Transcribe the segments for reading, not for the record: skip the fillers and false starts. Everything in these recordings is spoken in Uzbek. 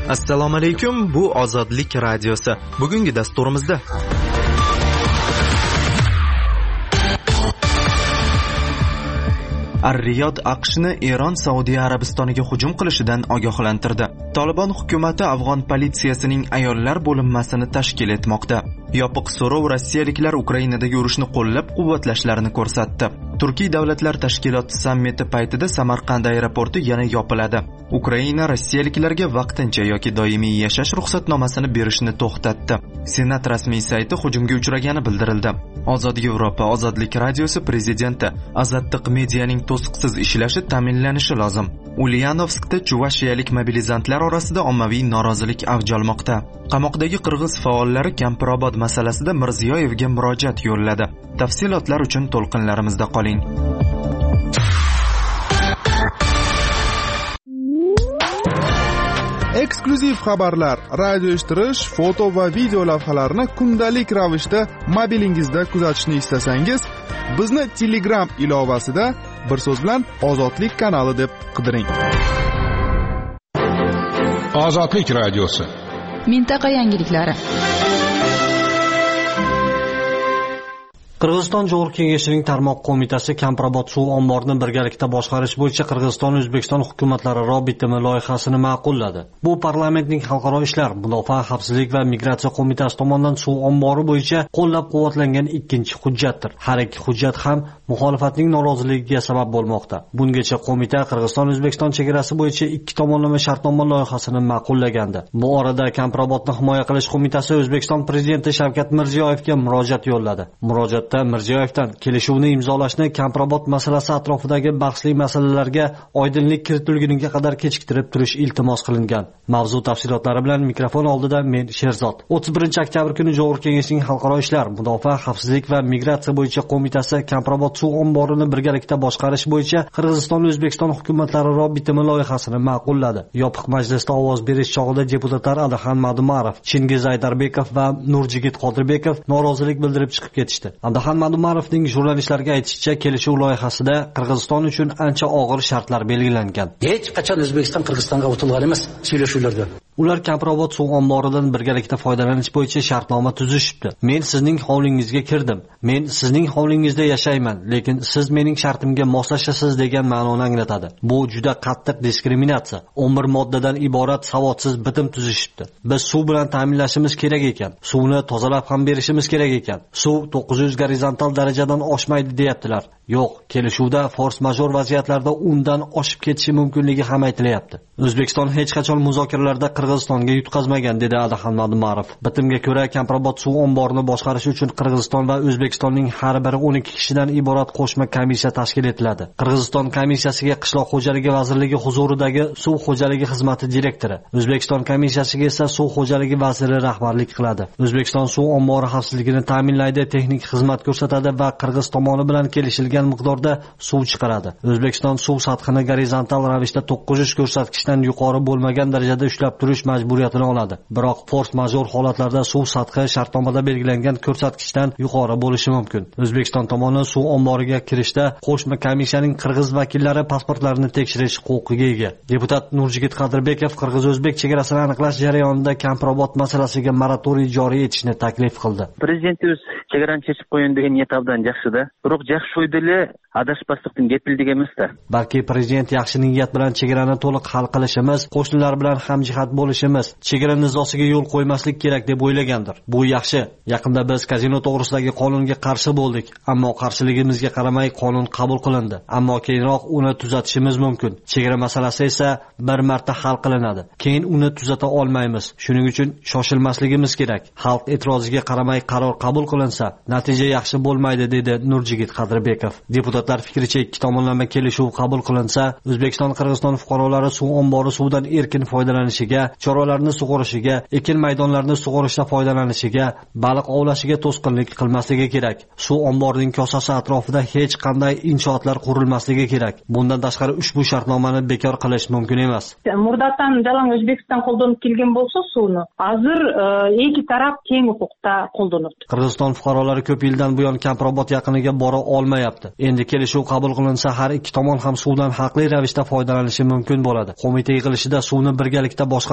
Assalomu alaykum, bu Ozodlik radiosi. Bugungi dasturimizda Ar-Riyod AQShni Eron Saudiya Arabistoniga hujum qilishidan ogohlantirdi. Tolibon hukumatı Afg'on politsiyasining ayollar bo'linmasini tashkil etmoqda. Yopiq so'rov rossiyaliklar Ukrainadagi urushni qo'llab-quvvatlashlarini ko'rsatdi. Turkiy davlatlar tashkiloti sammiti paytida Samarqand aeroporti yana yopiladi. Ukraina rossiyaliklarga vaqtincha yoki doimiy yashash ruxsatnomasini berishni to'xtatdi. Senat rasmiy sayti hujumga uchragani bildirildi. Ozod Yevropa Ozodlik radiosi prezidenti Azaddiq medianing to'siqsiz ishlashi ta'minlanishi lozim. Ulyanovskda chuvashiyalik mobilizantlar orasida ommaviy norozilik avj olmoqda. Qamoqdagi qirg'iz faollari Kampirobod masalasida Mirziyoyevga murojaat yo'lladi. Tafsilotlar uchun to'lqinlarimizda qoling. Eksklyuziv xabarlar, radio eshittirish, foto va video lavhalarni kundalik ravishda mobilingizda kuzatishni istasangiz, bizni Telegram ilovasida bir so'z bilan Ozodlik kanali deb qidiring. Ozodlik radiosi. Mintaqa yangiliklari. Qirg'iziston Jo'g'ir kengashining tarmoq qo'mitasi Kampirobod suv omborini birgalikda boshqarish bo'yicha Qirg'iziston O'zbekiston hukumatlararo bitimi loyihasini ma'qulladi. Bu parlamentning xalqaro ishlar, mudofaa, xavfsizlik va migratsiya qo'mitasi tomonidan suv ombori bo'yicha qo'llab-quvvatlangan ikkinchi hujjatdir. Har ikki hujjat ham muxolifatning noroziligiga sabab bo'lmoqda. Bungacha qo'mita Qirg'iziston O'zbekiston chegarasi bo'yicha ikki tomonlama shartnoma loyihasini ma'qullagandi. Bu orada Kampirobodni himoya qilish qo'mitasi O'zbekiston prezidenti Shavkat Mirziyoyevga murojaat yo'lladi. Mirziyoyevdan kelishuvni imzolashni Kampirobod masalasi atrofidagi bahsli masalalarga oydinlik kiritilguniga qadar kechiktirib turish iltimos qilingan. Mavzu tafsilotlari bilan mikrofon oldida men Sherzod. 31-oktyabr kuni Jo'g'ir kengashining xalqaro ishlar, mudofaa, xavfsizlik va migratsiya bo'yicha qo'mitasi Kampirobod suv omborini birgalikda boshqarish bo'yicha Qirg'iziston O'zbekiston hukumatlararo bitimi loyihasini ma'qulladi. Yopiq majlisda ovoz berish chog'ida deputatlar Adaxan Madumarov, Chingiz Aytarbekov va Nurjigit Qodirbekov norozilik bildirib chiqib ketishdi. Adaxan Madumarovning jurnalistlarga aytishicha, kelishuv loyihasida Qirg'iziston uchun ancha og'ir shartlar belgilangan. Hech qachon O'zbekiston Qirg'izistonga o'tilgan emas söylashuvlarda. Ular Kampirobod suv omboridan birgalikda foydalanish bo'yicha shartnoma tuzishibdi. Men sizning hovlingizga kirdim. Men sizning hovlingizda yashayman, lekin siz mening shartimga moslashasiz degan ma'noni anglatadi. Bu juda qattiq diskriminatsiya. 11 moddadan iborat savodsiz bitim tuzishibdi. Biz suv bilan ta'minlashimiz kerak ekan. Suvni tozalab ham berishimiz kerak ekan. Suv 900 gorizontal darajadan oshmaydi deyaptilar. Yo'q, kelishuvda force major vaziyatlarda undan oshib ketishi mumkinligi ham aytilyapti. O'zbekiston hech qachon muzokaralarda Qirg'izistonga yutqazmagan, dedi Adaxan Madumarov. Bitimga ko'ra, Kampirobod suv omborini boshqarish uchun Qirg'iziston va O'zbekistonning har biri 12 kishidan iborat qo'shma komissiya tashkil etiladi. Qirg'iziston komissiyasiga Qishloq xo'jaligi vazirligi huzuridagi suv xo'jaligi xizmati direktori, O'zbekiston komissiyasiga esa suv xo'jaligi vaziri rahbarlik qiladi. O'zbekiston suv ombori xavfsizligini ta'minlaydi, texnik xizmat ko'rsatadi va Qirg'iz tomoni bilan kelishilgan miqdorda suv chiqaradi. O'zbekiston suv sathini gorizontal ravishda 900 ko'rsatkichdan yuqori bo'lmagan darajada ushlab turish majburiyatini oladi. Biroq force major holatlarda suv sathi shartnomada belgilangan ko'rsatkichdan yuqori bo'lishi mumkin. O'zbekiston tomoni suv omboriga kirishda qo'shma komissiyaning qirg'iz vakillari pasportlarini tekshirish huquqiga ega. Deputat Nurjigit Qodirbekov qirg'iz-o'zbek chegarasini aniqlash jarayonida Kampirobod masalasiga moratoriy joriy etishni taklif qildi. Prezidentimiz chegarani chechib qo'yin degan niyat abdan yaxshi-da. Biroq yaxshi o'ydi adashmaslikdan gapildik emas-da. Balki prezident yaxshi niyat bilan chegarani to'liq hal qilishimiz, qo'shnilar bilan hamjihat bo'lishimiz, chegara nizosiga yo'l qo'ymaslik kerak deb o'ylagandir. Bu yaxshi. Yaqinda biz kazino to'g'risidagi qonunga qarshi bo'ldik, ammo qarshiligimizga qaramay qonun qabul qilindi. Ammo keyinroq uni tuzatishimiz mumkin. Chegara masalasi esa bir marta hal qilinadi. Keyin uni tuzata olmaymiz. Shuning uchun shoshilmasligimiz kerak. Xalq e'tiroziga qaramay qaror qabul qilinsa, natija yaxshi bo'lmaydi, dedi Nurjigit Qodirbekov. Deputatlar fikricha, ikki tomonlama kelishuv qabul qilinsa, O'zbekiston Qirg'iziston fuqarolari suv ombori suvdan erkin foydalanishiga, chorvalarni sug'orishiga, ekin maydonlarini sug'orishda foydalanishiga, baliq ovlashiga to'sqinlik qilmasligi kerak. Suv omborining kosasi atrofida hech qanday inshootlar qurilmasligi kerak. Bundan tashqari ushbu shartnomani bekor qilish mumkin emas. Murdatan жалаң O'zbekiston qo'ldanib kelgan bo'lsa suvni, hozir ikki taraf teng huquqda qo'llanadi. Qirg'iziston fuqarolari ko'p yildan buyon Kampirobod yaqiniga bora olmayapti. Endi kelishuv qabul qilinsa, har ikki tomon ham suvdan haqli ravishda foydalanishi mumkin bo'ladi. Qo'mita yig'ilishida suvni birgalikda boshqarish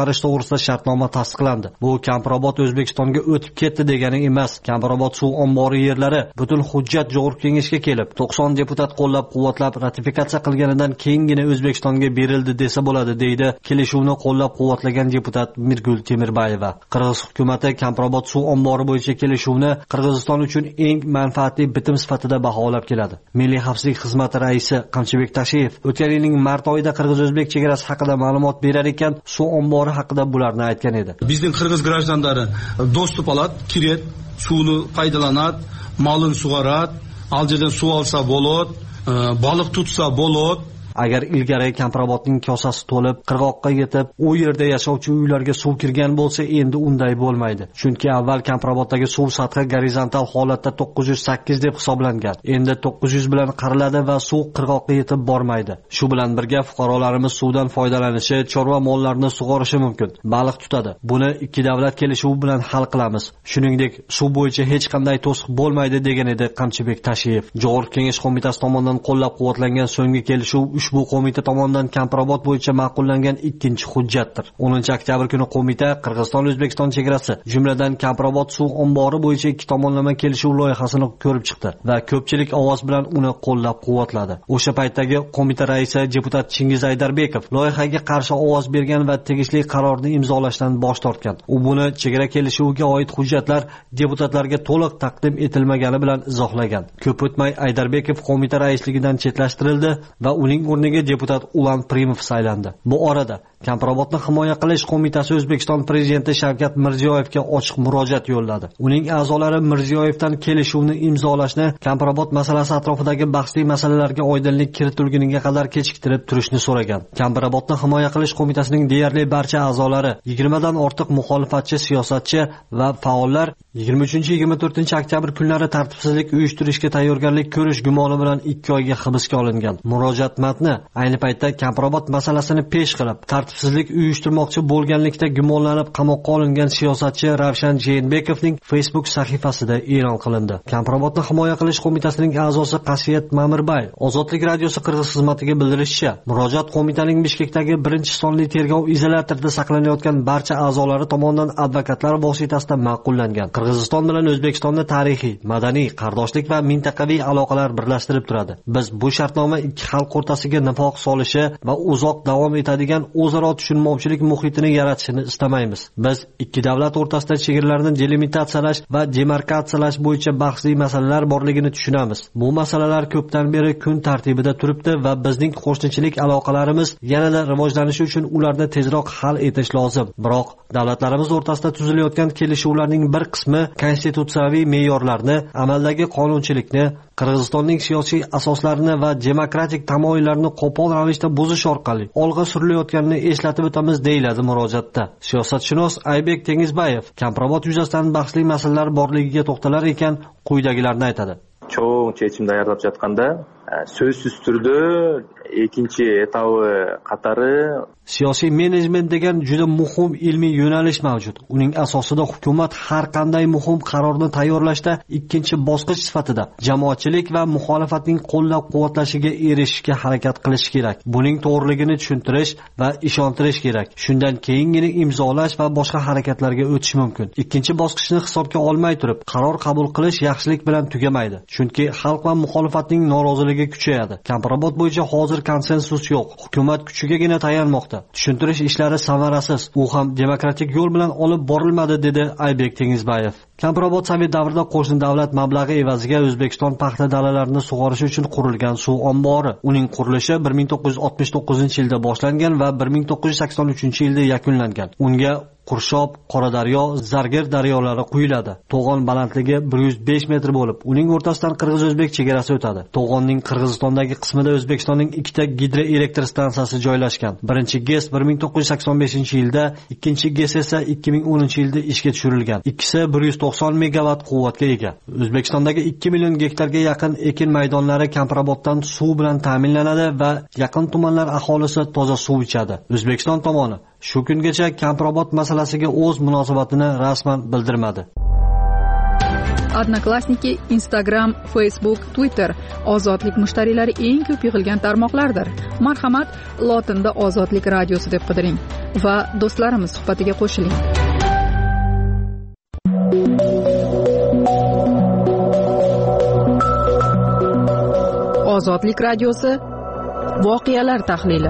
chiqarish to'g'risida shartnoma tasdiqlandi. Bu Kamparobod O'zbekistonga o'tib ketdi degani emas. Kamparobod suv ombori yerlari butun hujjat Jo'g'ir kengashga kelib, 90 deputat qo'llab-quvvatlab ratifikatsiya qilganidan keyingina O'zbekistonga berildi desa bo'ladi, deydi kelishuvni qo'llab-quvvatlagan deputat Mirgul Temirbayeva. Qirg'iz hukumatı Kamparobod suv ombori bo'yicha kelishuvni Qirg'iziston uchun eng manfaatli bitim sifatida baholab keladi. Milliy xavfsizlik xizmati raisi Qamchibek Tashev o'tgan yilning mart oyida Qirg'iz-O'zbek chegarasi haqida ma'lumot berar ekan, suv ombori haqida bularni aytgan edi. Bizning Qirg'iz gражданlari dostуп oladi, kiradi, suvni foydalanadi, molini sug'aradi, al yerdan suv olsa bo'ladi, baliq tutsa bo'ladi. Agar ilgari Kamparobodning kosasi to'lib, qirg'oqqa yetib, u yerda yashovchi uylarga suv kirgan bo'lsa, endi unday bo'lmaydi. Chunki avval Kamparobodagi suv sathi gorizontal holatda 908 deb hisoblangan. Endi 900 bilan qariladi va suv qirg'oqqa yetib bormaydi. Shu bilan birga fuqarolarimiz suvdan foydalanishi, chorva mollarini sug'orishi mumkin, baliq tutadi. Buni ikki davlat kelishuvi bilan hal qilamiz. Shuningdek, suv bo'yicha hech qanday to'siq bo'lmaydi, degan edi Qamchibek Tashev. Jo'g'ir kengash qo'mitasi tomonidan qo'llab-quvvatlangan so'nggi kelishuv ushbu qo'mita tomonidan Kamparobod bo'yicha ma'qullangan ikkinchi hujjatdir. 10-oktyabr kuni qo'mita Qirg'iziston-O'zbekiston chegarasi, jumladan Kamparobod suv ombori bo'yicha ikki tomonlama kelishuv loyihasini ko'rib chiqdi va ko'pchilik ovoz bilan uni qo'llab-quvvatladi. O'sha paytdagi qo'mita raisi deputat Chingiz Aydarbekov loyihaga qarshi ovoz bergan va tegishli qarorni imzolashdan bosh tortgan. U buni chegara kelishuviga oid hujjatlar deputatlarga to'liq taqdim etilmagani bilan izohlagan. Ko'p o'tmay Aydarbekov qo'mita raisligidan chetlashtirildi va uning o'rniga deputat Ulan Primov saylandi. Bu orada Kamparobodni himoya qilish qo'mitasi O'zbekiston prezidenti Shavkat Mirziyoyevga ochiq murojaat yo'lladi. Uning a'zolari Mirziyoyevdan kelishuvni imzolashni, Kamparobod masalasi atrofidagi bahsli masalalarga oydinlik kiritilguniga qadar kechiktirib turishni so'ragan. Kamparobodni himoya qilish qo'mitasining deyarli barcha a'zolari, 20 dan ortiq muxolifatchi, siyosatchi va faollar 23-24 oktyabr kunlari tartibsizlik uyushtirishga tayyorgarlik ko'rish gumoni bilan 2 oyga hibsga olingan. Murojaat matni ayni paytda Kamparobod masalasini pesh qilib, tartibsizlik uyushtirmoqchi bo'lganlikda gumonlanib qamoqqa olingan siyosatchi Ravshan Jeenbekovning Facebook sahifasida e'lon qilindi. Kamparobodni himoya qilish qo'mitasining a'zosi Qasiyat Mamirbay Ozodlik radiosi Qirg'iz xizmatiga bildirishicha, murojaat qo'mitaning Bishkekdagi 1-sonli tergov izolyatorida saqlanayotgan barcha a'zolari tomonidan advokatlar vositasida ma'qullangan. Qirg'iziston bilan O'zbekistonni tarixiy, madaniy, qardoshlik va mintaqaviy aloqalar birlashtirib turadi. Biz bu shartnoma ikki xalq o'rtasiga nifoq solishi va uzoq davom etadigan o'zaro tushunmovchilik muhitini yaratishni istamaymiz. Biz ikki davlat o'rtasida chegaralarni delimitatsiyalash va demarkatsiyalash bo'yicha bahsli masalalar borligini tushunamiz. Bu masalalar ko'pdan beri kun tartibida turibdi va bizning qo'shnichilik aloqalarimiz yanada rivojlanishi uchun ularni tezroq hal etish lozim. Biroq davlatlarimiz o'rtasida tuzilayotgan kelishuvlarning bir qismi konstitutsiyaviy me'yorlarni, amaldagi qonunchilikni, Qirg'izistonning siyosiy asoslarini va demokratik tamoyillarini qo'pol ravishda buzish orqali olg'a surilayotganini eslatib o'tamiz, deyiladi murojaatda. Siyosatshunos Aybek Tengizbayev Kamparobod yuzasidan bahsli masalalar borligiga to'xtalar ekan, quyidagilarni aytadi. Cho'ng chechim tayyorlab жатканда сөзсүз түрдө экинчи этабы катары siyosiy menejment degan juda muhim ilmiy yo'nalish mavjud. Uning asosida hukumat har qanday muhim qarorni tayyorlashda ikkinchi bosqich sifatida jamoatchilik va muxolifatning qo'llab-quvvatlashiga erishishga harakat qilish kerak. Buning to'g'riligini tushuntirish va ishontirish kerak. Shundan keyingina imzolash va boshqa harakatlarga o'tish mumkin. Ikkinchi bosqichni hisobga olmay turib, qaror qabul qilish yaxshilik bilan tugamaydi. Chunki xalq va muxolifatning noroziligi kuchayadi. Kamparobod bo'yicha hozir konsensus yo'q. Hukumat kuchigagina tayanmoqda. Tushuntirish ishlari samarasiz, u ham demokratik yo'l bilan olib borilmadi, dedi Aybek Tengizbayev. Kamparobod sovet davrida qo'shni davlat mablag'i evaziga O'zbekiston paxta dalalarini sug'orish uchun qurilgan suv ombori. Uning qurilishi 1969-yilda boshlangan va 1983-yilda yakunlangan. Unga Qurshob, Qoradaryo, Zargir daryolari quyiladi. To'g'on balandligi 105 metr bo'lib, uning o'rtasidan Qirg'iz-O'zbek chegarasi o'tadi. To'g'onning Qirg'izistondagi qismida O'zbekistonning ikkita gidroelektr stansiyasi joylashgan. Birinchi GES 1985-yilda, ikkinchi GES esa 2010-yilda ishga tushirilgan. Ikkisi 190 megawatt quvvatga ega. O'zbekistondagi 2 million gektarga yaqin ekin maydonlari Kamparoboddan suv bilan ta'minlanadi va yaqin tumanlar aholisi toza suv ichadi. O'zbekiston tomoni shu kungacha Kamparobod masalasiga o'z munosabatini rasman bildirmadi. Odnoklassniki, Instagram, Facebook, Twitter ozodlik mushtariylari eng ko'p yig'ilgan tarmoqlardir. Marhamat, lotinda ozodlik radiosi deb qidiring va do'stlarimiz suhbatiga qo'shiling. Ozodlik radiosi voqealar tahlili.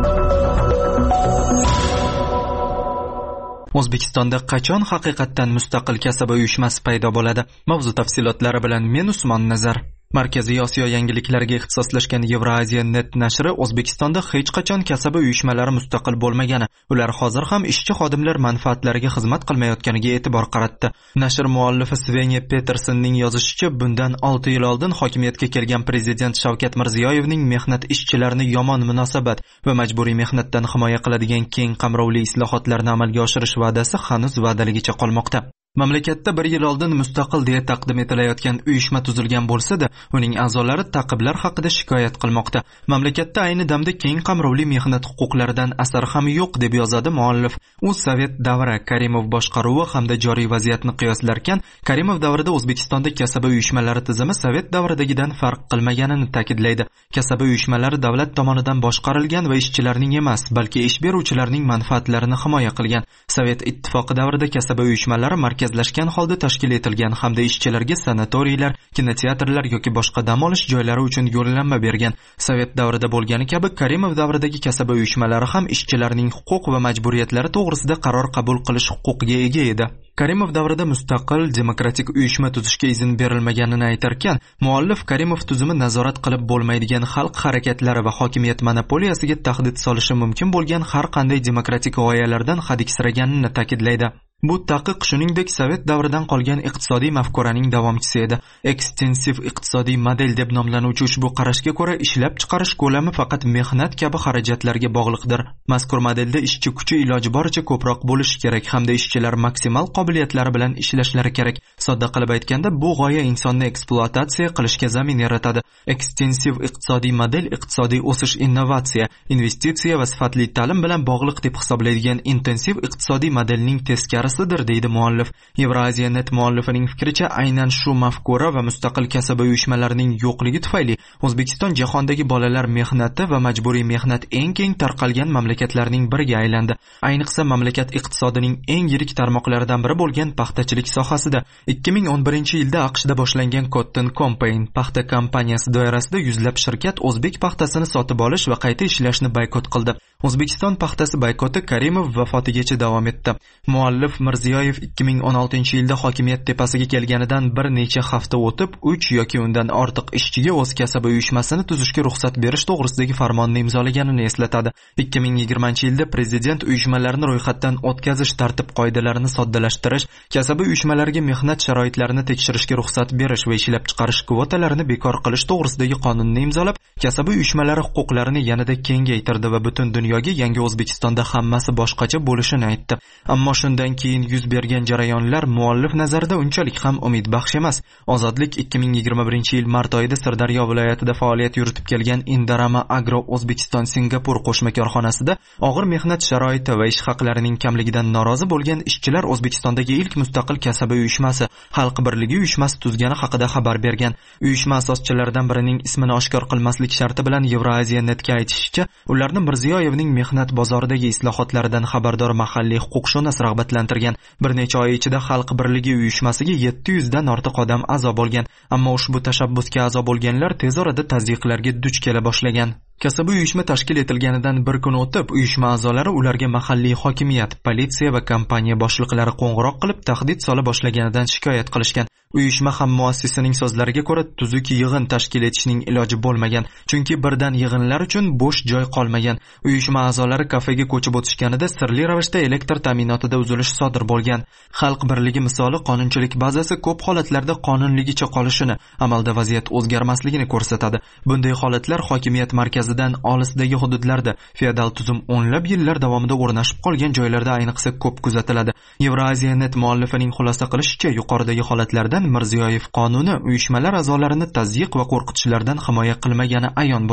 O'zbekistonda qachon haqiqatdan mustaqil kasaba uyushmasi paydo bo'ladi? Mavzu tafsilotlari bilan men Usmon Nazar. Markaziy Osiyo yangiliklariga ixtisoslashgan Euraziya Net nashri O'zbekistonda hech qachon kasaba uyushmalari mustaqil bo'lmagani, ular hozir ham ishchi xodimlar manfaatlariga xizmat qilmayotganiga e'tibor qaratdi. Nashr muallifi Svenja Petersonning yozishicha, bundan 6 yil oldin hokimiyatga kelgan prezident Shavkat Mirziyoyevning mehnat ishchilarini yomon munosabat va majburiy mehnatdan himoya qiladigan keng qamrovli islohotlarni amalga oshirish va'dasi hanuz va'daligicha qolmoqda. Mamlakatda 1 yil oldin mustaqil deya taqdim etilayotgan uyushma tuzilgan bo'lsa-da, uning a'zolari ta'qiblar haqida shikoyat qilmoqda. Mamlakatda ayni damda keng qamrovli mehnat huquqlaridan asar ham yo'q deb yozadi muallif. U Sovet davri Karimov boshqaruvi hamda joriy vaziyatni qiyoslarkan, Karimov davrida O'zbekistonda kasaba uyushmalari tizimi Sovet davridagidan farq qilmaganini ta'kidlaydi. Kasaba uyushmalari davlat tomonidan boshqarilgan va ishchilarning emas, balki ish beruvchilarning manfaatlarini himoya qilgan. Sovet ittifoqi davrida kasaba uyushmalari markazlashgan holda tashkil etilgan hamda ishchilarga sanatoriylar, kinoteatrlar yoki boshqa dam olish joylari uchun yo'llanma bergan. Sovet davrida bo'lgani kabi Karimov davridagi kasaba uyushmalari ham ishchilarning huquq va majburiyatlari to'g'risida qaror qabul qilish huquqiga ega edi. Karimov davrida mustaqil demokratik uyushma tuzishga izn berilmaganini aytarkan, muallif Karimov tuzumi nazorat qilib bo'lmaydigan xalq harakatlari va hokimiyat monopoliyasiga tahdid solishi mumkin bo'lgan har qanday demokratik g'oyalardan hadiksiraganini ta'kidlaydi. Bu taqiq shuningdek Sovet davridan qolgan iqtisodiy mafkuraning davomchisi edi. Ekstensiv iqtisodiy model deb nomlanuvchi ushbu qarashga ko'ra ishlab chiqarish ko'lami faqat mehnat kabi xarajatlarga bog'liqdir. Mazkur modelda ishchi kuchi iloji boricha ko'proq bo'lishi kerak hamda ishchilar maksimal qobiliyatlari bilan ishlashlari kerak. Sodda qilib aytganda, bu g'oya insonni ekspluatatsiya qilishga zamin yaratadi. Ekstensiv iqtisodiy model iqtisodiy o'sish, innovatsiya, investitsiya va sifatli ta'lim bilan bog'liq deb hisoblaydigan intensiv iqtisodiy modelning teskari deydi muallif. Euraziya Net muallifining fikricha, aynan shu mafkura va mustaqil kasaba uyushmalarining yo'qligi tufayli O'zbekiston jahondagi bolalar mehnati va majburiy mehnat eng keng tarqalgan mamlakatlarning biriga aylandi. Ayniqsa mamlakat iqtisodining eng yirik tarmoqlaridan biri bo'lgan paxtachilik sohasida 2011-yilda AQShda boshlangan Cotton Campaign paxta kampaniyasi doirasida yuzlab shirkat o'zbek paxtasini sotib olish va qayta ishlashni boykot qildi. O'zbekiston paxtasi boykoti Karimov vafotigacha davom etdi. Muallif Mirziyoyev 2016-yilda hokimiyat tepasiga kelganidan bir necha hafta o'tib 3 yoki undan ortiq ishchiga o'z kasaba uyushmasini tuzishga ruxsat berish to'g'risidagi farmonni imzolaganini eslatadi. 2020-yilda prezident uyushmalarni ro'yxatdan o'tkazish tartib-qoidalarini soddalashtirish, kasaba uyushmalariga mehnat sharoitlarini tekshirishga ruxsat berish va ishlab chiqarish kvotalarini bekor qilish to'g'risidagi qonunni imzolab, kasaba uyushmalari huquqlarini yanada kengaytirdi va butun dunyoga yangi O'zbekistonda hammasi boshqacha bo'lishini aytdi. Ammo shundan keyin yuz bergan jarayonlar muallif nazarida unchalik ham umid baxsh emas. Ozodlik 2021-yil mart oyida Sirdaryo viloyatida faoliyat yuritib kelgan Indorama Agro O'zbekiston Singapur qo'shma korxonasida og'ir mehnat sharoiti va ish haqlarining kamligidan norozi bo'lgan ishchilar O'zbekistondagi ilk mustaqil kasaba uyushmasi, Xalq birligi uyushmasi tuzgani haqida xabar bergan. Uyushma asoschilaridan birining ismini oshkor qilmaslik sharti bilan Euraziya Netga aytishicha, ularni Mirziyoyevning mehnat bozoridagi islohotlaridan xabardor mahalliy huquqshunos rag'batlantirgan. Bir necha oy ichida Xalq birligi uyushmasiga 700 dan ortiq odam a'zo bo'lgan. Ammo ushbu tashabbusga a'zo bo'lganlar tez orada tazyiqlarga duch kela boshlagan. Kasaba uyushma tashkil etilganidan bir kun o'tib, uyushma a'zolari ularga mahalliy hokimiyat, politsiya va kompaniya boshliqlari qo'ng'iroq qilib tahdid sola boshlaganidan shikoyat qilishgan. Uyushma ham muassisining so'zlariga ko'ra tuzuk yig'in tashkil etishning iloji bo'lmagan, chunki birdan yig'inlar uchun bo'sh joy qolmagan. Uyushma a'zolari kafega ko'chib o'tishganida sirli ravishda elektr ta'minotida uzilish sodir bo'lgan. Xalq birligi misoli qonunchilik bazasi ko'p holatlarda qonunligicha qolishini, amalda vaziyat o'zgarmasligini ko'rsatadi. Bunday holatlar hokimiyat markazidan olisdagi hududlarda, feodal tuzum o'nlab yillar davomida o'rnashib qolgan joylarda ayniqsa ko'p kuzatiladi. Euraziya Net muallifining xulosa qilishicha, yuqoridagi holatlardan Mirziyoyev qonuni uyushmalar a'zolarini tazyiq va qo'rqitishlardan himoya qilmagani ayon bo'ladi.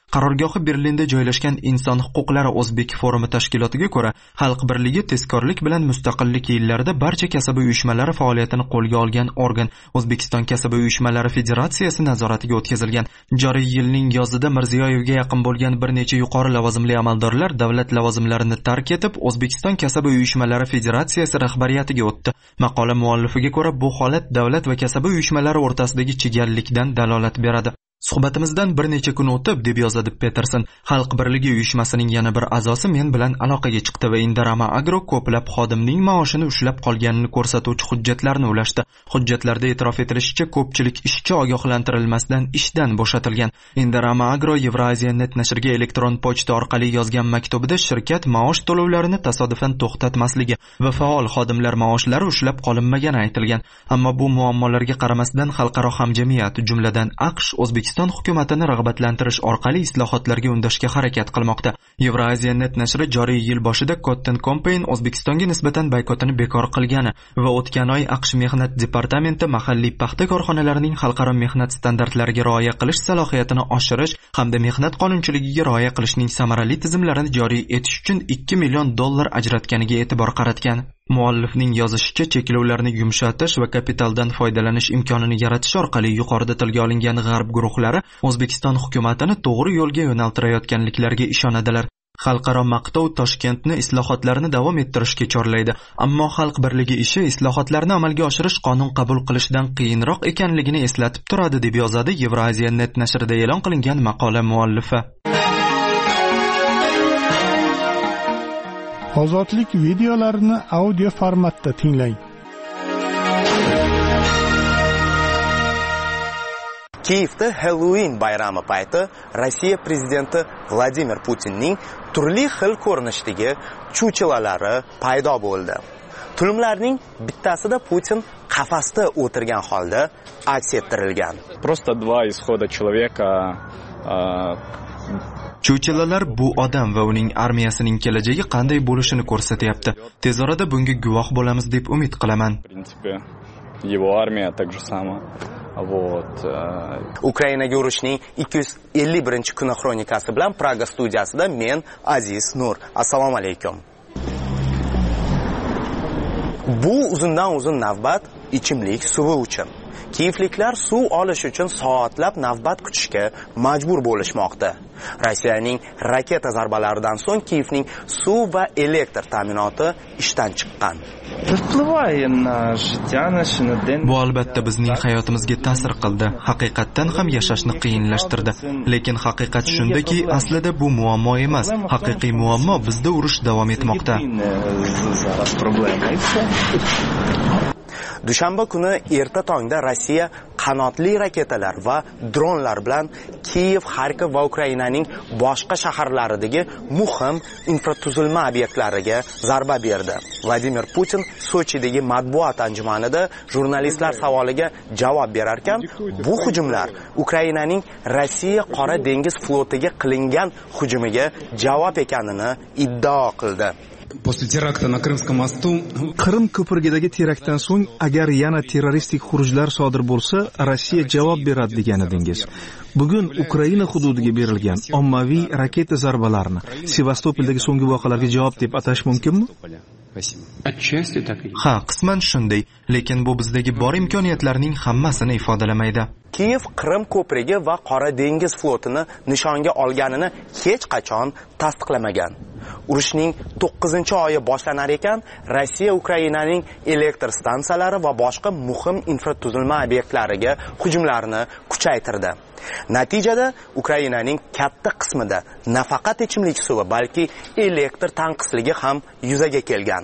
Qarorgohi Berlinda joylashgan Inson huquqlari O'zbek forumi tashkilotiga ko'ra, Xalq birligi tezkorlik bilan mustaqillik yillarida barcha kasaba uyushmalari faoliyatini qo'lga olgan organ O'zbekiston kasaba uyushmalari federatsiyasi nazoratiga o'tkazilgan. Joriy yilning yozida Mirziyoyevga yaqin bo'lgan bir necha yuqori lavozimli amaldorlar davlat lavozimlarini tark etib, O'zbekiston kasaba uyushmalari federatsiyasi rahbariyatiga o'tdi. Maqola muallifiga ko'ra, bu holat davlat va kasaba uyushmalari o'rtasidagi chigallikdan dalolat beradi. Suhbatimizdan bir necha kun o'tib, deb yozadi Peterson, Xalq birligi uyushmasining yana bir a'zosi men bilan aloqaga chiqdi va Indorama Agro ko'plab xodimning maoshini ushlab qolganini ko'rsatuvchi hujjatlarni ulashdi. Hujjatlarda e'tirof etilishicha, ko'pchilik ishchi ogohlantirilmasdan ishdan bo'shatilgan. Indorama Agro Euraziya.net nashriga elektron pochta orqali yozgan maktubida shirkat maosh to'lovlarini tasodifan to'xtatmasligi va faol xodimlar maoshlari ushlab qolinmagani aytilgan. Ammo bu muammolarga qaramasdan xalqaro hamjamiyat, jumladan AQSh, O'zbekiston hukumatini rag'batlantirish orqali islohotlarga undashga harakat qilmoqda. Euraziya.net nashri joriy yil boshida Cotton Campaign O'zbekistonga nisbatan boykotini bekor qilgani va o'tgan oy AQSh mehnat departamenti mahalliy paxta korxonalarining xalqaro mehnat standartlariga rioya qilish salohiyatini oshirish hamda mehnat qonunchiligiga rioya qilishning samarali tizimlarini joriy etish uchun $2 million ajratganiga e'tibor qaratgan. Muallifning yozishicha, cheklovlarni yumshatish va kapitaldan foydalanish imkonini yaratish orqali yuqorida tilga olingan g'arb guruhlari O'zbekiston hukumatini to'g'ri yo'lga yo'naltirayotganliklariga ishonadilar. Xalqaro maqtov Toshkentni islohotlarni davom ettirishga chorlaydi, ammo Xalq birligi ishi islohotlarni amalga oshirish qonun qabul qilishdan qiyinroq ekanligini eslatib turadi, deb yozadi Euraziya.net nashrida e'lon qilingan maqola muallifi. Ozodlik videolarini audio formatda tinglang. Kiyevda Halloween bayrami payti Rossiya prezidenti Vladimir Putinning turli xil ko'rinishdagi chuchilalari paydo bo'ldi. Tulimlarning bittasida Putin qafasda o'tirgan holda aks ettirilgan. Просто два исхода человека. Chuchilalar bu odam va uning armiyasining kelajagi qanday bo'lishini ko'rsatyapti. Tez orada bunga guvoh bo'lamiz deb umid qilaman. Его армия так же само. Ukrainaga urushning 251-kuni xronikasi bilan Praga studiyasida men Aziz Nur. Assalomu alaykum. Bu uzundan uzun navbat ichimlik suvi uchun. Kiyevliklar suv olish uchun soatlab navbat kutishga majbur bo'lishmoqda. Rossiyaning raketa zarbalaridan so'ng Kiyevning suv va elektr ta'minoti ishdan chiqqan. Bu albatta bizning hayotimizga ta'sir qildi. Haqiqatdan ham yashashni qiyinlashtirdi. Lekin haqiqat shundaki, aslida bu muammo emas. Haqiqiy muammo bizda urush davom etmoqda. Dushanba kuni erta tongda Rossiya qanotli raketalar va dronlar bilan Kiyev, Xarkov va Ukrainaning boshqa shaharlaridagi muhim infratuzilma obyektlariga zarba berdi. Vladimir Putin Sochidagi matbuot anjumanida jurnalistlar savoliga javob berar ekan, bu hujumlar Ukrainaning Rossiya Qora dengiz flotiga qilingan hujumiga javob ekanini iddao qildi. Qrim ko'prigidagi teraktdan so'ng agar yana terroristik xurujlar sodir bo'lsa, Rossiya javob beradi degan edingiz. Bugun Ukraina hududiga berilgan ommaviy raketa zarbalarini Sevastopoldagi so'nggi voqealarga javob deb atash mumkinmi? Ha, qisman shunday, lekin bu bizdagi bor imkoniyatlarning hammasini ifodalamaydi. Kiyev Qrim ko'prigi va Qora dengiz flotini nishonga olganini hech qachon tasdiqlamagan. Urushning 9-oyi boshlanar ekan, Rossiya Ukrainaning elektr stansiyalari va boshqa muhim infratuzilma obyektlariga hujumlarni kuchaytirdi. Natijada Ukrainaning katta qismida nafaqat ichimlik suvi, balki elektr tanqisligi ham yuzaga kelgan.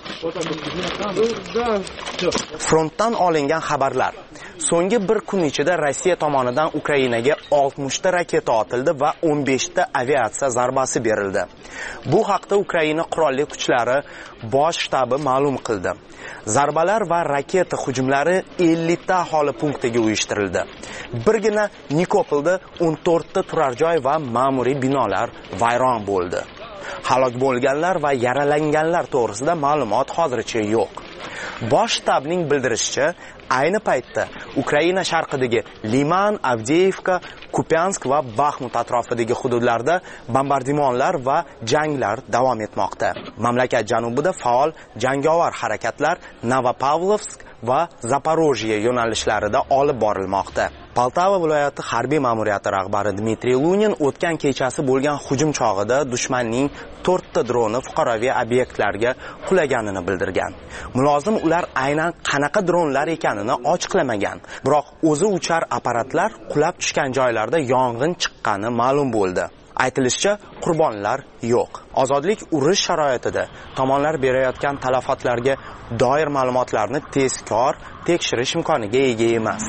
Frontdan olingan xabarlar. So'nggi bir kun ichida Rossiya tomonidan Ukrainaga 60 ta raketa otildi va 15 ta aviatsiya zarbasi berildi. Bu haqda Ukraina qurolli kuchlari bosh shtabi ma'lum qildi. Zarbalar va raketa hujumlari 50 ta aholi punktiga uyushtirildi. Birgina Nikopolda 14 ta turar joy va ma'muriy binolar vayron bo'ldi. Halok bo'lganlar va yaralanganlar to'g'risida ma'lumot hozircha yo'q. Bosh shtabning bildirishicha, ayni paytda Ukraina sharqidagi Liman, Avdeyevka, Kupyansk va Baxmut atrofidagi hududlarda bombardimonlar va janglar davom etmoqda. Mamlakat janubida faol jangovar harakatlar Novopavlovsk va Zaporojye yo'nalishlarida olib borilmoqda. Poltava viloyati harbiy ma'muriyati rahbari Dmitriy Lunin o'tgan kechasi bo'lgan hujum chog'ida dushmanning 4 ta droni fuqaroviy obyektlarga qulaganini bildirgan. Mulozim ular aynan qanaqa dronlar ekanini ochiqlamagan. Biroq o'zi uchar apparatlar qulab tushgan joylarda yong'in chiqqani ma'lum bo'ldi. Aytilishicha, qurbonlar yo'q. Ozodlik urush sharoitida tomonlar berayotgan talafotlarga doir ma'lumotlarni tezkor tekshirish imkoniga ega emas.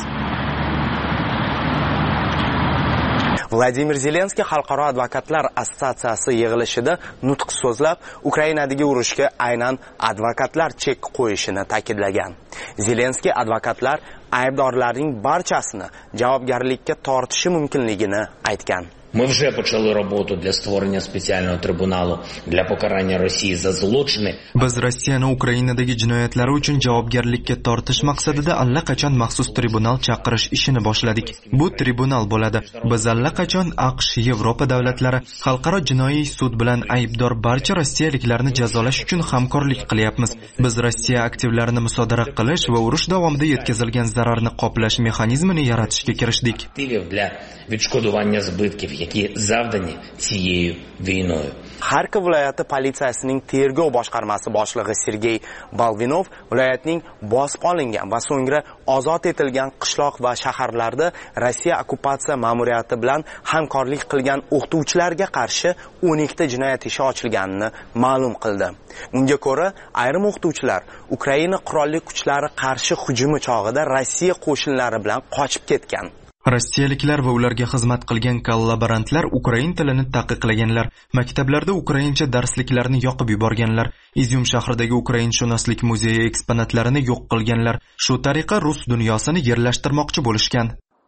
Vladimir Zelenskiy Xalqaro advokatlar assotsiatsiyasi yig'ilishida nutq so'zlab, Ukrainadagi urushga aynan advokatlar chek qo'yishini ta'kidlagan. Zelenskiy advokatlar aybdorlarning barchasini javobgarlikka tortishi mumkinligini aytgan. Ми вже почали роботу для створення спеціального трибуналу для покарання Росії за злочини. Biz Rossiyani Ukrainadagi jinoyatlari uchun javobgarlikka tortish maqsadida allaqachon maxsus tribunal chaqirish ishini boshladik. Bu tribunal bo'ladi. Biz allaqachon AQSh, Yevropa davlatlari, xalqaro jinoiy sud bilan aybdor barcha rossiyaliklarni jazolash uchun hamkorlik qilyapmiz. Biz Rossiya aktivlarini musodara qilish va urush davomida yetkazilgan zararni qoplash mexanizmini yaratishga kirishdik. Для відшкодування збитків, які завдані цією війною. Xarkov viloyati politsiyasining tergov boshqarmasi boshlig'i Sergey Balvinov viloyatning bosib olingan va so'ngra ozod etilgan qishloq va shaharlarda Rossiya okkupatsiya ma'muriyati bilan hamkorlik qilgan o'qituvchilarga qarshi 12 ta jinoyat ishi ochilganini ma'lum qildi. Unga ko'ra, ayrim o'qituvchilar Ukraina qurolli kuchlari qarshi hujumi chog'ida Rossiya qo'shinlari bilan qochib ketgan. Rossiyaliklar va ularga xizmat qilgan kollaborantlar ukrain tilini taqiqlaganlar, maktablarda ukraincha darsliklarni yoqib yuborganlar, Izyum shahridagi ukrainshunoslik muzeyi eksponatlarini yo'q qilganlar. Shu tariqa rus dunyosini yerlashtirmoqchi bo'lishgan.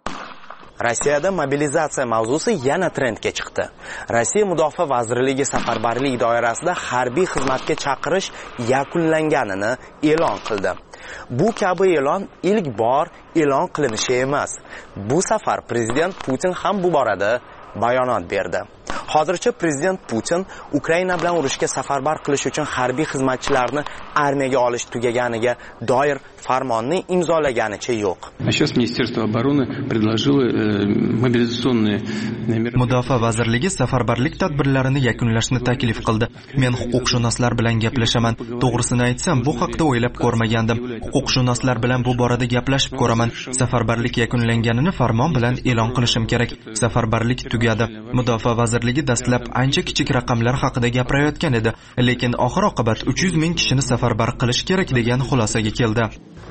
Rossiyada mobilizatsiya mavzusi yana trendga chiqdi. Rossiya Mudofaa vazirligi safarbarlik doirasida harbiy xizmatga chaqirish yakunlanganini e'lon qildi. Bu kabi e'lon ilk bor e'lon qilinishi emas. Bu safar prezident Putin ham bu borada bayonot berdi. Hozircha prezident Putin Ukraina bilan urushga safarbar qilish uchun harbiy xizmatchilarni armiyaga olish tugaganiga doir farmonni imzolaganicha yo'q. Сейчас Министерство обороны предложило мобилизационные Mudofaa vazirligi safarbarlik tadbirlarini yakunlashni taklif qildi. Men huquqshunoslar bilan gaplashaman. To'g'risini aytsam, bu haqda o'ylab ko'rmagandim. Huquqshunoslar bilan bu borada gaplashib ko'raman. Safarbarlik yakunlanganini farmon bilan e'lon qilishim kerak. Safarbarlik tugadi. Mudofaa vazirligi dastlab ancha kichik raqamlar haqida gapirayotgan edi, lekin oxir-oqibat 300 ming kishini safarbar qilish kerak degan xulosaga keldi.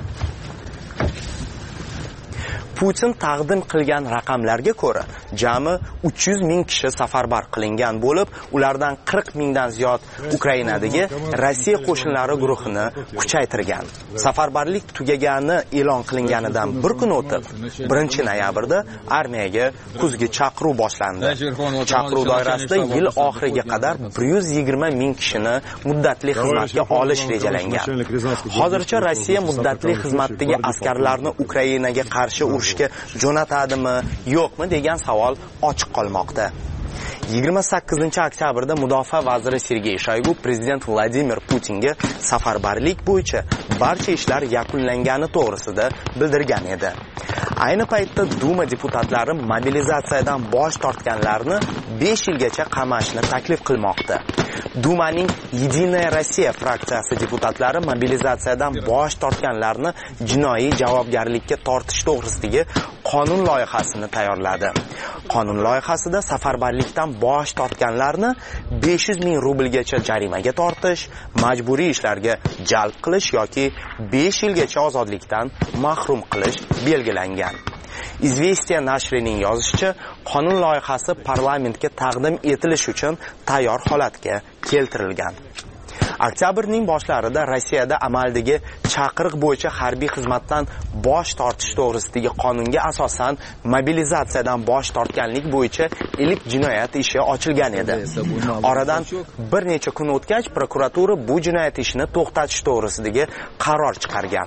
Putin taqdim qilgan raqamlarga ko'ra, jami 300 ming kishi safarbar qilingan bo'lib, ulardan 40 mingdan ziyod Ukrainadagi Rossiya qo'shinlari guruhini kuchaytirgan. Safarbarlik tugagani e'lon qilinganidan bir kun o'tib, 1-noyabrda armiyaga kuzgi chaqiruv boshlandi. Chaqiruv doirasida yil oxiriga qadar 120 ming kishini muddatli xizmatga olish rejalangan. Hozircha Rossiya muddatli xizmatdagi askarlarni Ukrainaga qarshi jo'natadimi, yo'qmi degan savol ochiq qolmoqda. 28-oktyabrda Mudofaa vaziri Sergey Shoygu prezident Vladimir Putinga safarbarlik bo'yicha barcha ishlar yakunlangani to'g'risida bildirgan edi. Ayni paytda Duma deputatlari mobilizatsiyadan bosh tortganlarni 5 yilgacha qamashni taklif qilmoqda. Dumaning Yedinaya Rossiya fraksiyasi deputatlari mobilizatsiyadan bosh tortganlarni jinoiy javobgarlikka tortish to'g'risidagi qonun loyihasini tayyorladi. Qonun loyihasida safarbarlikdan bosh tortganlarni 500 ming rublgacha jarimaga tortish, majburiy ishlarga jalb qilish yoki 5 yilgacha ozodlikdan mahrum qilish belgilangan. Izvestiya nashrining yozishicha, qonun loyihasi parlamentga taqdim etilish uchun tayyor holatga keltirilgan. Oktyabrning boshlarida Rossiyada amaldagi chaqiriq bo'yicha harbiy xizmatdan bosh tortish to'g'risidagi qonunga asosan mobilizatsiyadan bosh tortganlik bo'yicha ilk jinoyat ishi ochilgan edi. Oradan bir necha kun o'tgach, prokuratura bu jinoyat ishini to'xtatish to'g'risidagi qaror chiqargan.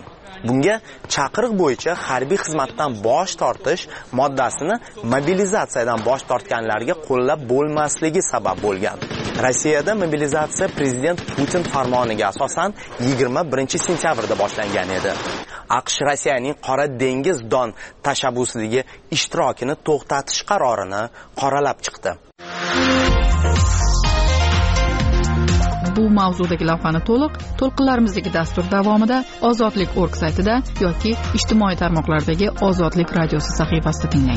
Bunga chaqiriq bo'yicha harbiy xizmatdan bosh tortish moddasini mobilizatsiyadan bosh tortganlarga qo'llab bo'lmasligi sabab bo'lgan. Rossiyada mobilizatsiya prezident Putin farmoniga asosan 21 sentyabrda boshlangan edi. AQSh Rossiyaning Qora dengiz Don tashabbusidagi ishtirokini to'xtatish qarorini qoralab chiqdi. Bu mavzudagi lavhani to'lqinlarimizdagi dastur davomida Ozodlik.org saytida yoki ijtimoiy tarmoqlardagi Ozodlik radiosi sahifasida tinglang.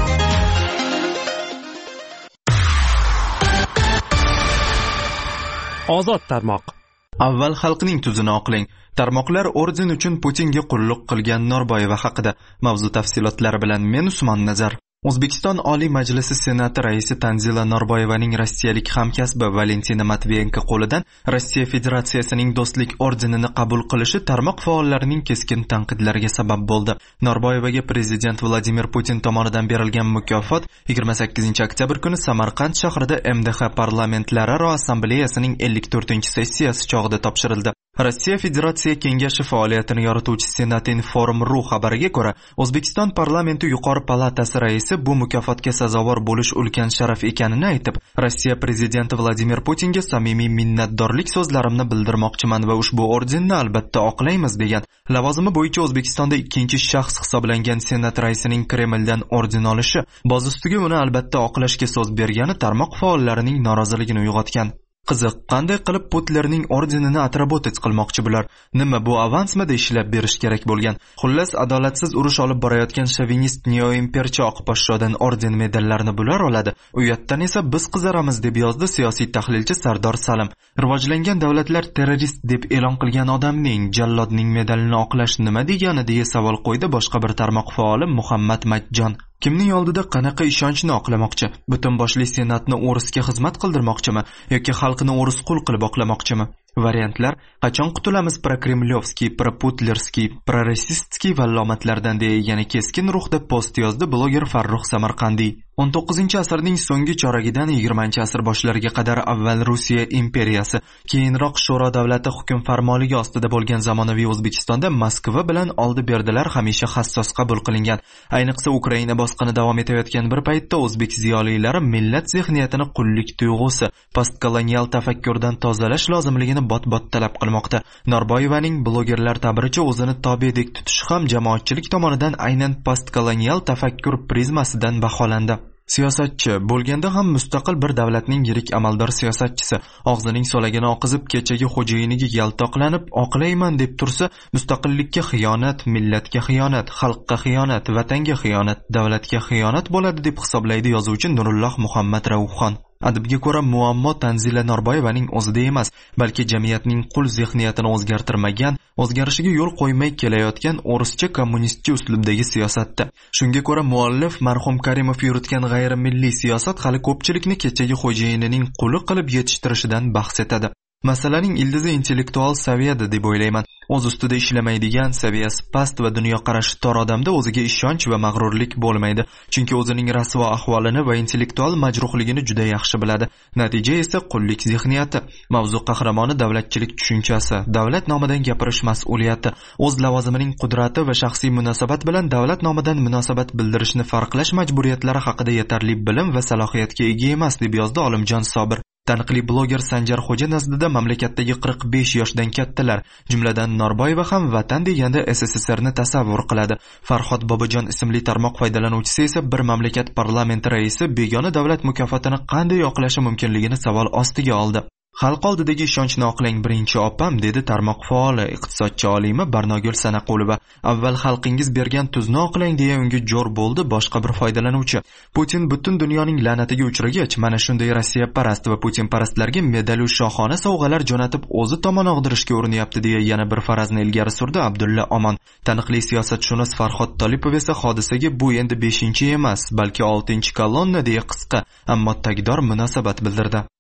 Ozod tarmoq. Avval xalqning tuzini oqlang. Tarmoqlar orden uchun Putinga qulluq qilgan Norboyeva haqida. Mavzu tafsilotlari bilan men Usmon Nazar. O'zbekiston Oliy Majlisi Senati raisi Tanzila Norboyevaning rossiyalik hamkasbi Valentina Matviyenko qo'lidan Rossiya Federatsiyasining do'stlik ordenini qabul qilishi tarmoq faollarining keskin tanqidlariga sabab bo'ldi. Norboyevaga prezident Vladimir Putin tomonidan berilgan mukofot 28-oktyabr kuni Samarqand shahrida MDH Parlamentlararo Assambleyasining 54-sessiyasi chog'ida topshirildi. Rossiya Federatsiya Kengashi faoliyatini yorituvchi Senatinforum.ru xabariga ko'ra, O'zbekiston parlamenti yuqori palatasi raisi bu mukofotga sazovor bo'lish ulkan sharaf ekanini aytib, Rossiya prezidenti Vladimir Putinga samimiy minnatdorlik so'zlarimni bildirmoqchiman va ushbu ordenni albatta oqlaymiz degan. Lavozimi bo'yicha O'zbekistonda ikkinchi shaxs hisoblangan Senat raisining Kremldan orden olishi, boz ustiga uni albatta oqlashga so'z bergani tarmoq faollarining noroziligini uyg'otgan. Qiziq, qanday qilib Putlerning ordenini atrabotets qilmoqchi bular? Nima bu avansmida ishlab berish kerak bo'lgan? Xullas, adolatsiz urush olib borayotgan shovinist neoimperchi oqposhshodan orden medallarni bular oladi. Uyatdan esa biz qizaramiz deb yozdi siyosiy tahlilchi Sardor Salim. Rivojlangan davlatlar terrorist deb e'lon qilgan odamning, jallodning medalini oqlash nima degani deya savol qo'ydi boshqa bir tarmoq faoli Muhammad Majjon. Kimning oldida qanaqa ishonchni oqlamoqchi? Butun boshli senatni o'risga xizmat qildirmoqchimi yoki xalqni o'ris qul qilib oqlamoqchimi? Variantlar qachon qutulamiz prokremlyovskiy, proputlerskiy, prorossistskiy vallomatlardan deya yana keskin ruhda post yozdi bloger Farruh Samarqandiy. 19-asrning so'nggi choragidan 20-asr boshlariga qadar avval Rossiya imperiyasi, keyinroq Sho'ro davlati hukm farmonligi ostida bo'lgan zamonaviy O'zbekistonda Moskva bilan oldi-berdilar hamisha hassos qabul qilingan. Ayniqsa Ukraina bosqini davom etayotgan bir paytda o'zbek ziyolilari millat zehniyatini qullik tuyg'usi, postkolonial tafakkurdan tozalash lozimligini bot-bot talab qilmoqda. Norboyevaning blogerlar ta'biricha o'zini tobedek tutishi ham jamoatchilik tomonidan aynan postkolonial tafakkur prizmasidan baholandi. Siyosatchi bo'lganda ham mustaqil bir davlatning yirik amaldor siyosatchisi og'zining so'lagini oqizib kechagi xo'jayiniga yaltoqlanib oqlayman deb tursa, mustaqillikka xiyonat, millatga xiyonat, xalqqa xiyonat, vatanga xiyonat, davlatga xiyonat bo'ladi deb hisoblaydi yozuvchi Nurulloh Muhammad Raufxon. Adibga ko'ra muammo Tanzila Norboyevaning o'zida emas, balki jamiyatning qul zehniyatini o'zgartirmagan, o'zgarishiga yo'l qo'ymay kelayotgan o'rischa kommunistcha uslubdagi siyosatda. Shunga ko'ra muallif marhum Karimov yuritgan g'ayrimilliy siyosat hali ko'pchilikni kechagi xo'jayinining quli qilib yetishtirishidan bahs etadi. Masalaning ildizi intellektual saviyada deb o'ylayman. O'z ustida ishlamaydigan, saviyasi past va dunyoqarashi tor odamda o'ziga ishonch va mag'rurlik bo'lmaydi. Chunki o'zining rasvo ahvolini va intellektual majruhligini juda yaxshi biladi. Natija esa qullik zehniyati. Mavzu qahramoni davlatchilik tushunchasi, davlat nomidan gapirish mas'uliyati, o'z lavozimining qudrati va shaxsiy munosabat bilan davlat nomidan munosabat bildirishni farqlash majburiyatlari haqida yetarli bilim va salohiyatga ega emas deb yozdi Olimjon Sobir. Taniqli bloger Sanjar Xo'ja nazdida mamlakatdagi 45 yoshdan kattalar, jumladan Norboyeva ham vatan deganda SSSRni tasavvur qiladi. Farhod Bobojon ismli tarmoq foydalanuvchisi esa bir mamlakat parlamenti raisi begona davlat mukofotini qanday oqlashi mumkinligini savol ostiga oldi. Xalq oldidagi ishonchni oqlang birinchi opam, dedi tarmoq faoli, iqtisodchi olimi Barnogul Sanaqulova. Avval xalqingiz bergan tuzni oqlang deya unga jo'r bo'ldi boshqa bir foydalanuvchi. Putin butun dunyoning la'natiga uchragach, mana shunday Rossiya parast va Putin parastlarga medal-u shohona sovg'alar jo'natib o'zi tomon og'dirishga urinyapti deya yana bir farazni ilgari surdi Abdulla Omon. Taniqli siyosatshunos Farhod Tolipov esa hodisaga bu endi 5-chi emas, balki 6-chi kolonna deya qisqa, ammo tagdor munosabat bildirdi.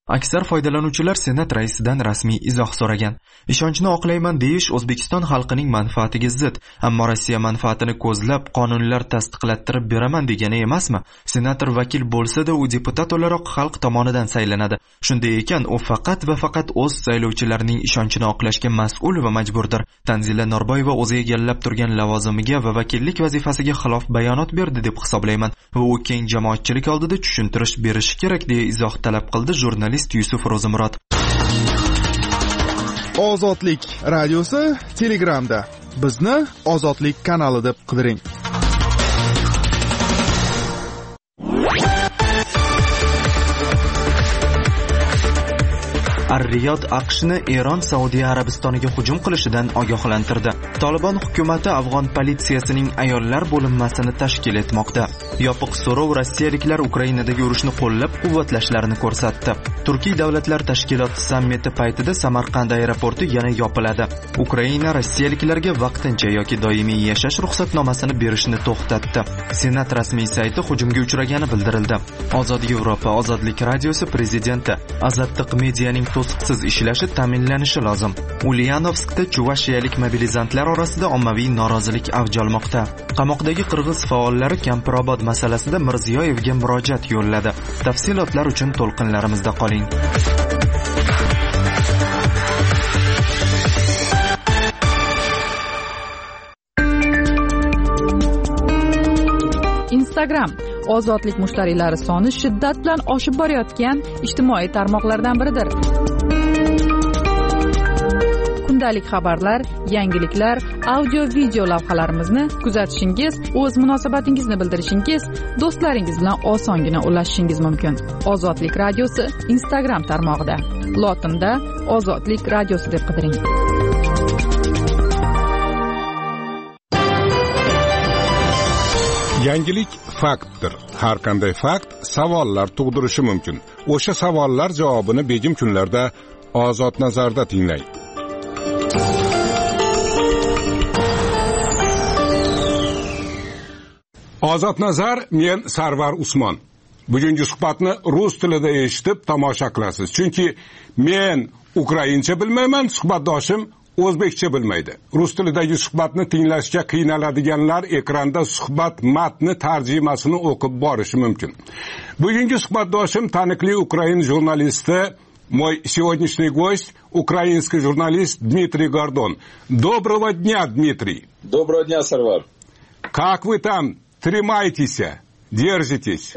Aksar foydalanuvchilar Senat raisidan rasmiy izoh so'ragan. Ishonchni oqlayman deyish O'zbekiston xalqining manfaatiga zid, ammo Rossiya manfaatini ko'zlab qonunlar tasdiqlattirib beraman degani emasmi? Senator vakil bo'lsa-da, u deputat o'laroq xalq tomonidan saylanadi. Shunday ekan, u faqat va faqat o'z saylovchilarining ishonchini oqlashga mas'ul va majburdir. Tanzila Norboyeva o'zi egallab turgan lavozimiga va vakillik vazifasiga xilof bayonot berdi deb hisoblayman va u keng jamoatchilik oldida tushuntirish berishi kerak deya izoh talab qildi jurnalist Yusuf Ro'zimurod. Ozodlik radiosi Telegramda. Bizni Ozodlik kanali deb qidiring. Ar-Riyod AQShni Eron Saudiya Arabistoniga hujum qilishidan ogohlantirdi. Tolibon hukumati afg'on politsiyasining ayollar bo'linmasini tashkil etmoqda. Yopiq so'rov rossiyaliklar Ukrainadagi urushni qo'llab-quvvatlashlarini ko'rsatdi. Turkiy davlatlar tashkiloti sammiti paytida Samarqand aeroporti yana yopiladi. Ukraina rossiyaliklarga vaqtincha yoki doimiy yashash ruxsatnomasini berishni to'xtatdi. Senat rasmiy sayti hujumga uchragani bildirildi. Ozod Yevropa Ozodlik radiosi prezidenti Azaddiq medianing to'siqsiz ishlashi ta'minlanishi lozim. Ulyanovskda chuvashiyalik mobilizantlar orasida ommaviy norozilik avj olmoqda. Qamoqdagi qirg'iz faollari Kampirobod masalasida Mirziyoyevga murojaat yo'lladi. Tafsilotlar uchun to'lqinlarimizda qoling. Instagram ozodlik mushtariylari soni shiddat bilan oshib borayotgan ijtimoiy tarmoqlardan biridir. Kundalik xabarlar, yangiliklar, audio-video lavhalarimizni kuzatishingiz, o'z munosabatingizni bildirishingiz, do'stlaringiz bilan osongina ulashishingiz mumkin. Ozodlik radiosi Instagram tarmog'ida. Lotinda Ozodlik radiosi deb qidiring. Yangilik faktdir. Har qanday fakt savollar tug'dirishi mumkin. O'sha savollar javobini begim kunlarda Ozod nazarda tinglang. Ozod nazar, men Sarvar Usmon. Bugungi suhbatni rus tilida eshitib tomosha qilasiz. Chunki men ukraincha bilmayman, suhbatdoshim o'zbekcha bilmaydi. Rus tilidagi suhbatni tinglashga qiynaladiganlar ekranda suhbat matni tarjimasini o'qib borishi mumkin. Bugungi suhbatdoshim taniqli ukrain jurnalisti, мой сегодняшний гость, украинский журналист Дмитрий Гордон. Доброго дня, Дмитрий. Доброго дня, Сарвар. Как вы там? Тримайтесь, держитесь.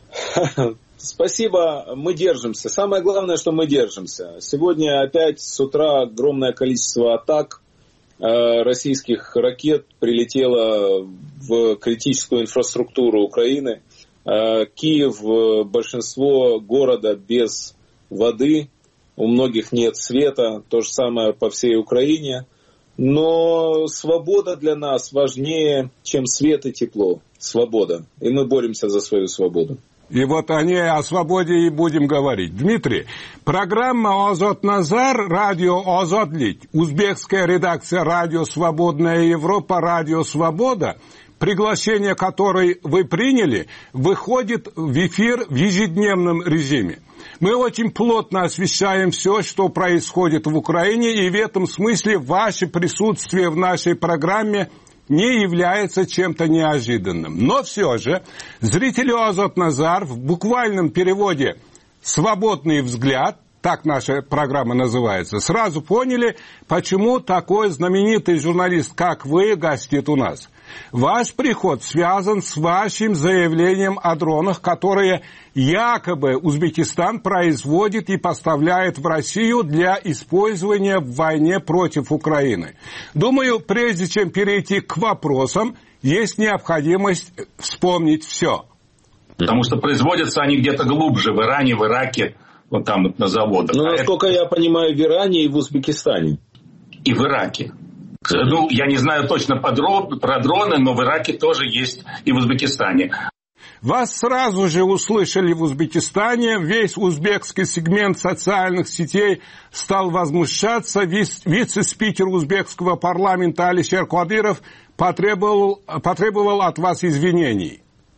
Спасибо, мы держимся. Самое главное, что мы держимся. Сегодня опять с утра огромное количество атак российских ракет прилетело в критическую инфраструктуру Украины. Киев, большинство города без воды, у многих нет света, то же самое по всей Украине. Но свобода для нас важнее, чем свет и тепло. Свобода. И мы боремся за свою свободу. И вот о свободе и будем говорить. Дмитрий, программа «Озод Назар», радио «Озодлик», узбекская редакция «Радио Свободная Европа», «Радио Свобода», приглашение которой вы приняли, выходит в эфир в ежедневном режиме. Мы очень плотно освещаем все, что происходит в Украине, и в этом смысле ваше присутствие в нашей программе не является чем-то неожиданным. Но все же зрители Озод Назар в буквальном переводе «свободный взгляд», так наша программа называется, сразу поняли, почему такой знаменитый журналист, как вы, гостит у нас. Ваш приход связан с вашим заявлением о дронах, которые якобы Узбекистан производит и поставляет в Россию для использования в войне против Украины. Думаю, прежде чем перейти к вопросам, есть необходимость вспомнить все. Потому что производятся они где-то глубже, в Иране, в Ираке, вот там вот на заводах. Ну, насколько я понимаю, в Иране и в Узбекистане. И в Ираке. Ну, я не знаю точно про дроны, но в Ираке тоже есть и в Узбекистане. Вас сразу же услышали в Узбекистане, весь узбекский сегмент социальных сетей стал возмущаться, вице-спикер узбекского парламента Алишер Кадыров потребовал от вас извинений.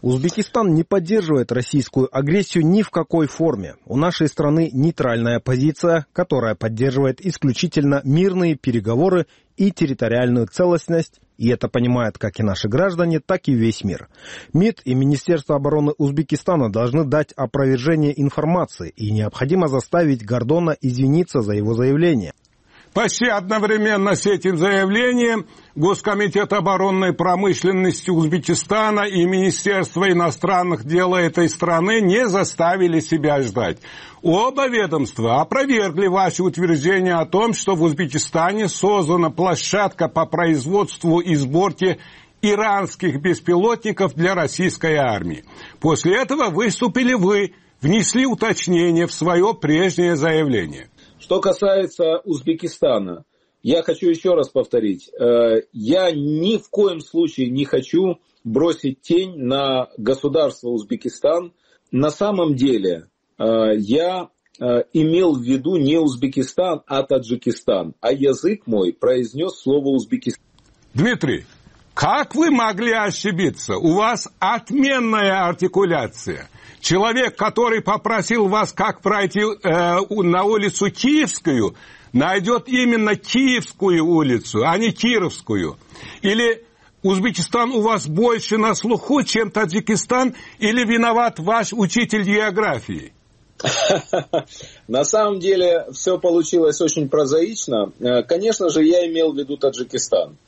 Узбекистан не поддерживает российскую агрессию ни в какой форме. У нашей страны нейтральная позиция, которая поддерживает исключительно мирные переговоры и территориальную целостность, и это понимают как и наши граждане, так и весь мир. МИД и Министерство обороны Узбекистана должны дать опровержение информации, и необходимо заставить Гордона извиниться за его заявление. Почти одновременно с этим заявлением Госкомитет оборонной промышленности Узбекистана и Министерство иностранных дел этой страны не заставили себя ждать. Оба ведомства опровергли ваши утверждения о том, что в Узбекистане создана площадка по производству и сборке иранских беспилотников для российской армии. После этого выступили вы, внесли уточнение в свое прежнее заявление. Что касается Узбекистана, я хочу еще раз повторить. Я ни в коем случае не хочу бросить тень на государство Узбекистан. На самом деле я имел в виду не Узбекистан, а Таджикистан. А язык мой произнес слово Узбекистан. Дмитрий, как вы могли ошибиться? У вас отменная артикуляция. Человек, который попросил вас, как пройти на улицу Киевскую, найдет именно Киевскую улицу, а не Кировскую. Или Узбекистан у вас больше на слуху, чем Таджикистан, или виноват ваш учитель географии? На самом деле все получилось очень прозаично. Конечно же, я имел в виду Таджикистан.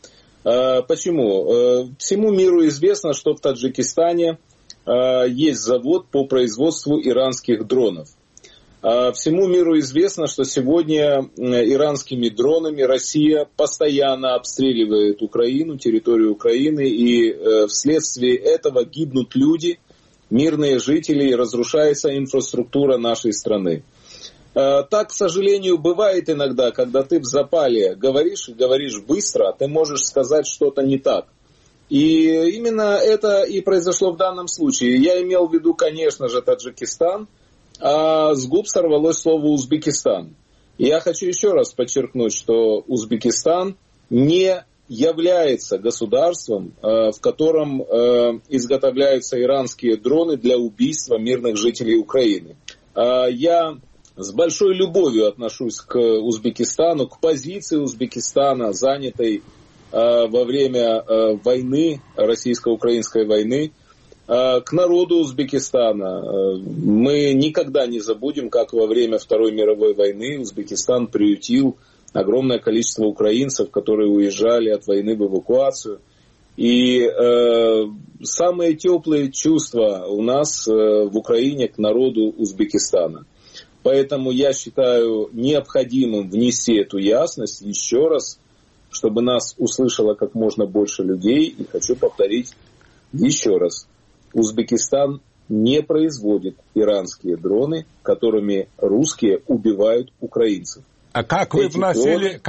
Почему? Всему миру известно, что в Таджикистане есть завод по производству иранских дронов. Всему миру известно, что сегодня иранскими дронами Россия постоянно обстреливает Украину, территорию Украины, и вследствие этого гибнут люди, мирные жители, и разрушается инфраструктура нашей страны. Так, к сожалению, бывает иногда, когда ты в запале говоришь быстро, ты можешь сказать что-то не так. И именно это и произошло в данном случае. Я имел в виду, конечно же, Таджикистан, а с губ сорвалось слово Узбекистан. И я хочу еще раз подчеркнуть, что Узбекистан не является государством, в котором изготовляются иранские дроны для убийства мирных жителей Украины. Я с большой любовью отношусь к Узбекистану, к позиции Узбекистана, занятой во время войны, российско-украинской войны, к народу Узбекистана. Мы никогда не забудем, как во время Второй мировой войны Узбекистан приютил огромное количество украинцев, которые уезжали от войны в эвакуацию. И самые теплые чувства у нас в Украине к народу Узбекистана. Поэтому я считаю необходимым внести эту ясность еще раз, чтобы нас услышало как можно больше людей. И хочу повторить еще раз. Узбекистан не производит иранские дроны, которыми русские убивают украинцев. А как вы вносили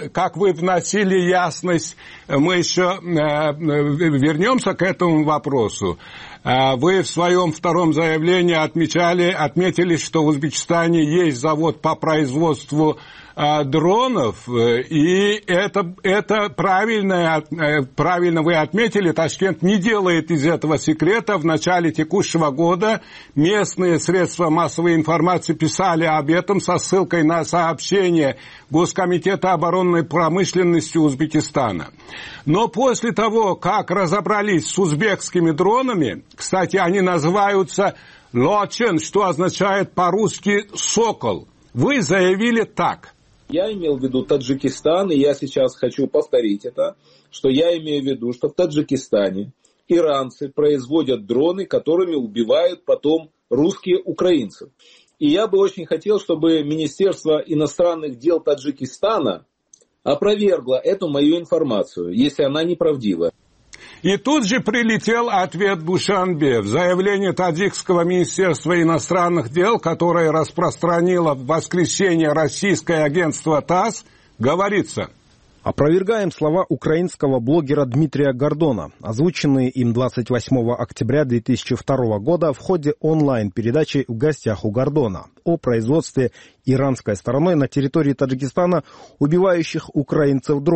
ясность, мы еще вернемся к этому вопросу. Вы в своем втором заявлении отметили, что в Узбекистане есть завод по производству дронов, и это правильно вы отметили. Ташкент не делает из этого секрета. В начале текущего года местные средства массовой информации писали об этом со ссылкой на сообщение Госкомитета оборонной промышленности Узбекистана. Но после того, как разобрались с узбекскими дронами, кстати, они называются «лочен», что означает по-русски «сокол», вы заявили так. Я имел в виду Таджикистан, и я сейчас хочу повторить это, что я имею в виду, что в Таджикистане иранцы производят дроны, которыми убивают потом русские украинцев. И я бы очень хотел, чтобы Министерство иностранных дел Таджикистана опровергло эту мою информацию, если она неправдива. И тут же прилетел ответ Душанбе. В заявлении Таджикского министерства иностранных дел, которое распространило в воскресенье российское агентство ТАСС, говорится: опровергаем слова украинского блогера Дмитрия Гордона, озвученные им 28 октября 2002 года в ходе онлайн-передачи «В гостях у Гордона» о производстве иранской стороной на территории Таджикистана убивающих украинцев дронов.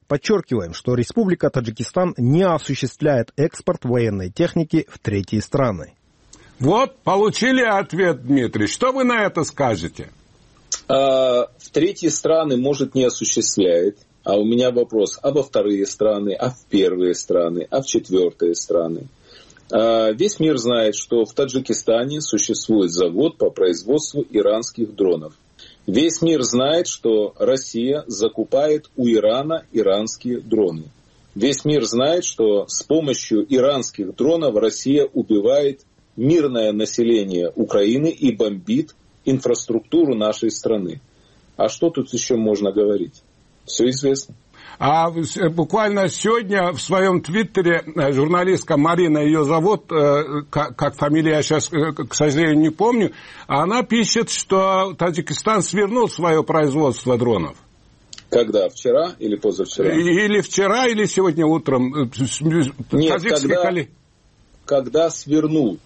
Подчеркиваем, что Республика Таджикистан не осуществляет экспорт военной техники в третьи страны. Вот, получили ответ, Дмитрий. Что вы на это скажете? В третьи страны, может, не осуществляет. А у меня вопрос, а во вторые страны, а в первые страны, а в четвертые страны? Весь мир знает, что в Таджикистане существует завод по производству иранских дронов. Весь мир знает, что Россия закупает у Ирана иранские дроны. Весь мир знает, что с помощью иранских дронов Россия убивает мирное население Украины и бомбит инфраструктуру нашей страны. А что тут еще можно говорить? Все известно. А буквально сегодня в своем твиттере журналистка Марина, ее зовут, как фамилия я сейчас, к сожалению, не помню, она пишет, что Таджикистан свернул свое производство дронов. Когда? Вчера или позавчера? Или вчера, или сегодня утром. Нет, когда свернул.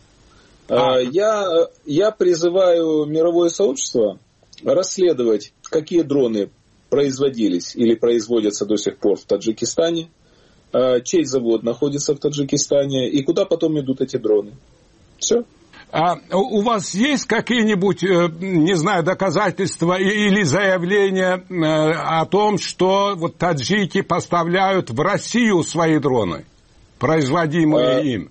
Я призываю мировое сообщество расследовать, какие дроны производились или производятся до сих пор в Таджикистане, чей завод находится в Таджикистане и куда потом идут эти дроны. Все. А у вас есть какие-нибудь, не знаю, доказательства или заявления о том, что вот таджики поставляют в Россию свои дроны, производимые им?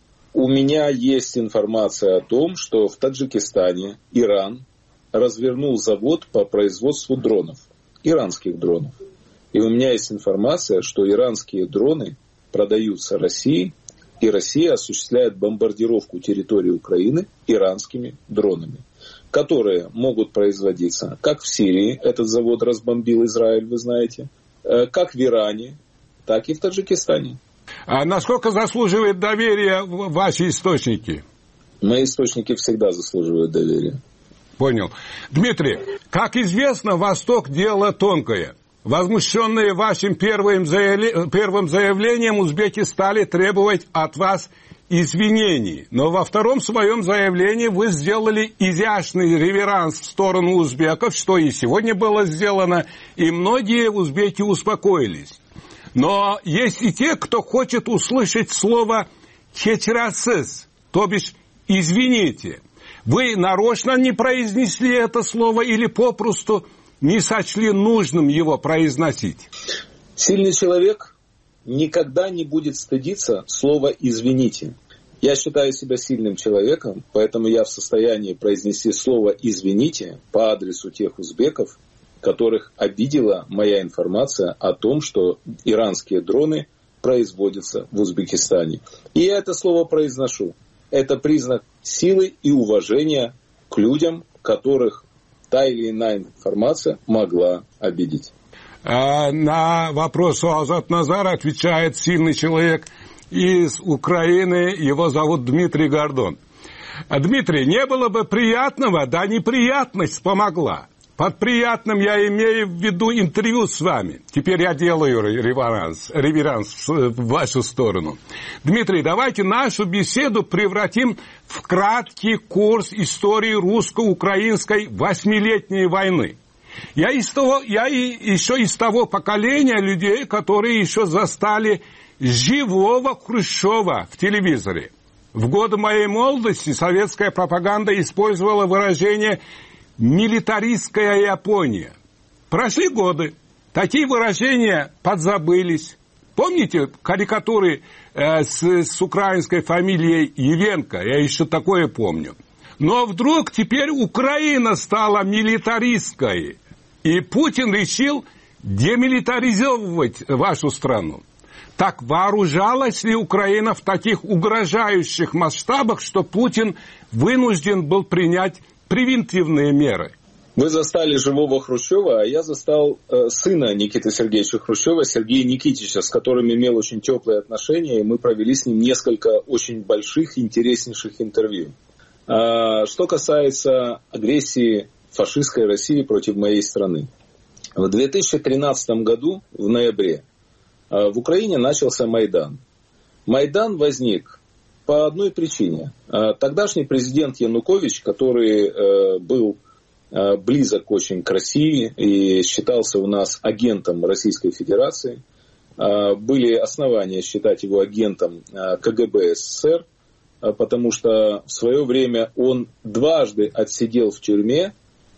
У меня есть информация о том, что в Таджикистане Иран развернул завод по производству дронов. Иранских дронов. И у меня есть информация, что иранские дроны продаются России, и Россия осуществляет бомбардировку территории Украины иранскими дронами, которые могут производиться как в Сирии, этот завод разбомбил Израиль, вы знаете, как в Иране, так и в Таджикистане. А насколько заслуживает доверия ваши источники? Мои источники всегда заслуживают доверия. Понял. Дмитрий, как известно, Восток – дело тонкое. Возмущенные вашим первым заявлением, узбеки стали требовать от вас извинений. Но во втором своем заявлении вы сделали изящный реверанс в сторону узбеков, что и сегодня было сделано, и многие узбеки успокоились. Но есть и те, кто хочет услышать слово «кечрасыз», то бишь «извините». Вы нарочно не произнесли это слово или попросту не сочли нужным его произносить? Сильный человек никогда не будет стыдиться слова «извините». Я считаю себя сильным человеком, поэтому я в состоянии произнести слово «извините» по адресу тех узбеков, которых обидела моя информация о том, что иранские дроны производятся в Узбекистане. И я это слово произношу. Это признак силы и уважения к людям, которых та или иная информация могла обидеть. На вопрос Азат Назар отвечает сильный человек из Украины. Его зовут Дмитрий Гордон. Дмитрий, не было бы приятного, да неприятность помогла. Под приятным я имею в виду интервью с вами. Теперь я делаю реверанс в вашу сторону. Дмитрий, давайте нашу беседу превратим в краткий курс истории русско-украинской 8-летней войны. Я еще из того поколения людей, которые еще застали живого Хрущева в телевизоре. В годы моей молодости советская пропаганда использовала выражение «милитаристская Япония». Прошли годы, такие выражения подзабылись. Помните карикатуры с украинской фамилией Евенко? Я еще такое помню. Но вдруг теперь Украина стала милитаристской, и Путин решил демилитаризовывать вашу страну. Так вооружалась ли Украина в таких угрожающих масштабах, что Путин вынужден был принять превентивные меры? Вы застали живого Хрущева, а я застал сына Никиты Сергеевича Хрущева, Сергея Никитича, с которым имел очень теплые отношения, и мы провели с ним несколько очень больших, интереснейших интервью. Что касается агрессии фашистской России против моей страны. В 2013 году, в ноябре, в Украине начался Майдан. Майдан возник по одной причине. Тогдашний президент Янукович, который был близок очень к России и считался у нас агентом Российской Федерации. Были основания считать его агентом КГБ СССР, потому что в свое время он дважды отсидел в тюрьме.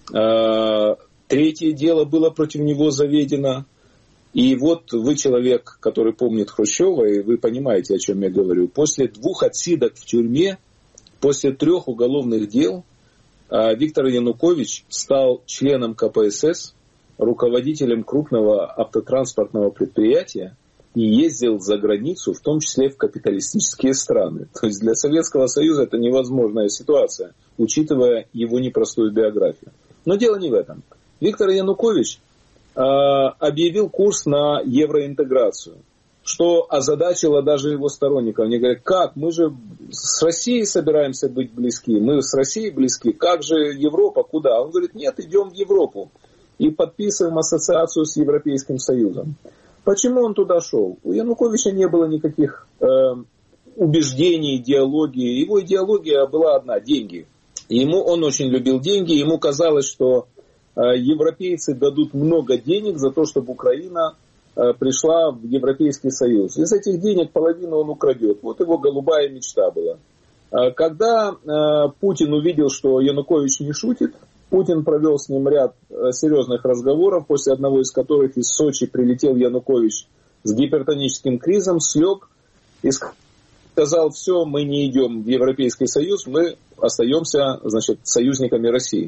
Третье дело было против него заведено. И вот вы человек, который помнит Хрущева, и вы понимаете, о чем я говорю. После 2 отсидок в тюрьме, после 3 уголовных дел, Виктор Янукович стал членом КПСС, руководителем крупного автотранспортного предприятия и ездил за границу, в том числе в капиталистические страны. То есть для Советского Союза это невозможная ситуация, учитывая его непростую биографию. Но дело не в этом. Виктор Янукович объявил курс на евроинтеграцию, что озадачило даже его сторонников. Они говорят, как, мы же с Россией собираемся быть близки, мы с Россией близки, как же Европа, куда? Он говорит, нет, идем в Европу и подписываем ассоциацию с Европейским Союзом. Почему он туда шел? У Януковича не было никаких убеждений, идеологии. Его идеология была одна – деньги. Он очень любил деньги, ему казалось, что европейцы дадут много денег за то, чтобы Украина пришла в Европейский Союз. Из этих денег половину он украдет. Вот его голубая мечта была. Когда Путин увидел, что Янукович не шутит, Путин провел с ним ряд серьезных разговоров, после одного из которых из Сочи прилетел Янукович с гипертоническим кризом, слег и сказал, все, мы не идем в Европейский Союз, мы остаемся, союзниками России.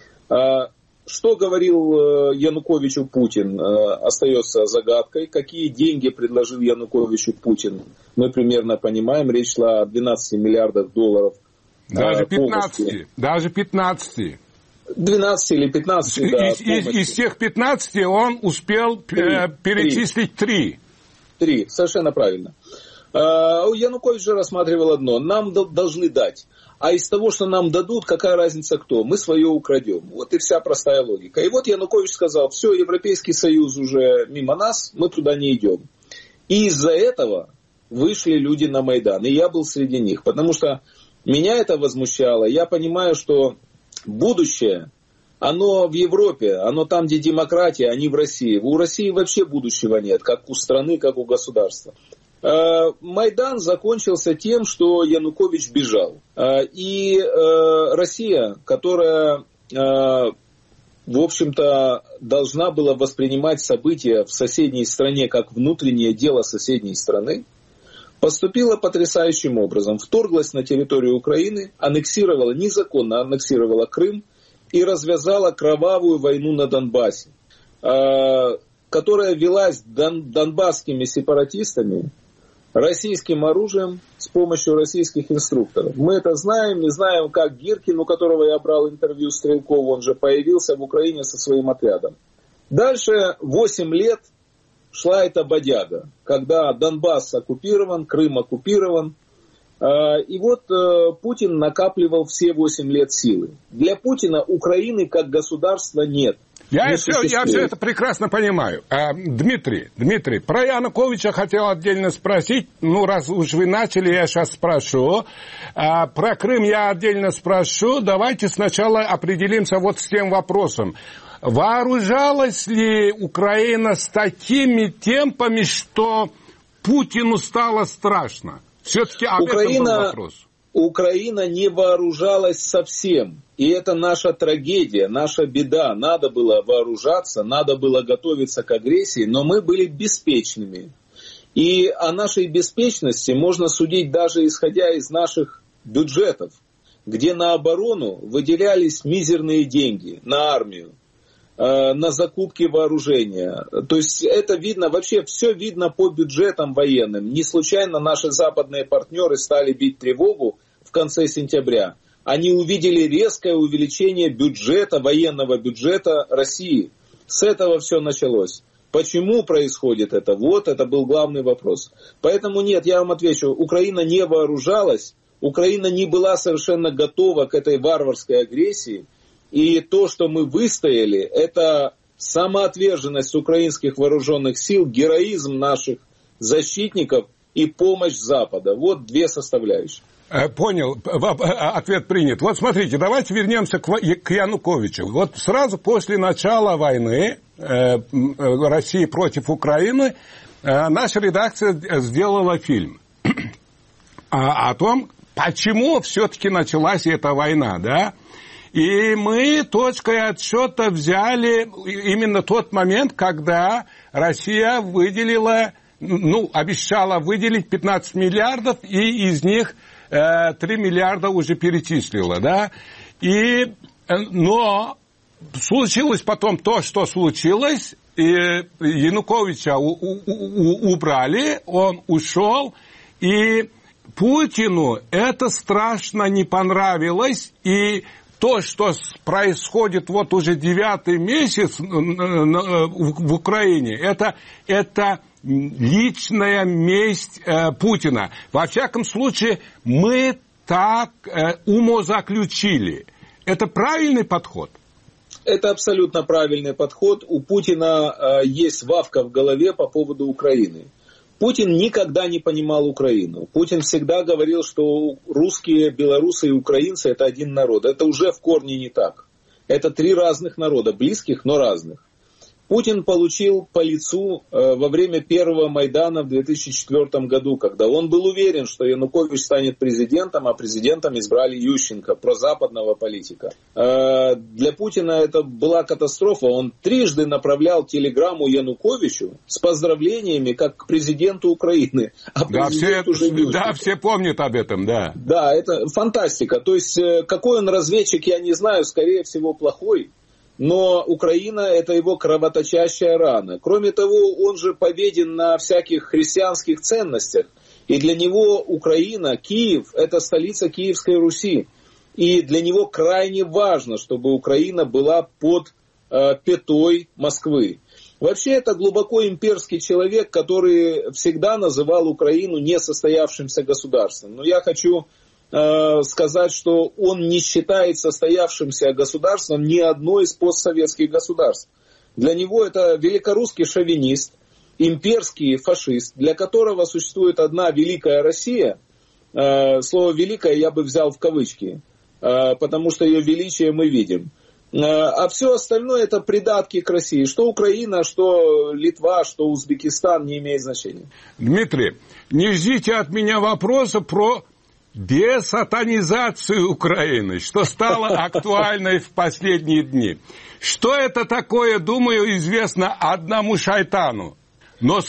Что говорил Януковичу Путин, остается загадкой. Какие деньги предложил Януковичу Путин, мы примерно понимаем. Речь шла о 12 миллиардах долларов. Даже 15. Даже 15. 12 или 15, да. Из тех 15 он успел перечислить 3. 3, совершенно правильно. Янукович же рассматривал одно. Нам должны дать. А из того, что нам дадут, какая разница кто? Мы свое украдем. Вот и вся простая логика. И вот Янукович сказал, все, Европейский Союз уже мимо нас, мы туда не идем. И из-за этого вышли люди на Майдан. И я был среди них. Потому что меня это возмущало. Я понимаю, что будущее, оно в Европе, оно там, где демократия, а не в России. У России вообще будущего нет, как у страны, как у государства. Майдан закончился тем, что Янукович бежал. И Россия, которая, в общем-то, должна была воспринимать события в соседней стране как внутреннее дело соседней страны, поступила потрясающим образом. Вторглась на территорию Украины, незаконно аннексировала Крым и развязала кровавую войну на Донбассе, которая велась донбасскими сепаратистами, российским оружием с помощью российских инструкторов. Мы это знаем, не знаем, как Гиркин, у которого я брал интервью Стрелкова, он же появился в Украине со своим отрядом. Дальше 8 лет шла эта бодяга, когда Донбасс оккупирован, Крым оккупирован. И вот Путин накапливал все 8 лет силы. Для Путина Украины как государства нет. Я все это прекрасно понимаю. Дмитрий, про Януковича хотел отдельно спросить. Раз уж вы начали, я сейчас спрошу. Про Крым я отдельно спрошу. Давайте сначала определимся вот с тем вопросом. Вооружалась ли Украина с такими темпами, что Путину стало страшно? Все-таки об этом был вопрос. Украина не вооружалась совсем. И это наша трагедия, наша беда. Надо было вооружаться, надо было готовиться к агрессии, но мы были беспечными. И о нашей беспечности можно судить даже исходя из наших бюджетов, где на оборону выделялись мизерные деньги, на армию, на закупки вооружения. То есть это видно, вообще все видно по бюджетам военным. Не случайно наши западные партнеры стали бить тревогу в конце сентября. Они увидели резкое увеличение бюджета, военного бюджета России. С этого все началось. Почему происходит это? Вот это был главный вопрос. Поэтому нет, я вам отвечу, Украина не вооружалась, Украина не была совершенно готова к этой варварской агрессии. И то, что мы выстояли, это самоотверженность украинских вооруженных сил, героизм наших защитников и помощь Запада. Вот две составляющие. Понял, ответ принят. Вот смотрите, давайте вернемся к Януковичу. Вот сразу после начала войны России против Украины наша редакция сделала фильм о том, почему все-таки началась эта война, да? И мы точкой отсчета взяли именно тот момент, когда Россия выделила, обещала выделить 15 миллиардов, и из них 3 миллиарда уже перечислила, да? Но случилось потом то, что случилось, и Януковича убрали, он ушел, и Путину это страшно не понравилось, и то, что происходит вот уже 9-й месяц в Украине, это личная месть Путина. Во всяком случае, мы так умозаключили. Это правильный подход? Это абсолютно правильный подход. У Путина есть вавка в голове по поводу Украины. Путин никогда не понимал Украину. Путин всегда говорил, что русские, белорусы и украинцы – это один народ. Это уже в корне не так. Это 3 разных народа, близких, но разных. Путин получил по лицу во время первого Майдана в 2004 году, когда он был уверен, что Янукович станет президентом, а президентом избрали Ющенко, прозападного политика. Для Путина это была катастрофа. Он трижды направлял телеграмму Януковичу с поздравлениями как к президенту Украины. А президент уже Ющенко. Да, все помнят об этом, да. Да, это фантастика. То есть, какой он разведчик, я не знаю, скорее всего, плохой. Но Украина – это его кровоточащая рана. Кроме того, он же поведен на всяких христианских ценностях. И для него Украина, Киев – это столица Киевской Руси. И для него крайне важно, чтобы Украина была под пятой Москвы. Вообще, это глубоко имперский человек, который всегда называл Украину несостоявшимся государством. Но я хочу сказать, что он не считает состоявшимся государством ни одно из постсоветских государств. Для него это великорусский шовинист, имперский фашист, для которого существует одна великая Россия. Слово «великая» я бы взял в кавычки, потому что ее величие мы видим. А все остальное это придатки к России. Что Украина, что Литва, что Узбекистан, не имеет значения. Дмитрий, не ждите от меня вопроса про десатанизацию Украины, что стало актуальной в последние дни. Что это такое, думаю, известно одному шайтану. Но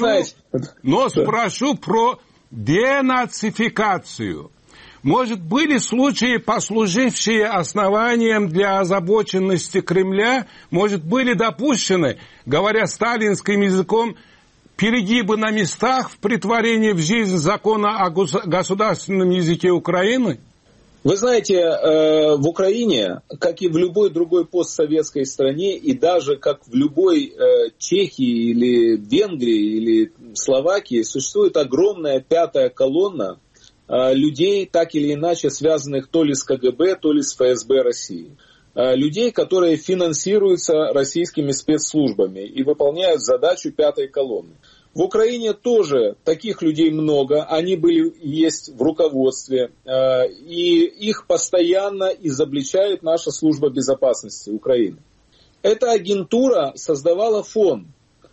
спрошу про денацификацию. Может, были случаи, послужившие основанием для озабоченности Кремля? Может, были допущены, говоря сталинским языком, перегибы на местах в претворении в жизнь закона о государственном языке Украины? Вы знаете, в Украине, как и в любой другой постсоветской стране, и даже как в любой Чехии или Венгрии или Словакии, существует огромная пятая колонна людей, так или иначе связанных то ли с КГБ, то ли с ФСБ России. Людей, которые финансируются российскими спецслужбами и выполняют задачу пятой колонны. В Украине тоже таких людей много, они есть в руководстве, и их постоянно изобличает наша служба безопасности Украины. Эта агентура создавала фон.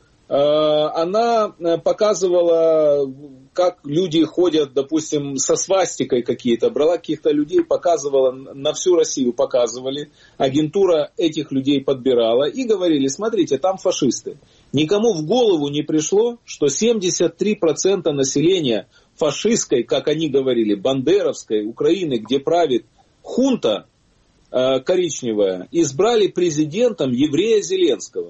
Она показывала, как люди ходят, допустим, со свастикой какие-то, брала каких-то людей, показывала, на всю Россию показывали, агентура этих людей подбирала и говорили: смотрите, там фашисты. Никому в голову не пришло, что 73% населения фашистской, как они говорили, бандеровской Украины, где правит хунта коричневая, избрали президентом еврея Зеленского.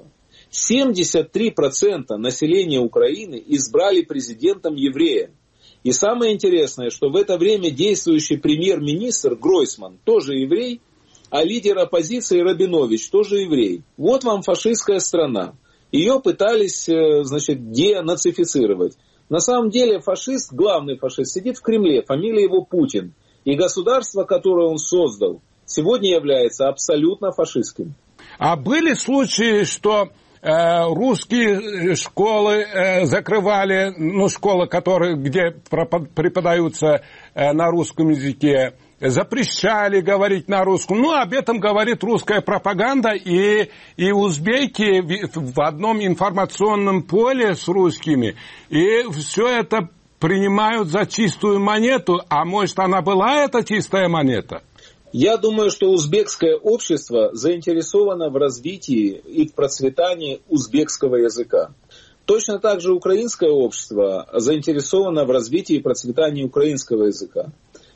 73% населения Украины избрали президентом еврея. И самое интересное, что в это время действующий премьер-министр Гройсман тоже еврей, а лидер оппозиции Рабинович тоже еврей. Вот вам фашистская страна. Ее пытались, денацифицировать. На самом деле фашист, главный фашист, сидит в Кремле, фамилия его Путин. И государство, которое он создал, сегодня является абсолютно фашистским. А были случаи, что русские школы закрывали, школы, где преподаются на русском языке, запрещали говорить на русском. Об этом говорит русская пропаганда, и узбеки в одном информационном поле с русскими, и все это принимают за чистую монету. А может, она была, эта чистая монета? Я думаю, что узбекское общество заинтересовано в развитии и в процветании узбекского языка. Точно так же украинское общество заинтересовано в развитии и процветании украинского языка.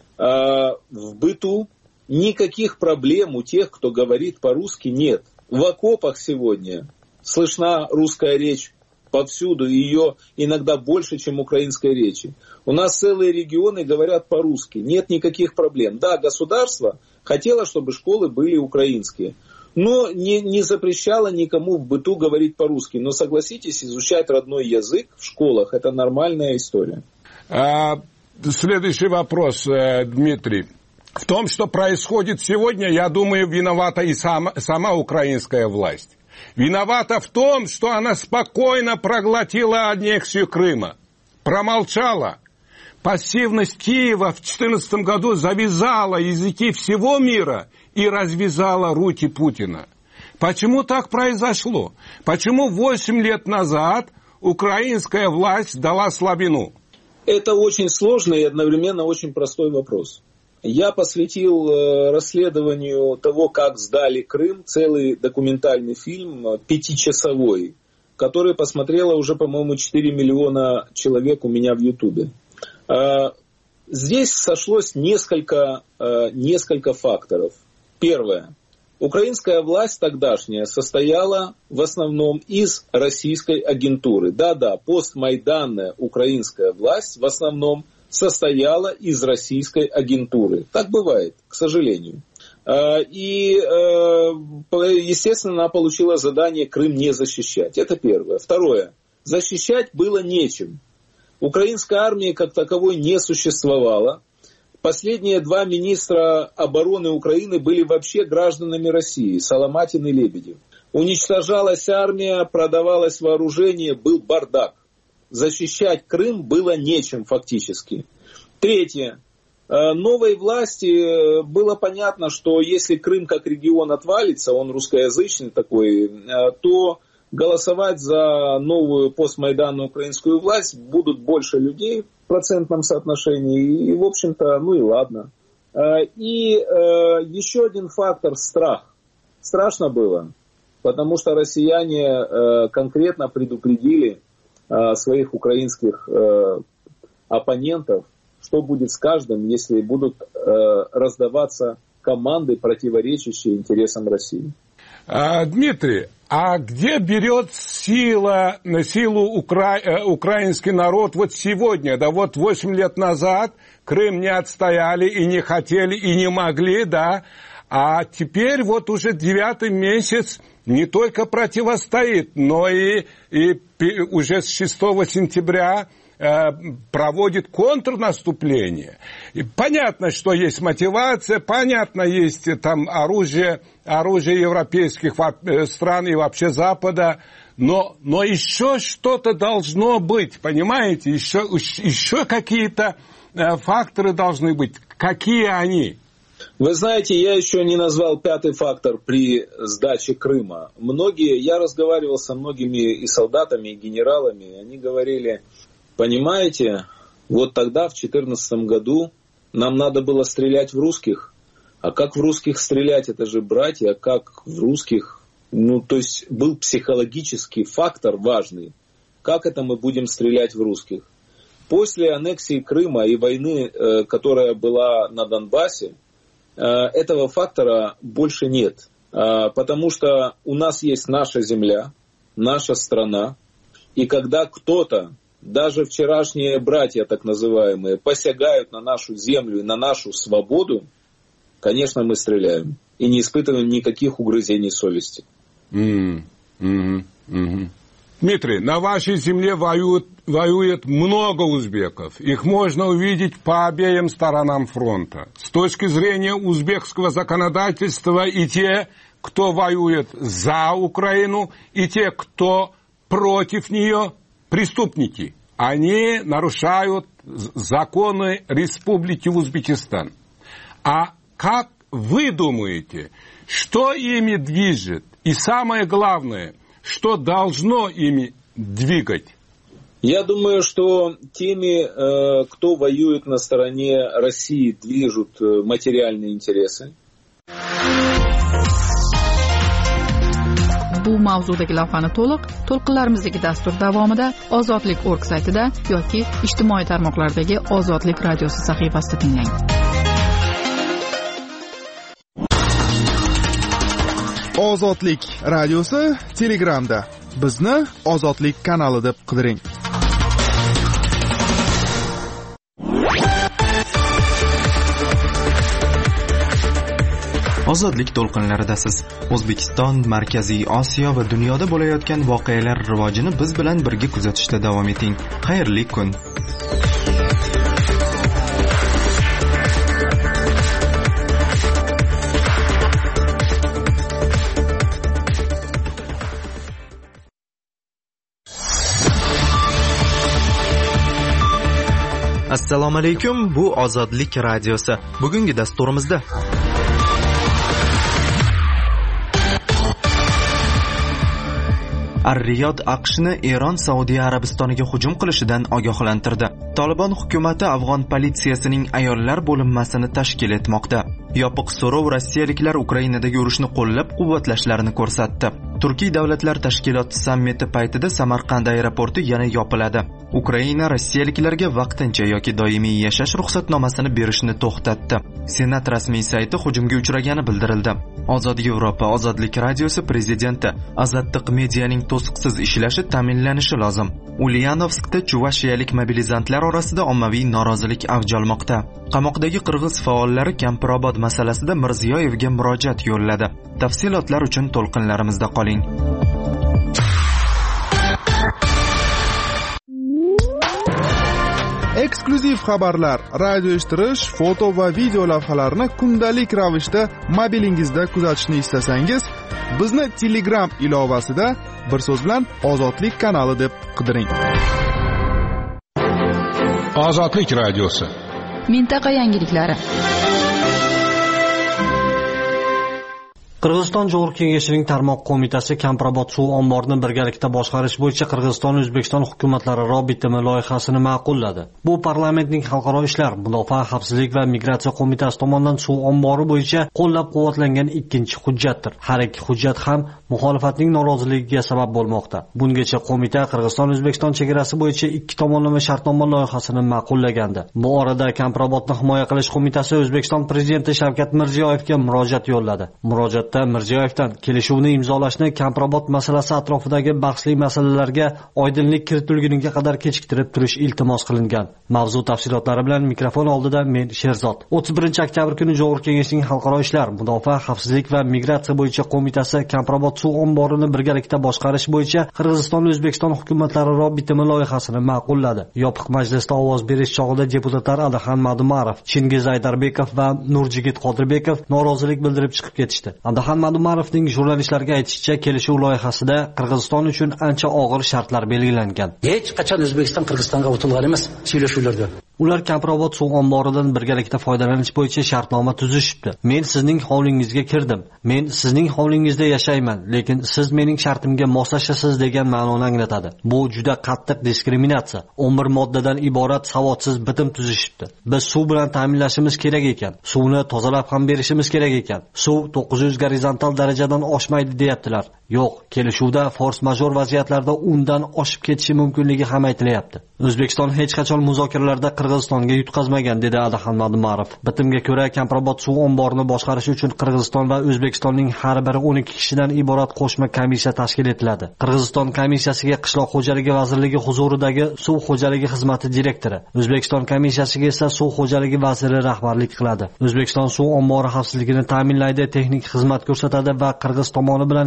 В быту никаких проблем у тех, кто говорит по-русски, нет. В окопах сегодня слышна русская речь повсюду, ее иногда больше, чем украинской речи. У нас целые регионы говорят по-русски, нет никаких проблем. Да, государство хотело, чтобы школы были украинские, но не запрещало никому в быту говорить по-русски. Но согласитесь, изучать родной язык в школах – это нормальная история. Следующий вопрос, Дмитрий. В том, что происходит сегодня, я думаю, виновата и сама украинская власть. Виновата в том, что она спокойно проглотила аннексию Крыма. Промолчала. Пассивность Киева в 2014 году завязала языки всего мира и развязала руки Путина. Почему так произошло? Почему 8 лет назад украинская власть дала слабину? Это очень сложный и одновременно очень простой вопрос. Я посвятил расследованию того, как сдали Крым, целый документальный фильм, 5-часовой, который посмотрело уже, по-моему, 4 миллиона человек у меня в Ютубе. Здесь сошлось несколько факторов. Первое. Украинская власть тогдашняя состояла в основном из российской агентуры. Да-да, постмайданная украинская власть в основном состояла из российской агентуры. Так бывает, к сожалению. И, естественно, она получила задание Крым не защищать. Это первое. Второе. Защищать было нечем. Украинская армия как таковой не существовала. Последние 2 министра обороны Украины были вообще гражданами России, Соломатин и Лебедев. Уничтожалась армия, продавалось вооружение, был бардак. Защищать Крым было нечем фактически. Третье. Новой власти было понятно, что если Крым как регион отвалится, он русскоязычный такой, то голосовать за новую постмайданную украинскую власть будут больше людей в процентном соотношении. И, в общем-то, и ладно. И еще один фактор – страх. Страшно было, потому что россияне конкретно предупредили своих украинских оппонентов, что будет с каждым, если будут раздаваться команды, противоречащие интересам России. Дмитрий, а где берет силу украинский народ вот сегодня? Да вот 8 лет назад Крым не отстояли и не хотели и не могли, да? А теперь вот уже 9-й месяц не только противостоит, но и уже с 6 сентября проводит контрнаступление. И понятно, что есть мотивация, понятно, есть там оружие европейских стран и вообще Запада, но еще что-то должно быть, понимаете? Еще какие-то факторы должны быть. Какие они? Вы знаете, я еще не назвал 5-й фактор при сдаче Крыма. Я разговаривал со многими и солдатами, и генералами, они говорили: понимаете, вот тогда, в 2014 году, нам надо было стрелять в русских. А как в русских стрелять? Это же братья. А как в русских? То есть был психологический фактор важный. Как это мы будем стрелять в русских? После аннексии Крыма и войны, которая была на Донбассе, этого фактора больше нет. Потому что у нас есть наша земля, наша страна. И когда кто-то, даже вчерашние братья так называемые, посягают на нашу землю и на нашу свободу, конечно, мы стреляем. И не испытываем никаких угрызений совести. Дмитрий, на вашей земле воюет много узбеков. Их можно увидеть по обеим сторонам фронта. С точки зрения узбекского законодательства и те, кто воюет за Украину, и те, кто против нее, преступники. Они нарушают законы Республики Узбекистан. А как вы думаете, что ими движет? И самое главное, что должно ими двигать? Я думаю, что теми, кто воюет на стороне России, движут материальные интересы. Bu mavzudagi lavhani to'lqinlarimizdagi dastur davomida ozodlik.org saytida yoki ijtimoiy tarmoqlardagi Ozodlik radiosi sahifasida tinglang. Ozodlik radiosi Telegramda. Bizni Ozodlik kanali deb qidiring. Ozodlik to'lqinlaridasiz. O'zbekiston, Markaziy Osiyo va dunyoda bo'layotgan voqealar rivojini biz bilan birga kuzatishda davom eting. Xayrli kun. Assalomu alaykum, bu Ozodlik radiosi. Bugungi dasturimizda Ar-Riyod AQShni Eron Saudiya Arabistoniga hujum qilishidan ogohlantirdi. Tolibon hukumatati afg'on politsiyasining ayollar bo'linmasini tashkil etmoqda. Yopiq so'rov rossiyaliklar Ukrainadagi urushni qo'llab-quvvatlashlarini ko'rsatdi. Turkiy davlatlar tashkiloti sammiti paytida Samarqand aeroporti yana yopiladi. Ukraina rossiyaliklarga vaqtincha yoki doimiy yashash ruxsatnomasini berishni to'xtatdi. Senat rasmiy sayti hujumga uchragani bildirildi. Ozod Yevropa Ozodlik radiosi prezidenti Azattiq medianing to'siqsiz ishlashi ta'minlanishi lozim. Ulyanovskda chuvashiyalik mobilizantlar orasida ommaviy norozilik avj olmoqda. Qamoqdagi qirg'iz faollari Kampirobod masalasida Mirziyoyevga murojaat yo'lladi. Tafsilotlar uchun to'lqinlarimizda qoling. Eksklyuziv xabarlar, radio eshittirish, foto va video lavhalarni kundalik ravishda mobilingizda kuzatishni istasangiz, bizni Telegram ilovasida bir so'z bilan Ozodlik kanali deb qidiring. Ozodlik radiosi. Mintaqa yangiliklari. Qirg'iziston Jo'g'ir kengashining tarmoq qo'mitasi Kampirobod suv omborini birgalikda boshqarish bo'yicha Qirg'iziston O'zbekiston hukumatlararo bitimi loyihasini ma'qulladi. Bu parlamentning xalqaro ishlar, mudofaa, xavfsizlik va migratsiya qo'mitasi tomonidan suv ombori bo'yicha qo'llab-quvvatlangan ikkinchi hujjatdir. Har ikki hujjat ham muxolifatning noroziligiga sabab bo'lmoqda. Bungacha qo'mita Qirg'iziston O'zbekiston chegarasi bo'yicha ikki tomonlama shartnoma loyihasini ma'qullagandi. Bu orada Kampirobodni himoya qilish qo'mitasi O'zbekiston prezidenti Shavkat Mirziyoyevga murojaat yo'lladi. Murojaatda Mirziyoyevdan kelishuvni imzolashni Kampirobod masalasi atrofidagi bahsli masalalarga oydinlik kiritilguniga qadar kechiktirib turish iltimos qilingan. Mavzu tafsilotlari bilan mikrofon oldida men Sherzod. 31-oktyabr kuni Jo'g'ir kengashining xalqaro ishlar, mudofaa, xavfsizlik va migratsiya bo'yicha qo'mitasi Kampirobod suv omborini birgalikda boshqarish bo'yicha Qirg'iziston O'zbekiston hukumatlararo bitimi loyihasini ma'qulladi. Yopiq majlisda ovoz berish chog'ida deputatlar Adaxan Madumarov, Chingiz Aydarbekov va Nurjigit Qodirbekov norozilik bildirib chiqib ketishdi. Adaxan Madumarovning jurnalistlarga aytishicha, kelishuv loyihasida Qirg'iziston uchun ancha og'ir shartlar belgilangan. Hech qachon O'zbekiston Qirg'izistonga o'tilgan emas сөйлешүүлөрдө. Ular Kampirobod suv omboridan birgalikda foydalanish bo'yicha shartnoma tuzishibdi. Men sizning hovlingizga kirdim. Men sizning hovlingizda yashayman, lekin siz mening shartimga moslashasiz degan ma'noni anglatadi. Bu juda qattiq diskriminatsiya. 11 moddadan iborat savodsiz bitim tuzishibdi. Biz suv bilan ta'minlashimiz kerak ekan. Suvni tozalab ham berishimiz kerak ekan. Suv 900 gorizontal darajadan oshmaydi deyaptilar. Yo'q, kelishuvda force major vaziyatlarda undan oshib ketishi mumkinligi ham aytilyapti. O'zbekiston hech qachon muzokaralarda Qirg'izistonga yutqazmagan, dedi Adaxan Madumarov. Bitimga ko'ra, Kampirobod suv omborini boshqarish uchun Qirg'iziston va O'zbekistonning har biri 12 kishidan iborat qo'shma komissiya tashkil etiladi. Qirg'iziston komissiyasiga Qishloq xo'jaligi vazirligi huzuridagi suv xo'jaligi xizmati direktori, O'zbekiston komissiyasiga esa suv xo'jaligi vaziri rahbarlik qiladi. O'zbekiston suv ombori xavfsizligini ta'minlaydi, texnik xizmat ko'rsatadi va Qirg'iz tomoni bilan kelishilgan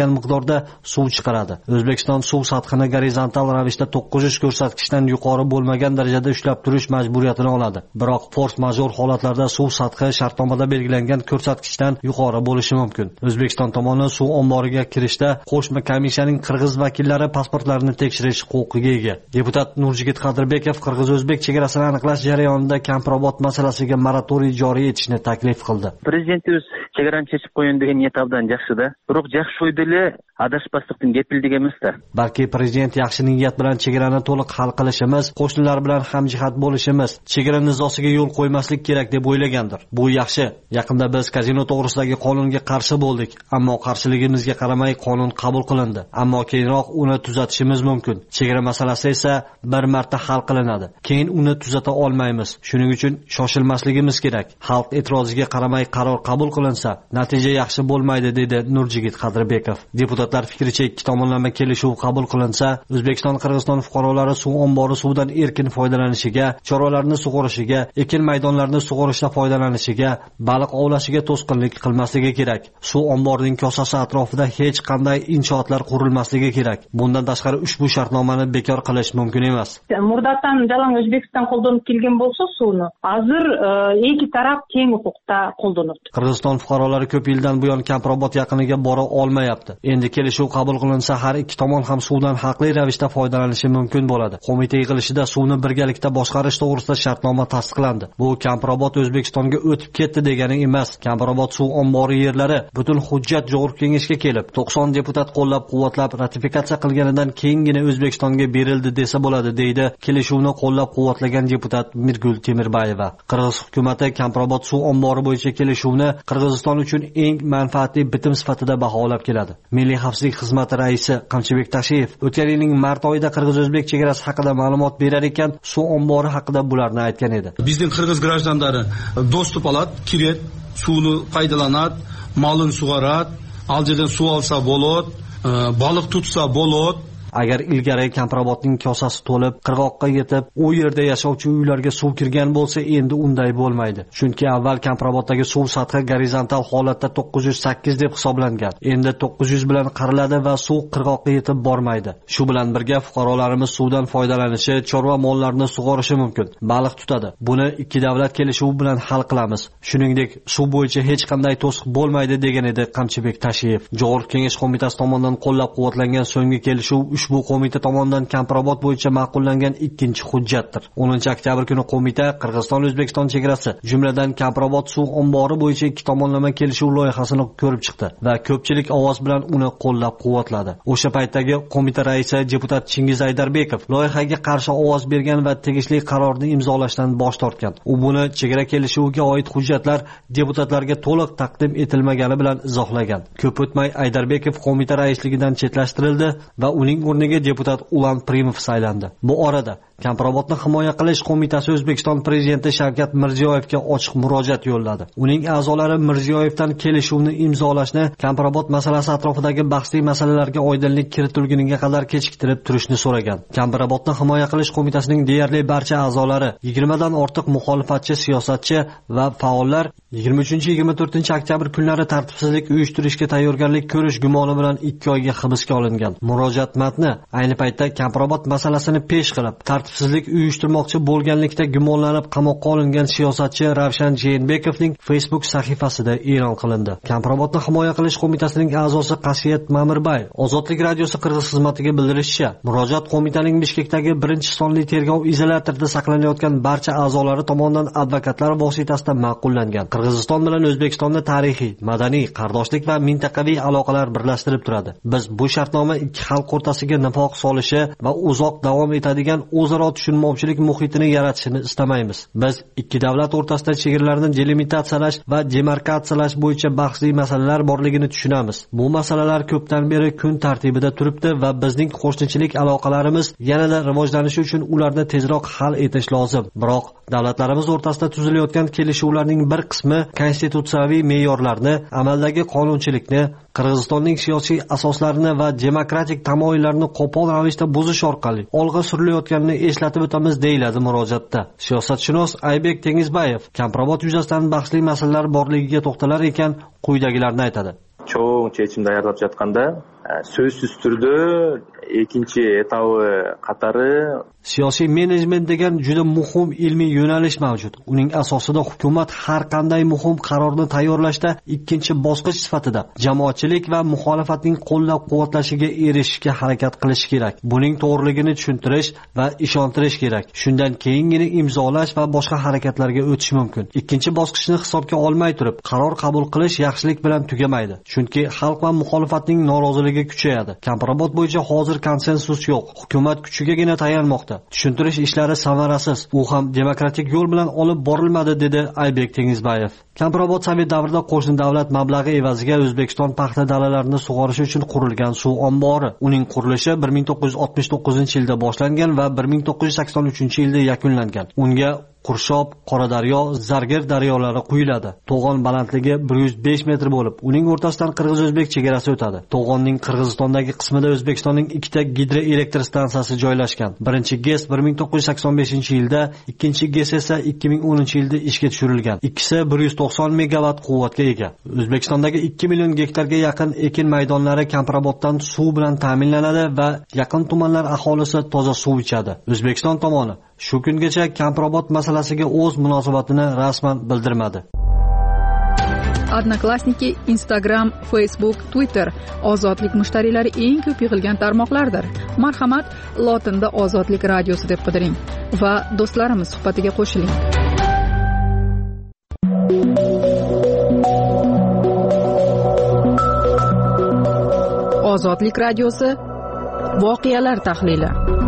bo'lgan miqdorda suv chiqaradi. O'zbekiston suv sathini gorizontal ravishda 900 ko'rsatkichdan yuqori bo'lmagan darajada ushlab turish majburiyatini oladi. Biroq force majeure holatlarda suv sathi shartnomada belgilangan ko'rsatkichdan yuqori bo'lishi mumkin. O'zbekiston tomoni suv omboriga kirishda qo'shma komissiyaning qirg'iz vakillari pasportlarini tekshirish huquqiga ega. Deputat Nurjigit Qadirbekov qirg'iz-o'zbek chegarasini aniqlash jarayonida Kamprobod masalasiga moratoriy joriy etishni taklif qildi. Prezidentimiz chegarani chechib qo'yin degan niyat abdan yaxshi-da. Biroq yaxshi o'yda adashmaslikdan gepildik emas-da. Balki prezident yaxshi niyat bilan chegarani to'liq hal qilishimiz, qo'shnilar bilan hamjihat bo'lishimiz, chegara nizosiga yo'l qo'ymaslik kerak deb o'ylagandir. Bu yaxshi. Yaqinda biz kazino to'g'risidagi qonunga qarshi bo'ldik, ammo qarshiligimizga qaramay qonun qabul qilindi. Ammo keyinroq uni tuzatishimiz mumkin. Chegara masalasi esa bir marta hal qilinadi. Keyin uni tuzata olmaymiz. Shuning uchun shoshilmasligimiz kerak. Xalq e'tiroziga qaramay qaror qabul qilinsa, natija yaxshi bo'lmaydi, dedi Nurjigit Qadirbekov. Deputatlar fikricha, ikki tomonlama kelishuv qabul qilinsa, O'zbekiston Qirg'iziston fuqarolari suv ombori suvidan erkin foydalanishiga, chorvalarni sug'orishiga, ekin maydonlarini sug'orishda foydalanishiga, baliq ovlashiga to'sqinlik qilmasligi kerak. Suv omborining kosasi atrofida hech qanday inshootlar qurilmasligi kerak. Bundan tashqari ushbu shartnomani bekor qilish mumkin emas. Murdatdan жалаң O'zbekiston qo'ldanib kelgan bo'lsa suvni, hozir ikki taraf teng huquqda qo'llanadi. Qirg'iziston fuqarolari ko'p yildan buyon Kamprobod yaqiniga bora olmayapti. Endi kelishuv qabul qilinsa, har ikki tomon ham suvdan haqli ravishda foydalanishi mumkin bo'ladi. Qo'mita yig'ilishida suvni birgalikda boshqarish to'g'risida shartnoma tasdiqlandi. Bu Kamprobod O'zbekistonga o'tib ketdi degani emas. Kamprobod suv ombori yerlari butun hujjat Jo'g'ir kengashga kelib, 90 deputat qo'llab-quvvatlab ratifikatsiya qilganidan keyingina O'zbekistonga berildi desa bo'ladi, deydi kelishuvni qo'llab-quvvatlagan deputat Mirgul Temirbayeva. Qirg'iz hukumatı Kamprobod suv ombori bo'yicha kelishuvni Qirg'iziston uchun eng manfaatli bitim sifatida baholab keladi. Milliy xavfsizlik xizmati raisi Qamchibek Tashiyev o'tgan yilning mart oyida qirg'iz-o'zbek chegarasi haqida ma'lumot berar ekan, suv ombori haqida bularni aytgan edi. Bizning qirg'iz граждандары доступ алат, кирет, сууну пайдаланат, малын сугарат, ал жерден суу алса болот, балык тутса болот. Agar ilgari Kamprobodning kosasi to'lib, qirg'oqqa yetib, u yerda yashovchi uylarga suv kirgan bo'lsa, endi unday bo'lmaydi. Chunki avval Kamproboddagi suv sathi gorizontal holatda 908 deb hisoblangan. Endi 900 bilan qariladi va suv qirg'oqqa yetib bormaydi. Shu bilan birga fuqarolarimiz suvdan foydalanishi, chorva mollarini sug'orishi mumkin, baliq tutadi. Buni ikki davlat kelishuvi bilan hal qilamiz. Shuningdek, suv bo'yicha hech qanday to'siq bo'lmaydi, degan edi Qamchibek Tashiyev. Jo'g'ir kengash qo'mitasi tomonidan qo'llab-quvvatlangan so'nggi kelishuv ushbu qo'mita tomonidan Kamprobod bo'yicha ma'qullangan ikkinchi hujjatdir. 10-oktyabr kuni qo'mita Qirg'iziston-O'zbekiston chegarasi, jumladan Kamprobod suv ombori bo'yicha ikki tomonlama kelishuv loyihasini ko'rib chiqdi va ko'pchilik ovoz bilan uni qo'llab-quvvatladi. O'sha paytdagi qo'mita raisi deputat Chingiz Aydarbekov loyihaga qarshi ovoz bergan va tegishli qarorni imzolashdan bosh tortgan. U buni chegara kelishuviga oid hujjatlar deputatlarga to'liq taqdim etilmagani bilan izohlagan. Ko'p o'tmay Aydarbekov qo'mita raisligidan chetlashtirildi va uning o'rniga deputat Ulan Primov saylandi. Bu orada Kamprobodni himoya qilish qo'mitasi O'zbekiston prezidenti Shavkat Mirziyoyevga ochiq murojaat yo'lladi. Uning a'zolari Mirziyoyevdan kelishuvni imzolashni, Kamprobod masalasi atrofidagi bahsli masalalarga oydinlik kiritilguniga qadar kechiktirib turishni so'ragan. Kamprobodni himoya qilish qo'mitasining deyarli barcha a'zolari, 20 dan ortiq muxolifatchi, siyosatchi va faollar 23-24 oktyabr kunlari tartibsizlik uyushtirishga tayyorgarlik ko'rish gumoni bilan 2 oyga hibsga olingan. Murojaat matni ayni paytda Kamprobod masalasini pesh qilib, tartibsizlik uyushtirmoqchi bo'lganlikda gumonlanib qamoqqa olingan siyosatchi Ravshan Jeenbekovning Facebook sahifasida e'lon qilindi. Kamprobodni himoya qilish qo'mitasining a'zosi Qasiyat Mamirbay Ozodlik radiosi Qirg'iz xizmatiga bildirishicha, murojaat qo'mitaning Bishkekdagi 1-sonli tergov izolyatorida saqlanayotgan barcha a'zolari tomonidan advokatlar vositasida ma'qullangan. Qirg'iziston bilan O'zbekistonni tarixiy, madaniy, qardoshlik va mintaqaviy aloqalar birlashtirib turadi. Biz bu shartnoma ikki xalq o'rtasiga nifoq solishi va uzoq davom etadigan o'zaro tushunmovchilik muhitini yaratishni istamaymiz. Biz ikki davlat o'rtasida chegaralarni delimitatsiyalash va demarkatsiyalash bo'yicha bahsli masalalar borligini tushunamiz. Bu masalalar ko'pdan beri kun tartibida turibdi va bizning qo'shnichilik aloqalarimiz yanada rivojlanishi uchun ularni tezroq hal etish lozim. Biroq davlatlarimiz o'rtasida tuzilayotgan kelishuvlarning bir qismi konstitutsiyaviy me'yorlarni, amaldagi qonunchilikni, Qirg'izistonning siyosiy asoslarini va demokratik tamoyillarni qo'pol ravishda buzish orqali olg'a surilayotganini eslatib o'tamiz, deyiladi murojaatda. Siyosatshunos Aybek Tengizbayev Kamprobod yuzasidan bahsli masalalar borligiga to'xtalar ekan, quyidagilarni aytadi. Cho'ng chechim tayyorlab жатканда сөзсүз түрдө экинчи этабы катары siyosiy menejment degan juda muhim ilmiy yo'nalish mavjud. Uning asosida hukumat har qanday muhim qarorni tayyorlashda ikkinchi bosqich sifatida jamoatchilik va muxolifatning qo'llab-quvvatlashiga erishishga harakat qilish kerak. Buning to'g'riligini tushuntirish va ishontirish kerak. Shundan keyingina imzolash va boshqa harakatlarga o'tish mumkin. Ikkinchi bosqichni hisobga olmay turib, qaror qabul qilish yaxshilik bilan tugamaydi. Chunki xalq va muxolifatning noroziligi kuchayadi. Kamparobod bo'yicha hozir konsensus yo'q. Hukumat kuchigagina tayanmoqda. Tushuntirish ishlari samarasiz, u ham demokratik yo'l bilan olib borilmadi, dedi Aybek Tengizbayev. Kamparobod sovet davrida qo'shni davlat mablag'i evaziga O'zbekiston paxta dalalarini sug'orish uchun qurilgan suv ombori. Uning qurilishi 1969-yilda boshlangan va 1983-yilda yakunlangan. Unga Qurshob, Qoradaryo, Zargir daryolari quyiladi. To'g'on balandligi 105 metr bo'lib, uning o'rtasidan qirg'iz-o'zbek chegarasi o'tadi. To'g'onning Qirg'izistondagi qismida O'zbekistonning ikkita gidroelektr stansiyasi joylashgan. Birinchi GES 1985-yilda, ikkinchi GES esa 2010-yilda ishga tushirilgan. Ikkisi 190 megawatt quvvatga ega. O'zbekistondagi 2 million gektarga yaqin ekin maydonlari Kamparoboddan suv bilan ta'minlanadi va yaqin tumanlar aholisi toza suv ichadi. O'zbekiston tomoni shu kungacha Kamparobod masalasiga o'z munosabatini rasman bildirmadi. Odnoklassniki, Instagram, Facebook, Twitter ozodlik mushtariylari eng ko'p yig'ilgan tarmoqlardir. Marhamat, lotinda Ozodlik radiosi deb qidiring va do'stlarimiz suhbatiga qo'shiling. Ozodlik radiosi voqealar tahlili.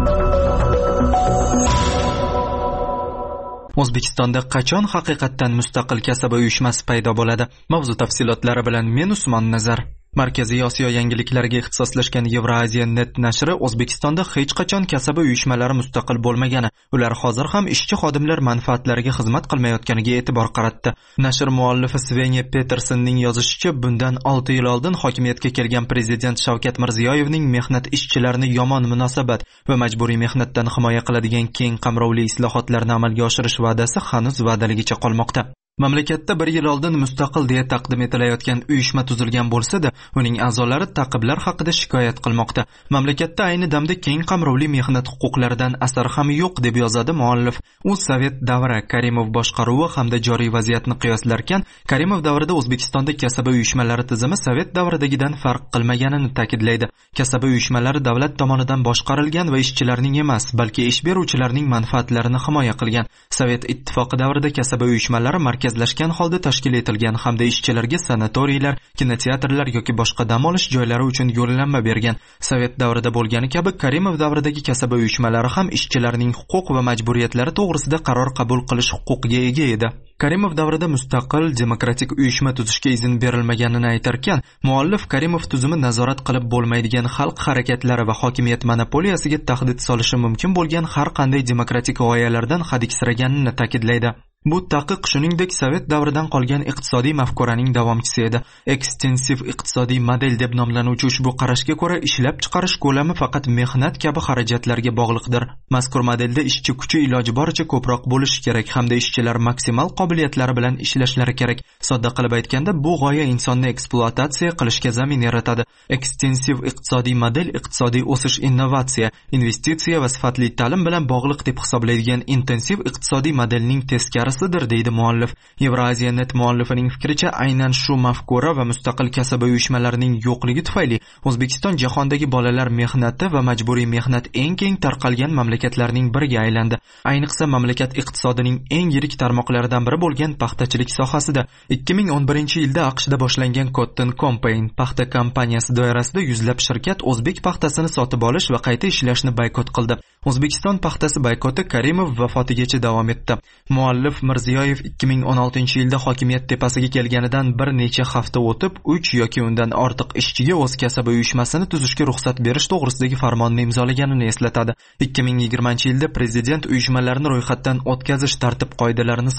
O'zbekistonda qachon haqiqatdan mustaqil kasaba uyushmasi paydo bo'ladi? Mavzu tafsilotlari bilan men Usmon Nazar. Markaziy Osiyo yangiliklariga ixtisoslashgan Euraziya Net nashri O'zbekistonda hech qachon kasaba uyushmalari mustaqil bo'lmagani, ular hozir ham ishchi xodimlar manfaatlariga xizmat qilmayotganiga e'tibor qaratdi. Nashr muallifi Svenja Petersonning yozishicha, bundan 6 yil oldin hokimiyatga kelgan prezident Shavkat Mirziyoyevning mehnat ishchilarini yomon munosabat va majburiy mehnatdan himoya qiladigan keng qamrovli islohotlarni amalga oshirish va'dasi hanuz va'daligicha qolmoqda. Mamlakatda 1 yil oldin mustaqil deya taqdim etilayotgan uyushma tuzilgan bo'lsa-da, uning a'zolari ta'qiblar haqida shikoyat qilmoqda. Mamlakatda ayni damda keng qamrovli mehnat huquqlaridan asar ham yo'q, deb yozadi muallif. U Sovet davri Karimov boshqaruvi hamda joriy vaziyatni qiyoslarkan, Karimov davrida O'zbekistonda kasaba uyushmalari tizimi Sovet davridagidan farq qilmaganini ta'kidlaydi. Kasaba uyushmalari davlat tomonidan boshqarilgan va ishchilarning emas, balki ish beruvchilarning manfaatlarini himoya qilgan. Sovet ittifoqi davrida kasaba uyushmalari markazlashgan holda tashkil etilgan hamda ishchilarga sanatoriylar, kinoteatrlar yoki boshqa dam olish joylari uchun yo'llanma bergan. Sovet davrida bo'lgani kabi Karimov davridagi kasaba uyushmalari ham ishchilarning huquq va majburiyatlari to'g'risida qaror qabul qilish huquqiga ega edi. Karimov davrida mustaqil demokratik uyushma tuzishga izn berilmaganini aytarkan, muallif Karimov tuzumi nazorat qilib bo'lmaydigan xalq harakatlari va hokimiyat monopoliyasiga tahdid solishi mumkin bo'lgan har qanday demokratik g'oyalardan hadiksiraganini ta'kidlaydi. Bu taqiq shuningdek Sovet davridan qolgan iqtisodiy mafkuraning davomchisi edi. Ekstensiv iqtisodiy model deb nomlanuvchi ushbu qarashga ko'ra ishlab chiqarish ko'lami faqat mehnat kabi xarajatlarga bog'liqdir. Mazkur modelda ishchi kuchi iloji boricha ko'proq bo'lishi kerak hamda ishchilar maksimal qobiliyatlari bilan ishlashlari kerak. Sodda qilib aytganda, bu g'oya insonni ekspluatatsiya qilishga zamin yaratadi. Ekstensiv iqtisodiy model iqtisodiy o'sish, innovatsiya, investitsiya va sifatli ta'lim bilan bog'liq deb hisoblaydigan intensiv iqtisodiy modelning teskarisidir, deydi muallif. Euraziya Net muallifining fikricha, aynan shu mafkura va mustaqil kasaba uyushmalarining yo'qligi tufayli O'zbekiston jahondagi bolalar mehnati va majburiy mehnat eng keng tarqalgan mamlakatlarning biriga aylandi. Ayniqsa mamlakat iqtisodining eng yirik tarmoqlaridan biri bo'lgan paxtachilik sohasida 2011-yilda AQShda boshlangan Cotton Campaign paxta kampaniyasi doirasida yuzlab shirkat o'zbek paxtasini sotib olish va qayta ishlashni boykot qildi. O'zbekiston paxtasi boykoti Karimov vafotigacha davom etdi. Muallif Mirziyoyev 2016-yilda hokimiyat tepasiga kelganidan bir necha hafta o'tib 3 yoki undan ortiq ishchiga o'z kasaba uyushmasini tuzishga ruxsat berish to'g'risidagi farmonni imzolaganini eslatadi. 2020-yilda prezident uyushmalarni ro'yxatdan o'tkazish tartib-qoidalarini soddalashtirib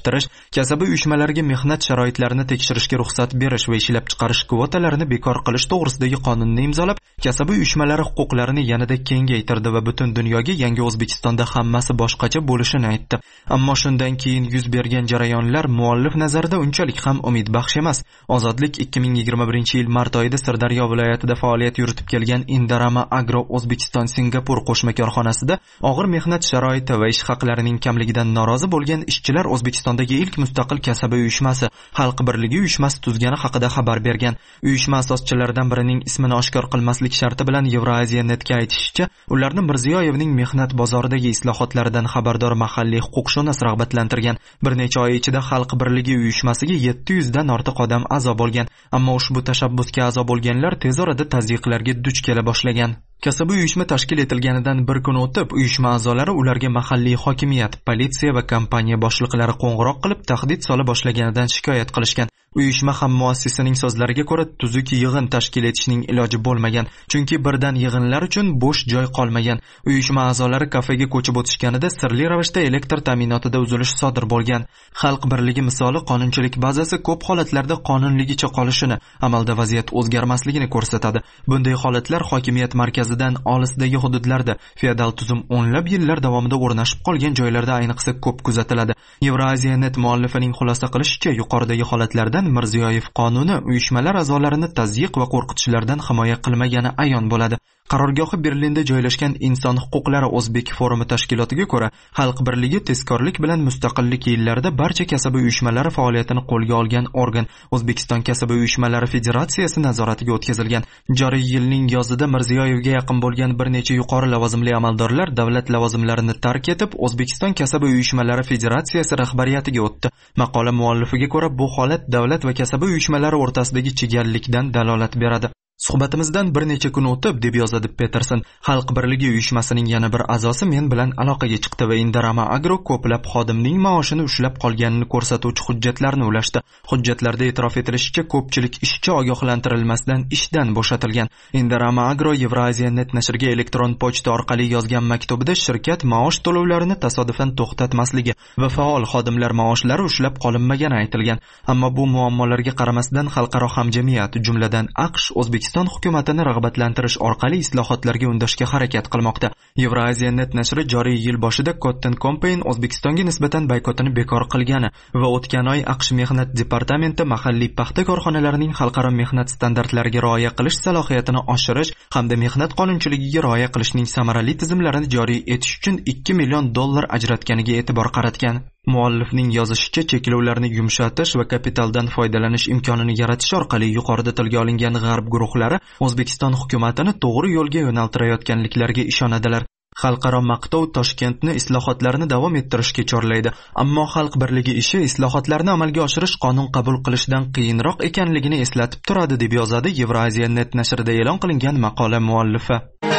xorijiylashtirish, kasaba uyushmalariga mehnat sharoitlarini tekshirishga ruxsat berish va ishlab chiqarish kvotalarini bekor qilish to'g'risidagi qonunni imzolab, kasaba uyushmalari huquqlarini yanada kengaytirdi va butun dunyoga yangi O'zbekistonda hammasi boshqacha bo'lishini aytdi. Ammo shundan keyin yuz bergan jarayonlar muallif nazarida unchalik ham umidbaxsh emas. Ozodlik 2021-yil mart oyida Sirdaryo viloyatida faoliyat yuritib kelgan Indarama Agro O'zbekiston Singapur qo'shma korxonasida og'ir mehnat sharoiti va ish haqlarining kamligidan norozi bo'lgan ishchilar O'zbekistondagi ilk mustaqil kasaba uyushmasi Xalq birligi uyushmasi tuzgani haqida xabar bergan. Uyushma asoschilaridan birining ismini oshkor qilmaslik sharti bilan Euraziya Netga aytishicha, ularni Mirziyoyevning mehnat bozoridagi islohotlaridan xabardor mahalliy huquqshunos rag'batlantirgan. Bir necha oy ichida Xalq birligi uyushmasiga 700 dan ortiq odam a'zo bo'lgan, ammo ushbu tashabbusga a'zo bo'lganlar tez orada tazyiqlarga duch kela boshlagan. Kasaba uyushma tashkil etilganidan bir kun o'tib, uyushma a'zolari ularga mahalliy hokimiyat, politsiya va kompaniya boshliqlari qo'ng'iroq qilib tahdid sola boshlaganidan shikoyat qilishgan. Uyushma ham muassisining so'zlariga ko'ra tuzuk yig'in tashkil etishning iloji bo'lmagan, chunki birdan yig'inlar uchun bo'sh joy qolmagan. Uyushma a'zolari kafega ko'chib o'tishganida sirli ravishda elektr ta'minotida uzilish sodir bo'lgan. Xalq birligi misoli qonunchilik bazasi ko'p holatlarda qonunligicha qolishini, amalda vaziyat o'zgarmasligini ko'rsatadi. Bunday holatlar hokimiyat markazidan olisdagi hududlarda, feodal tuzum o'nlab yillar davomida o'rnashib qolgan joylarda ayniqsa ko'p kuzatiladi. Euraziya Net muallifining xulosa qilishicha, yuqoridagi holatlarda Mirziyoyev qonuni uyushmalar a'zolarini tazyiq va qo'rqitishlardan himoya qilmagani ayon bo'ladi. Qarorgohi Berlinda joylashgan Inson huquqlari O'zbek forumi tashkilotiga ko'ra, Xalq birligi tezkorlik bilan mustaqillik yillarida barcha kasaba uyushmalari faoliyatini qo'lga olgan organ O'zbekiston kasaba uyushmalari federatsiyasi nazoratiga o'tkazilgan. Joriy yilning yozida Mirziyoyevga yaqin bo'lgan bir necha yuqori lavozimli amaldorlar davlat lavozimlarini tark etib, O'zbekiston kasaba uyushmalari federatsiyasi rahbariyatiga o'tdi. Maqola muallifiga ko'ra, bu holat davlat va kasaba uyushmalari o'rtasidagi chigallikdan dalolat beradi. Suhbatimizdan bir necha kun o'tib, deb yozadi Peterson, Xalq birligi uyushmasining yana bir a'zosi men bilan aloqaga chiqdi va Indarama Agro ko'plab xodimning maoshini ushlab qolganini ko'rsatuvchi hujjatlarni ulashdi. Hujjatlarda e'tirof etilishicha, ko'pchilik ishchi ogohlantirilmasdan ishdan bo'shatilgan. Indarama Agro Euraziya Net nashriga elektron pochta orqali yozgan maktubida shirkat maosh to'lovlarini tasodifan to'xtatmasligi va faol xodimlar maoshlari ushlab qolinmagani aytilgan. Ammo bu muammolarga qaramasdan xalqaro hamjamiyat, jumladan AQSh, O'zbekiston hukumatini rag'batlantirish orqali islohotlarga undashga harakat qilmoqda. Euraziya Net nashri joriy yil boshida Cotton Campaign O'zbekistonga nisbatan boykotini bekor qilgani va o'tgan oy AQSh mehnat departamenti mahalliy paxta korxonalarining xalqaro mehnat standartlariga rioya qilish salohiyatini oshirish hamda mehnat qonunchiligiga rioya qilishning samarali tizimlarini joriy etish uchun $2 million ajratganiga e'tibor qaratgan. Muallifning yozishicha, cheklovlarni yumshatish va kapitaldan foydalanish imkonini yaratish orqali yuqorida tilga olingan g'arb guruhlari O'zbekiston hukumatini to'g'ri yo'lga yo'naltirayotganliklariga ishonadilar. Xalqaro maqtov Toshkentni islohotlarni davom ettirishga chorlaydi, ammo Xalq birligi ishi islohotlarni amalga oshirish qonun qabul qilishdan qiyinroq ekanligini eslatib turadi, deb yozadi Euraziya Net nashrida e'lon qilingan maqola muallifi.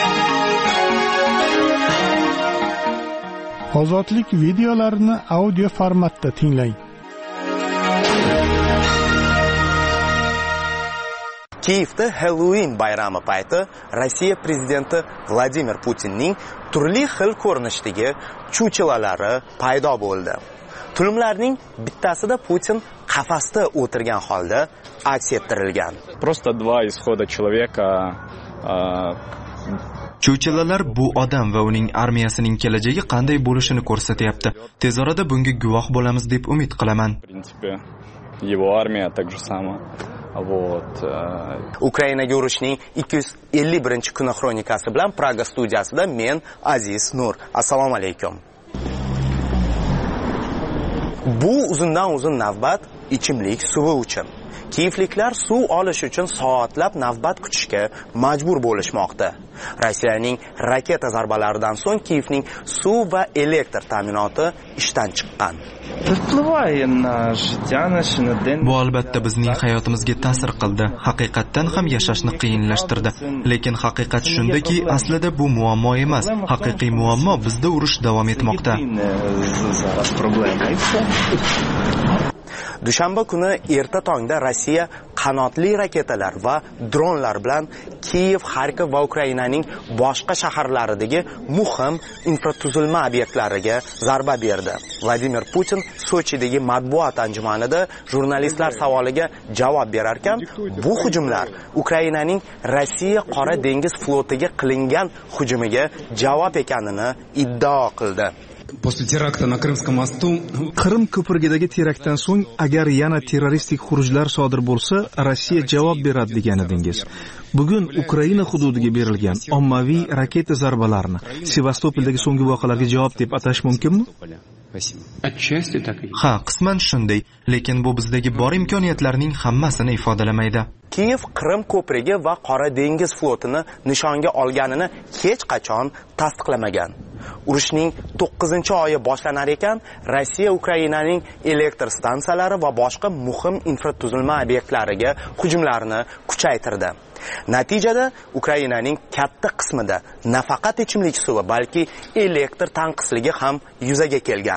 Ozodlik videolarini audio formatda tinglang. Kiyevda Halloween bayrami payti Rossiya prezidenti Vladimir Putinning turli xil ko'rinishdagi chuchilalari paydo bo'ldi. Filmlarning bittasida Putin qafasda o'tirgan holda aks ettirilgan. Просто два исхода человека. Chuchilalar bu odam va uning armiyasining kelajagi qanday bo'lishini ko'rsatyapti. Tez orada bunga guvoh bo'lamiz deb umid qilaman. Его армия так же само. Ukrainaga urushning 251-kuni xronikasi bilan Praga studiyasida men Aziz Nur. Assalomu alaykum. Bu uzundan uzun navbat ichimlik suvi uchun. Kiyevliklar suv olish uchun soatlab navbat kutishga majbur bo'lishmoqda. Rossiyaning raketa zarbalaridan so'ng Kiyevning suv va elektr ta'minoti ishdan chiqqan. Bu albatta bizning hayotimizga ta'sir qildi. Haqiqatdan ham yashashni qiyinlashtirdi. Lekin haqiqat shundaki, aslida bu muammo emas. Haqiqiy muammo bizda urush davom etmoqda. Dushanba kuni erta tongda Rossiya qanotli raketalar va dronlar bilan Kiyev, Xarkov va Ukrainaning boshqa shaharlaridagi muhim infratuzilma obyektlariga zarba berdi. Vladimir Putin Sochidagi matbuot anjumanida jurnalistlar savoliga javob berar ekan, bu hujumlar Ukrainaning Rossiya Qora dengiz flotiga qilingan hujumiga javob ekanini iddao qildi. Qrim ko'prigidagi teraktdan so'ng agar yana terroristik xurujlar sodir bo'lsa, Rossiya javob beradi degan edingiz. Bugun Ukraina hududiga berilgan ommaviy raketa zarbalarini Sevastopoldagi so'nggi voqealarga javob deb atash mumkinmi? Ha, qisman shunday, lekin bu bizdagi bor imkoniyatlarning hammasini ifodalamaydi. Kiyev Qrim ko'prigi va Qora dengiz flotini nishonga olganini hech qachon tasdiqlamagan. Urushning 9-oyi boshlanar ekan, Rossiya Ukrainaning elektr stansiyalari va boshqa muhim infratuzilma obyektlariga hujumlarni kuchaytirdi. Natijada Ukrainaning katta qismida nafaqat ichimlik suvi, balki elektr tanqisligi ham yuzaga kelgan.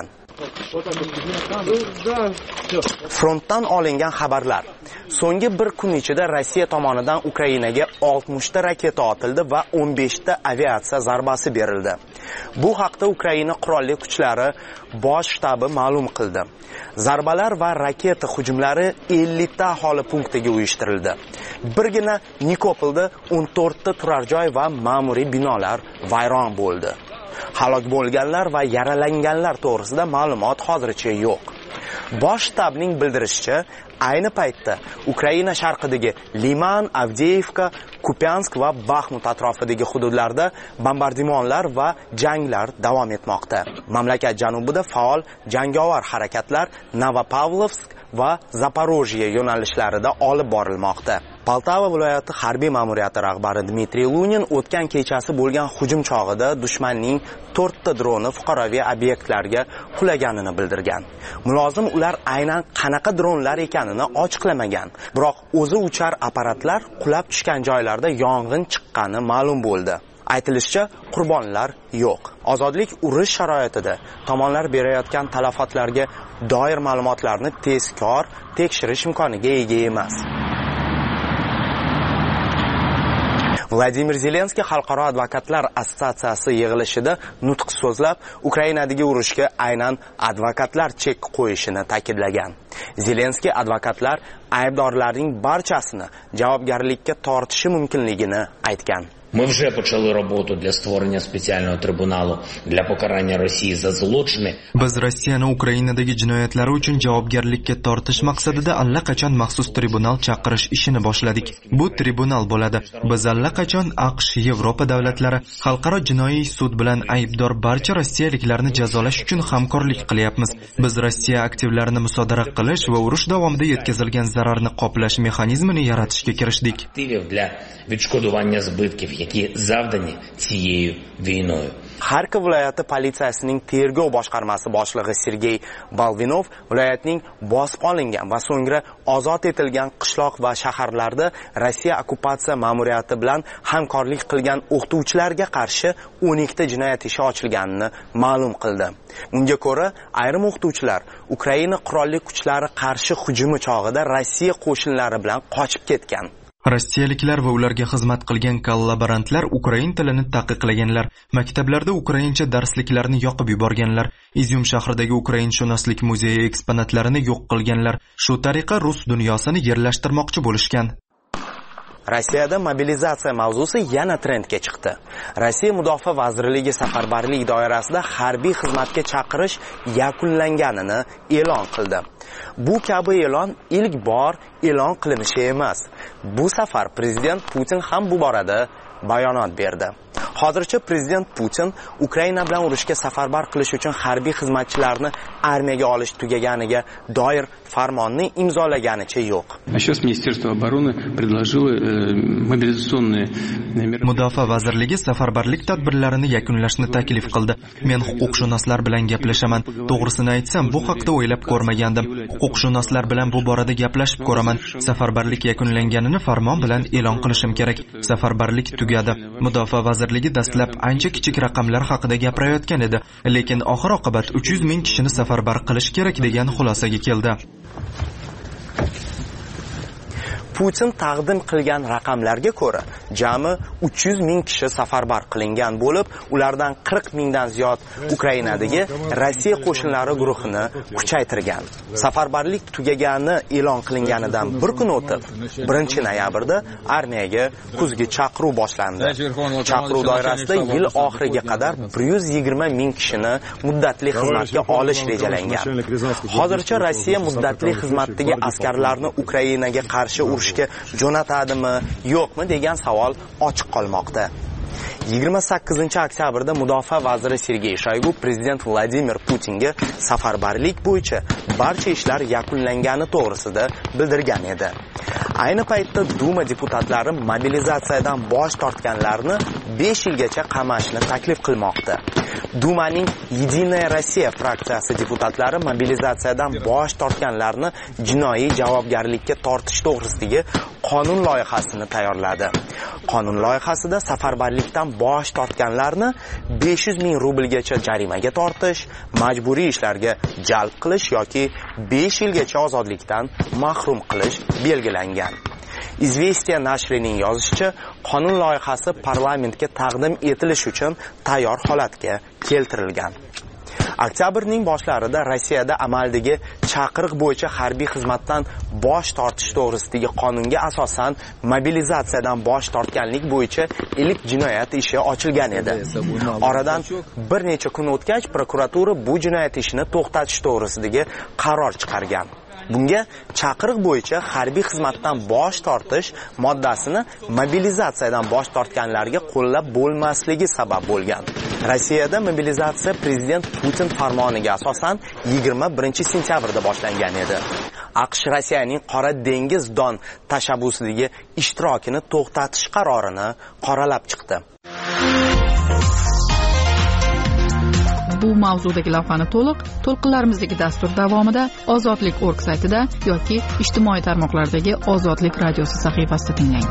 Frontdan olingan xabarlar. So'nggi bir kun ichida Rossiya tomonidan Ukrainaga 60 ta raketa otildi va 15 ta aviatsiya zarbasi berildi. Bu haqda Ukraina qurolli kuchlari bosh shtabi ma'lum qildi. Zarbalar va raketa hujumlari 50 ta aholi punktiga uyushtirildi. Birgina Nikopolda 14 ta turar joy va ma'muriy binolar vayron bo'ldi. Halok bo'lganlar va yaralanganlar to'g'risida ma'lumot hozircha yo'q. Bosh shtabning bildirishicha, ayni paytda Ukraina sharqidagi Liman, Avdeyevka, Kupyansk va Baxmut atrofidagi hududlarda bombardimonlar va janglar davom etmoqda. Mamlakat janubida faol jangovar harakatlar Novopavlovsk va Zaporojye yo'nalishlarida olib borilmoqda. Poltava viloyati harbiy ma'muriyati rahbari Dmitriy Lunin o'tgan kechasi bo'lgan hujum chog'ida dushmanning 4 ta droni fuqaroviy obyektlarga qulaganini bildirgan. Mulozim ular aynan qanaqa dronlar ekanini ochiqlamagan, biroq o'zi uchar apparatlar qulab tushgan joylarda yong'in chiqqani ma'lum bo'ldi. Aytilishicha, qurbonlar yo'q. Ozodlik urush sharoitida tomonlar berayotgan talafotlarga doir ma'lumotlarni tezkor tekshirish imkoniga ega emas. Vladimir Zelenskiy Xalqaro advokatlar assotsiatsiyasi yig'ilishida nutq so'zlab, Ukrainadagi urushga aynan advokatlar chek qo'yishini ta'kidlagan. Zelenskiy advokatlar aybdorlarning barchasini javobgarlikka tortishi mumkinligini aytgan. Ми вже почали роботу для створення спеціального трибуналу для покарання Росії за злочини. Biz Rossiyani Ukrainadagi jinoyatlari uchun javobgarlikka tortish maqsadida allaqachon maxsus tribunal chaqirish ishini boshladik. Bu tribunal bo'ladi. Biz allaqachon AQSh, Yevropa davlatlari, xalqaro jinoiy sud bilan aybdor barcha rossiyaliklarni jazolash uchun hamkorlik qilyapmiz. Biz Rossiya aktivlarini musodara qilish va urush davomida yetkazilgan zararni qoplash mexanizmini yaratishga kirishdik. Для відшкодування збитків, які завдані цією війною. Xarkov viloyati politsiyasining tergov boshqarmasi boshlig'i Sergey Balvinov viloyatning bosib olingan va so'ngra ozod etilgan qishloq va shaharlarda Rossiya okkupatsiya ma'muriyati bilan hamkorlik qilgan o'qituvchilarga qarshi 12 ta jinoyat ishi ochilganini ma'lum qildi. Unga ko'ra, ayrim o'qituvchilar Ukraina qurolli kuchlari qarshi hujumi chog'ida Rossiya qo'shinlari bilan qochib ketgan. Rossiyaliklar va ularga xizmat qilgan kollaborantlar ukrain tilini taqiqlaganlar, maktablarda ukraincha darsliklarni yoqib yuborganlar, Izyum shahridagi ukrainshunoslik muzeyi eksponatlarini yo'q qilganlar. Shu tariqa rus dunyosini yerlashtirmoqchi bo'lishgan. Rossiyada mobilizatsiya mavzusi yana trendga chiqdi. Rossiya Mudofaa vazirligi safarbarlik doirasida harbiy xizmatga chaqirish yakunlanganini e'lon qildi. Bu kabi e'lon ilk bor e'lon qilinishi emas. Bu safar prezident Putin ham bu borada bayonot berdi. Hozircha prezident Putin Ukraina bilan urushga safarbar qilish uchun harbiy xizmatchilarni armiyaga olish tugaganiga doir farmonni imzolaganicha yo'q. Сейчас Министерство обороны предложило мобилизационные Mudofaa vazirligi safarbarlik tadbirlarini yakunlashni taklif qildi. Men huquqshunoslar bilan gaplashaman. To'g'risini aytsam, bu haqda o'ylab ko'rmagandim. Huquqshunoslar bilan bu borada gaplashib ko'raman. Safarbarlik yakunlanganini farmon bilan e'lon qilishim kerak. Safarbarlik tugadi. Mudofaa vazirligi vazirligi dastlab ancha kichik raqamlar haqida gapirayotgan edi, lekin oxir-oqibat 300 ming kishini safarbar qilish kerak degan xulosaga keldi. Putin taqdim qilgan raqamlarga ko'ra, jami 300 ming kishi safarbar qilingan bo'lib, ulardan 40 mingdan ziyod Ukrainadagi Rossiya qo'shinlari guruhini kuchaytirgan. Safarbarlik tugagani e'lon qilinganidan bir kun o'tib, 1-noyabrda armiyaga kuzgi chaqiruv boshlandi. Chaqiruv doirasida yil oxiriga qadar 120 ming kishini muddatli xizmatga olish rejalangan. Hozircha Rossiya muddatli xizmatdagi askarlarni Ukrainaga qarshi jo'natadimi, yo'qmi degan savol ochiq qolmoqda. 28-oktyabrda mudofaa vaziri Sergey Shoygu prezident Vladimir Putinga safarbarlik bo'yicha barcha ishlar yakunlangani to'g'risida bildirgan edi. Ayni paytda Duma deputatlari mobilizatsiyadan bosh tortganlarni 5 yilgacha qamashni taklif qilmoqda. Dumaning Единая Россия fraksiyasi deputatlari mobilizatsiyadan bosh tortganlarni jinoiy javobgarlikka tortish to'g'risidagi qonun loyihasini tayyorladi. Qonun loyihasida safarbarlikdan bosh tortganlarni 500 ming rublgacha jarimaga tortish, majburiy ishlarga jalb qilish yoki 5 yilgacha ozodlikdan mahrum qilish belgilangan. Izvestiya nashrining yozishicha, qonun loyihasi parlamentga taqdim etilish uchun tayyor holatga keltirilgan. Oktyabrning boshlarida Rossiyada amaldagi chaqiriq bo'yicha harbiy xizmatdan bosh tortish to'g'risidagi qonunga asosan mobilizatsiyadan bosh tortganlik bo'yicha ilk jinoyat ishi ochilgan edi. Oradan bir necha kun o'tgach, prokuratura bu jinoyat ishini to'xtatish to'g'risidagi qaror chiqargan. Bunga chaqiriq bo'yicha harbiy xizmatdan bosh tortish moddasini mobilizatsiyadan bosh tortganlarga qo'llab bo'lmasligi sabab bo'lgan. Rossiyada mobilizatsiya prezident Putin farmoniga asosan 21-sentyabrda boshlangan edi. AQSh Rossiyaning Qora dengiz don tashabbusidagi ishtirokini to'xtatish qarorini qoralab chiqdi. Bu mavzudagi lavhani to'lqinlarimizdagi dastur davomida ozodlik.org saytida yoki ijtimoiy tarmoqlardagi Ozodlik radiosi sahifasida tinglang.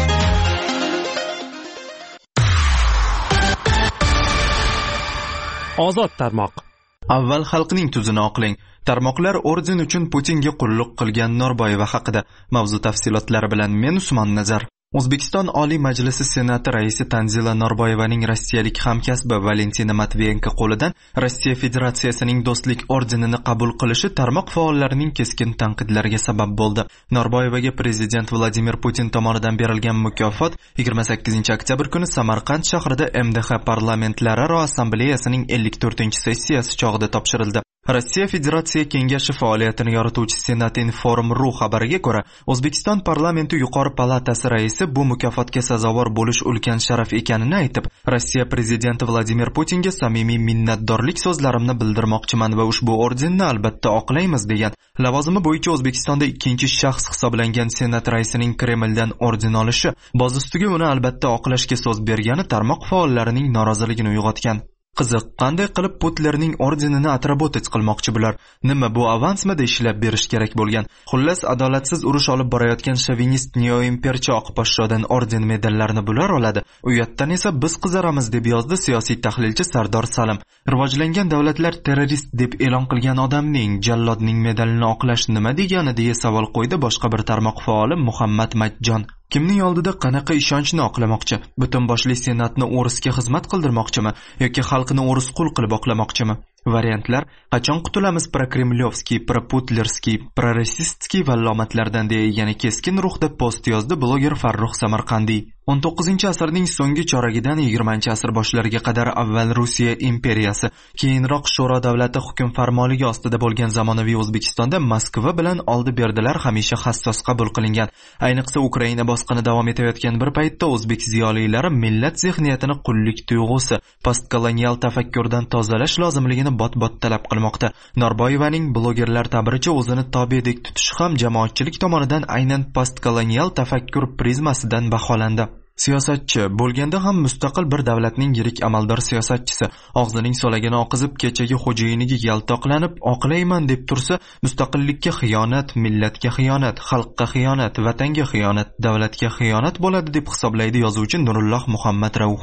Ozod tarmoq. Avval xalqning tuzini oqlang. Tarmoqlar orden uchun Putinga qulluq qilgan Norboyeva haqida. Mavzu tafsilotlari bilan men Usmon Nazar. O'zbekiston Oliy Majlisi Senati raisi Tanzila Norboyevaning rossiyalik hamkasbi Valentina Matviyenko qo'lidan Rossiya Federatsiyasining do'stlik ordenini qabul qilishi tarmoq faollarining keskin tanqidlariga sabab bo'ldi. Norboyevaga prezident Vladimir Putin tomonidan berilgan mukofot 28-oktyabr kuni Samarqand shahrida MDH parlamentlararo assambleyasining 54-sessiyasi chog'ida topshirildi. Rossiya Federatsiya Kengashi faoliyatini yorituvchi Senatinforum.ru xabariga ko'ra, O'zbekiston parlamenti yuqori palatasi raisi bu mukofotga sazovor bo'lish ulkan sharaf ekanini aytib, Rossiya prezidenti Vladimir Putinga samimiy minnatdorlik so'zlarimni bildirmoqchiman va ushbu ordenni albatta oqlaymiz degan. Lavozimi bo'yicha O'zbekistonda ikkinchi shaxs hisoblangan Senat raisining Kremldan orden olishi, boz ustiga uni albatta oqlashga so'z bergani tarmoq faollarining noroziligini uyg'otgan. Qiziq, qanday qilib Putlerning ordenini atrabotich qilmoqchi bular? Nima bu avansmida ishlab berish kerak bo'lgan? Xullas, adolatsiz urush olib borayotgan shovinist neoimperchi oq poshshodan orden medallarni bular oladi. Uyatdan esa biz qizaramiz deb yozdi siyosiy tahlilchi Sardor Salim. Rivojlangan davlatlar terrorist deb e'lon qilgan odamning, jallodning medalini oqlash nima degani deya savol qo'ydi boshqa bir tarmoq faoli Muhammad Majjon. Kimning oldida qanaqa ishonchni oqlamoqchi? Butun boshli senatni o'risga xizmat qildirmoqchimi yoki xalqni o'ris qul qilib oqlamoqchimi? Variantlar qachon qutulamiz prokremlyovskiy, proputlerskiy, prorossistskiy vallomatlardan deya yana keskin ruhda post yozdi bloger Farruh Samarqandiy. 19-asrning so'nggi choragidan 20-asr boshlariga qadar avval Rossiya imperiyasi, keyinroq Sho'ro davlati hukm farmonligi ostida bo'lgan zamonaviy O'zbekistonda Moskva bilan oldi-berdilar hamisha hassos qabul qilingan. Ayniqsa Ukraina bosqini davom etayotgan bir paytda o'zbek ziyolilari millat zehniyatini qullik tuyg'usi, postkolonial tafakkurdan tozalash lozimligini bot-bot talab qilmoqda. Norboyevaning blogerlar ta'biricha o'zini tobedek tutish ham jamoatchilik tomonidan aynan postkolonial tafakkur prizmasidan baholandi. Siyosatchi bo'lganda ham mustaqil bir davlatning yirik amaldor siyosatchisi og'zining so'lagini oqizib kechagi xo'jayiniga yaltoqlanib oqlayman deb tursa, mustaqillikka xiyonat, millatga xiyonat, xalqqa xiyonat, vatanga xiyonat, davlatga xiyonat bo'ladi deb hisoblaydi yozuvchi Nurulloh Muhammad Raufxon.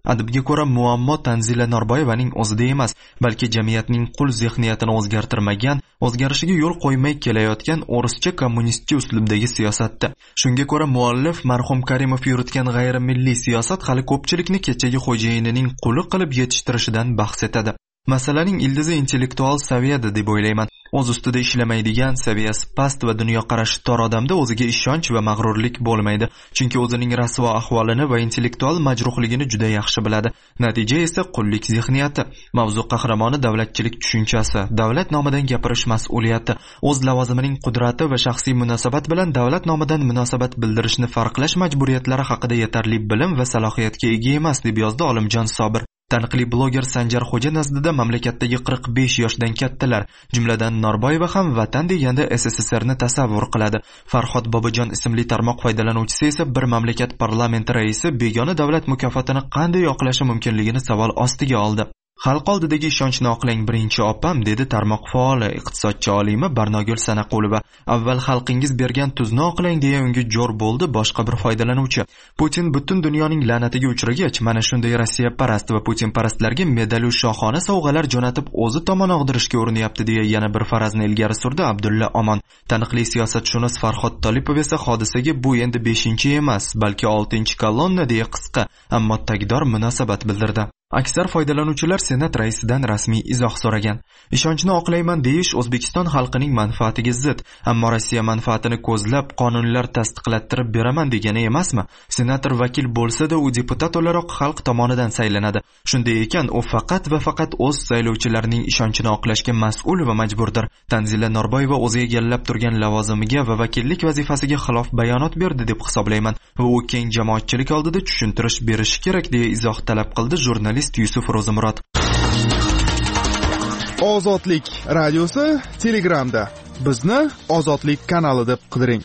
Adibga ko'ra, muammo Tanzila Norboyevaning o'zida emas, balki jamiyatning qul zehniyatini o'zgartirmagan, o'zgarishiga yo'l qo'ymay kelayotgan o'rischa kommunistcha uslubdagi siyosatda. Shunga ko'ra, muallif marhum Karimov yuritgan g'ayrimilliy siyosat hali ko'pchilikni kechagi xo'jayinining quli qilib yetishtirishidan bahs etadi. Masalaning ildizi intellektual saviyada deb o'ylayman. O'z ustida ishlamaydigan, saviyasi past va dunyoqarashi tor odamda o'ziga ishonch va mag'rurlik bo'lmaydi, chunki o'zining rasvo ahvolini va intellektual majruhligini juda yaxshi biladi. Natija esa qullik zehniyati. Mavzu qahramoni davlatchilik tushunchasi, davlat nomidan gapirish mas'uliyati, o'z lavozimining qudrati va shaxsiy munosabat bilan davlat nomidan munosabat bildirishni farqlash majburiyatlari haqida yetarli bilim va salohiyatga ega emas, deb yozdi Olimjon Sobir. Taniqli bloger Sanjar Xo'ja nazdida mamlakatdagi 45 yoshdan kattalar, jumladan Norboyeva ham vatan deganda SSSRni tasavvur qiladi. Farhod Bobojon ismli tarmoq foydalanuvchisi esa bir mamlakat parlamenti raisi begona davlat mukofotini qanday oqlashi mumkinligini savol ostiga oldi. Xalq oldidagi ishonchni oqlang birinchi opam, dedi tarmoq faoli, iqtisodchi olimi Barnogul Sanaqulova. Avval xalqingiz bergan tuzni oqlang deya unga jo'r bo'ldi boshqa bir foydalanuvchi. Putin butun dunyoning la'natiga uchragach, mana shunday Rossiya parast va Putin parastlarga medal-u shohona sovg'alar jo'natib o'zi tomon og'dirishga uranyapti deya yana bir farazni ilgari surdi Abdulla Omon. Taniqli siyosatshunos Farhod Tolipov esa hodisaga bu endi 5-chi emas, balki 6-chi kolonna deya qisqa, ammo tagdor munosabat bildirdi. Aksar foydalanuvchilar Senat raisidan rasmiy izoh so'ragan. Ishonchni oqlayman deyish O'zbekiston xalqining manfaatiga zid, ammo Rossiya manfaatini ko'zlab qonunlar tasdiqlattirib beraman degani emasmi? Senator vakil bo'lsa-da, u deputat o'laroq xalq tomonidan saylanadi. Shunday ekan, u faqat va faqat o'z saylovchilarining ishonchini oqlashga mas'ul va majburdir. Tanzila Norboyeva o'zi egallab turgan lavozimiga va vakillik vazifasiga xilof bayonot berdi deb hisoblayman va u keng jamoatchilik oldida tushuntirish berishi kerak deya izoh talab qildi jurnalist Yusuf Ro'zimurod. Ozodlik radiosi Telegramda. Bizni Ozodlik kanali deb qidiring.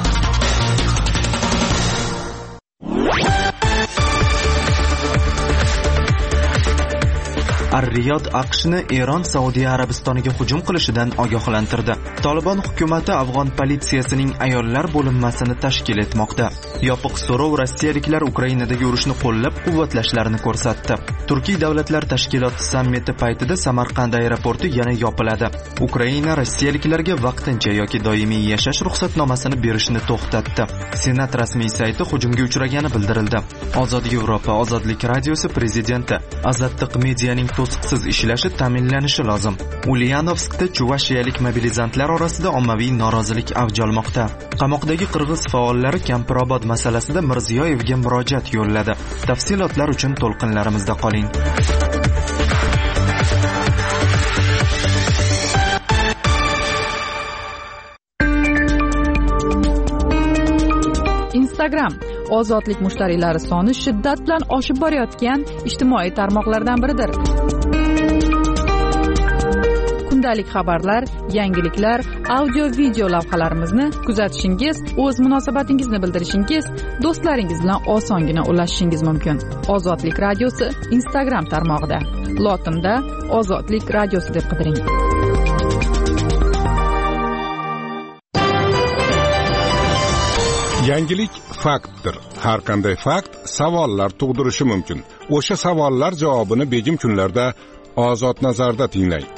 Ar-Riyod AQShni Eron Saudiya Arabistoniga hujum qilishidan ogohlantirdi. Taliban hukumati afg'on politsiyasining ayollar bo'linmasini tashkil etmoqda. Yopiq so'rov rossiyaliklar Ukrainadagi urushni qo'llab-quvvatlashlarini ko'rsatdi. Turkiy davlatlar tashkiloti sammiti paytida Samarqand aeroporti yana yopiladi. Ukraina rossiyaliklarga vaqtincha yoki doimiy yashash ruxsatnomasini berishni to'xtatdi. Senat rasmiy sayti hujumga uchragani bildirildi. Ozod Yevropa Ozodlik radiosi prezidenti Azattiq medianing to'siqsiz ishlashi ta'minlanishi lozim. Ulyanovskda chuvashiyalik mobilizantlar orasida ommaviy norozilik avj olmoqda. Qamoqdagi qirg'iz faollari Kampirobod masalasida Mirziyoyevga murojaat yo'lladi. Tafsilotlar uchun to'lqinlarimizda qoling. Instagram ozodlik mushtariylari soni shiddat bilan oshib borayotgan ijtimoiy tarmoqlardan biridir. Kundalik xabarlar, yangiliklar, audio-video lavhalarimizni kuzatishingiz, o'z munosabatingizni bildirishingiz, do'stlaringiz bilan osongina ulashishingiz mumkin. Ozodlik radiosi Instagram tarmog'ida. Lotinda Ozodlik radiosi deb qidiring. Yangilik faktdir. Har qanday fakt savollar tug'dirishi mumkin. O'sha savollar javobini begim kunlarda Ozod nazarda tinglang.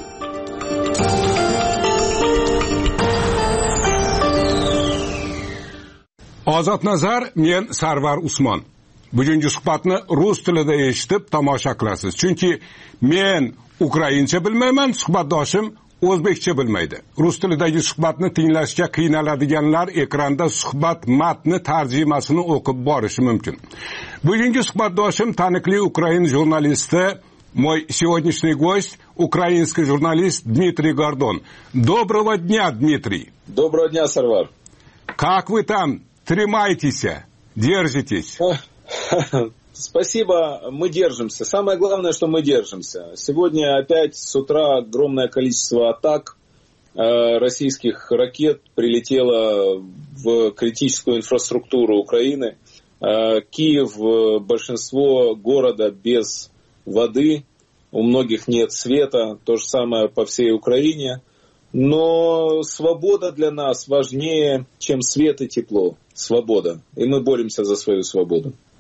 Ozod nazar, men Sarvar Usmon. Bugungi suhbatni rus tilida eshitib tomosha qilasiz. Chunki men ukraincha bilmayman, suhbatdoshim o'zbekcha bilmaydi. Rus tilidagi suhbatni tinglashga qiynaladiganlar ekranda suhbat matni tarjimasini o'qib borishi mumkin. Bugungi suhbatdoshim taniqli ukrain jurnalisti, мой сегодняшний гость, украинский журналист Дмитрий Гордон. Доброго дня, Дмитрий. Доброго дня, Сарвар. Как вы там? Тримайтесь, держитесь. Спасибо, мы держимся. Самое главное, что мы держимся. Сегодня опять с утра огромное количество атак российских ракет прилетело в критическую инфраструктуру Украины. Киев, большинство города без воды, у многих нет света, то же самое по всей Украине. Но свобода для нас важнее, чем свет и тепло. Свобода. И мы боремся за свою свободу.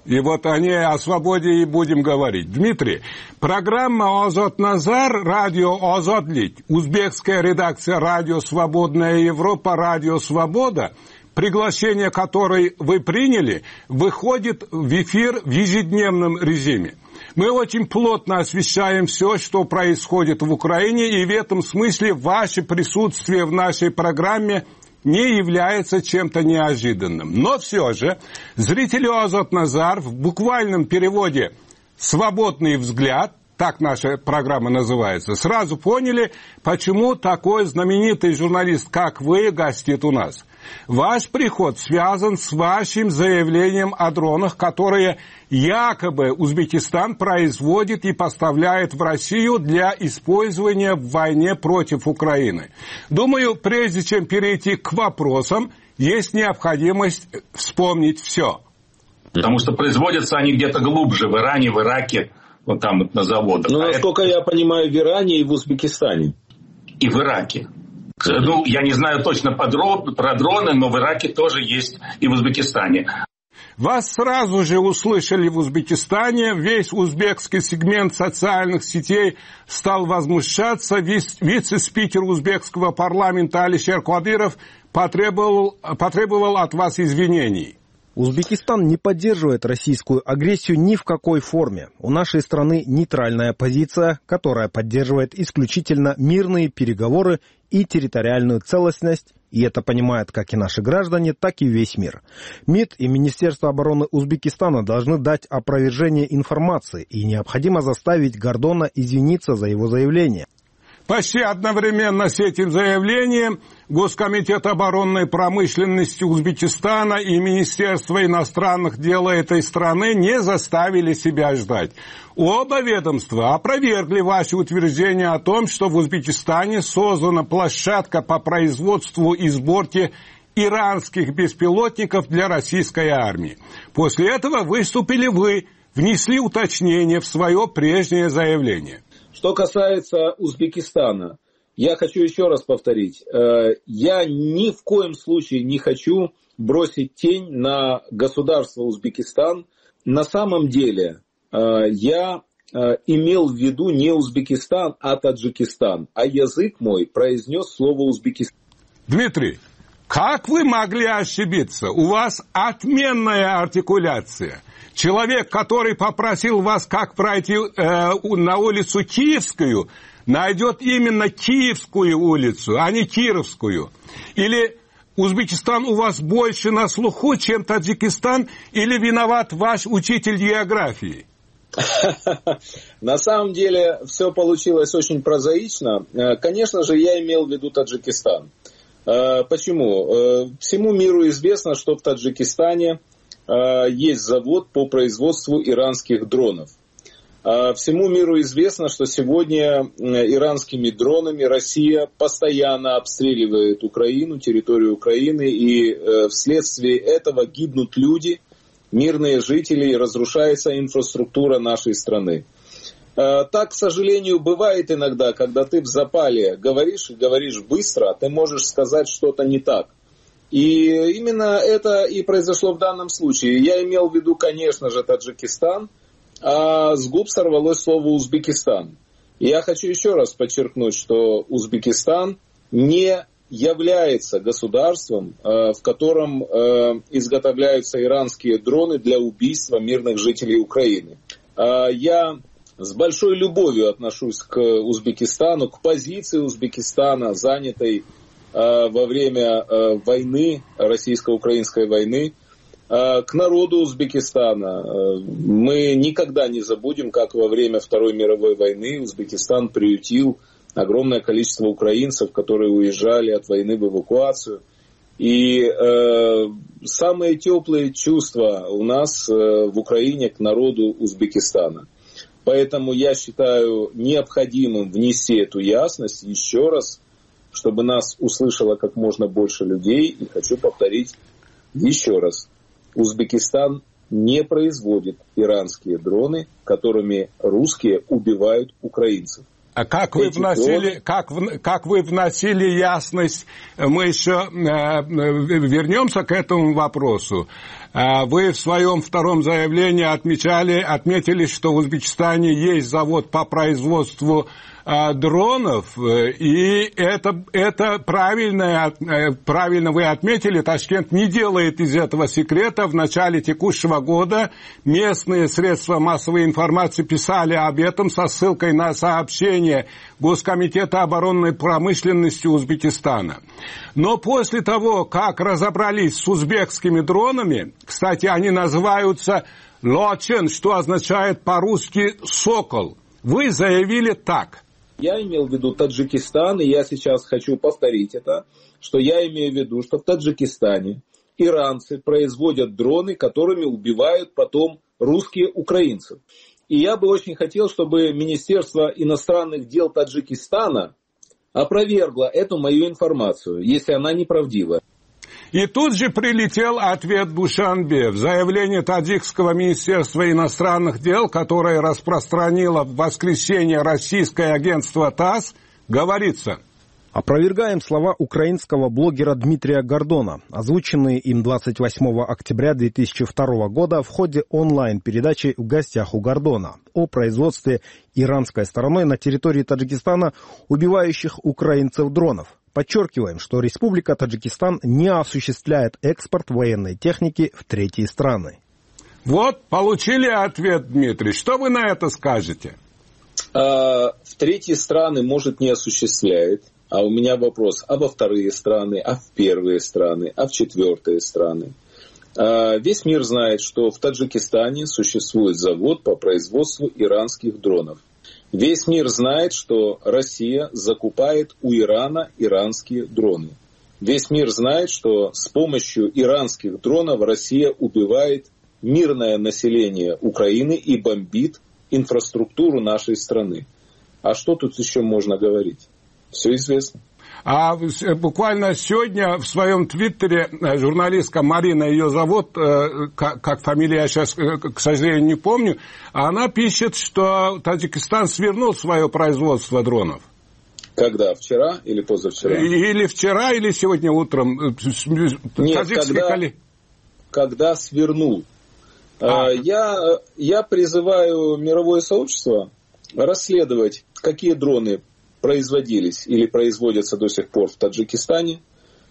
И вот о свободе и будем говорить. Дмитрий, программа «Озод Назар», радио «Озодлить», узбекская редакция «Радио Свободная Европа», «Радио Свобода», приглашение которой вы приняли, выходит в эфир в ежедневном режиме. Мы очень плотно освещаем все, что происходит в Украине, и в этом смысле ваше присутствие в нашей программе не является чем-то неожиданным. Но все же зрители «Озод Назар» в буквальном переводе «свободный взгляд», так наша программа называется, сразу поняли, почему такой знаменитый журналист, как вы, гостит у нас. Ваш приход связан с вашим заявлением о дронах, которые якобы Узбекистан производит и поставляет в Россию для использования в войне против Украины. Думаю, прежде чем перейти к вопросам, есть необходимость вспомнить все. Потому что производятся они где-то глубже, в Иране, в Ираке, вот там вот на заводах. Ну, насколько я понимаю, в Иране и в Узбекистане. И в Ираке. Ну, я не знаю точно про дроны, но в Ираке тоже есть и в Узбекистане. Вас сразу же услышали в Узбекистане. Весь узбекский сегмент социальных сетей стал возмущаться. Вице-спикер узбекского парламента Алишер Кадыров потребовал от вас извинений. Узбекистан не поддерживает российскую агрессию ни в какой форме. У нашей страны нейтральная позиция, которая поддерживает исключительно мирные переговоры и территориальную целостность, и это понимают как и наши граждане, так и весь мир. МИД и Министерство обороны Узбекистана должны дать опровержение информации, и необходимо заставить Гордона извиниться за его заявление. Почти одновременно с этим заявлением Госкомитет оборонной промышленности Узбекистана и Министерство иностранных дел этой страны не заставили себя ждать. Оба ведомства опровергли ваше утверждение о том, что в Узбекистане создана площадка по производству и сборке иранских беспилотников для российской армии. После этого выступили вы, внесли уточнение в свое прежнее заявление. Что касается Узбекистана, я хочу еще раз повторить. Я ни в коем случае не хочу бросить тень на государство Узбекистан. На самом деле я имел в виду не Узбекистан, а Таджикистан. А язык мой произнес слово Узбекистан. Дмитрий, как вы могли ошибиться? У вас отменная артикуляция. Человек, который попросил вас, как пройти на улицу Киевскую, найдет именно Киевскую улицу, а не Кировскую. Или Узбекистан у вас больше на слуху, чем Таджикистан, или виноват ваш учитель географии? На самом деле все получилось очень прозаично. Конечно же, я имел в виду Таджикистан. Почему? Всему миру известно, что в Таджикистане есть завод по производству иранских дронов. Всему миру известно, что сегодня иранскими дронами Россия постоянно обстреливает Украину, территорию Украины, и вследствие этого гибнут люди, мирные жители, и разрушается инфраструктура нашей страны. Так, к сожалению, бывает иногда, когда ты в запале говоришь и говоришь быстро, ты можешь сказать что-то не так. И именно это и произошло в данном случае. Я имел в виду, конечно же, Таджикистан, а с губ сорвалось слово Узбекистан. И я хочу еще раз подчеркнуть, что Узбекистан не является государством, в котором изготовляются иранские дроны для убийства мирных жителей Украины. Я с большой любовью отношусь к Узбекистану, к позиции Узбекистана, занятой во время войны, российско-украинской войны, к народу Узбекистана. Мы никогда не забудем, как во время Второй мировой войны Узбекистан приютил огромное количество украинцев, которые уезжали от войны в эвакуацию. И самые теплые чувства у нас в Украине к народу Узбекистана. Поэтому я считаю необходимым внести эту ясность еще раз, чтобы нас услышало как можно больше людей. И хочу повторить еще раз. Узбекистан не производит иранские дроны, которыми русские убивают украинцев. А как вы вносили ясность, мы еще вернемся к этому вопросу. Вы в своем втором заявлении отметили, что в Узбекистане есть завод по производству дронов, и это правильно вы отметили. Ташкент не делает из этого секрета. В начале текущего года местные средства массовой информации писали об этом со ссылкой на сообщение Госкомитета оборонной промышленности Узбекистана. Но после того, как разобрались с узбекскими дронами, кстати, они называются «лочен», что означает по-русски «сокол», вы заявили так. Я имел в виду Таджикистан, и я сейчас хочу повторить это, что я имею в виду, что в Таджикистане иранцы производят дроны, которыми убивают потом русские украинцев. И я бы очень хотел, чтобы Министерство иностранных дел Таджикистана опровергло эту мою информацию, если она неправдива. И тут же прилетел ответ Душанбе. В заявлении Таджикского министерства иностранных дел, которое распространило в воскресенье российское агентство ТАСС, говорится: опровергаем слова украинского блогера Дмитрия Гордона, озвученные им 28 октября 2002 года в ходе онлайн-передачи «В гостях у Гордона» о производстве иранской стороной на территории Таджикистана убивающих украинцев дронов. Подчеркиваем, что Республика Таджикистан не осуществляет экспорт военной техники в третьи страны. Вот, получили ответ, Дмитрий. Что вы на это скажете? В третьи страны, может, не осуществляет. А у меня вопрос, а во вторые страны, а в первые страны, а в четвертые страны? Весь мир знает, что в Таджикистане существует завод по производству иранских дронов. Весь мир знает, что Россия закупает у Ирана иранские дроны. Весь мир знает, что с помощью иранских дронов Россия убивает мирное население Украины и бомбит инфраструктуру нашей страны. А что тут еще можно говорить? Все известно. А буквально сегодня в своем твиттере журналистка Марина, ее зовут, как фамилия я сейчас, к сожалению, не помню, она пишет, что Таджикистан свернул свое производство дронов. Когда? Вчера или позавчера? Или вчера, или сегодня утром. Нет, когда свернул. Я призываю мировое сообщество расследовать, какие дроны производились или производятся до сих пор в Таджикистане,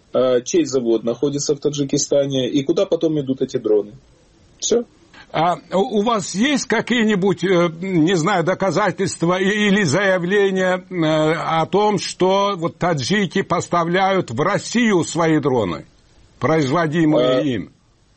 чей завод находится в Таджикистане и куда потом идут эти дроны. Все. А у вас есть какие-нибудь, не знаю, доказательства или заявления о том, что вот таджики поставляют в Россию свои дроны, производимые им?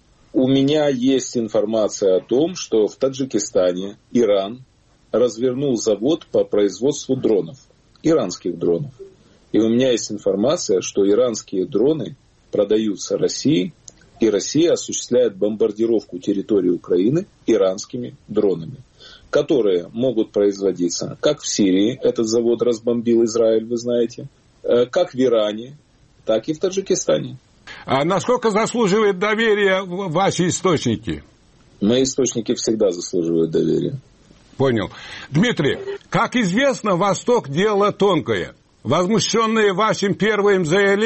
У меня есть информация о том, что в Таджикистане Иран развернул завод по производству дронов. Иранских дронов. И у меня есть информация, что иранские дроны продаются России, и Россия осуществляет бомбардировку территории Украины иранскими дронами, которые могут производиться как в Сирии, этот завод разбомбил Израиль, вы знаете, как в Иране, так и в Таджикистане. А насколько заслуживает доверия ваши источники? Мои источники всегда заслуживают доверия. Понял. Дмитрий, как известно, Восток – дело тонкое. Возмущенные вашим первым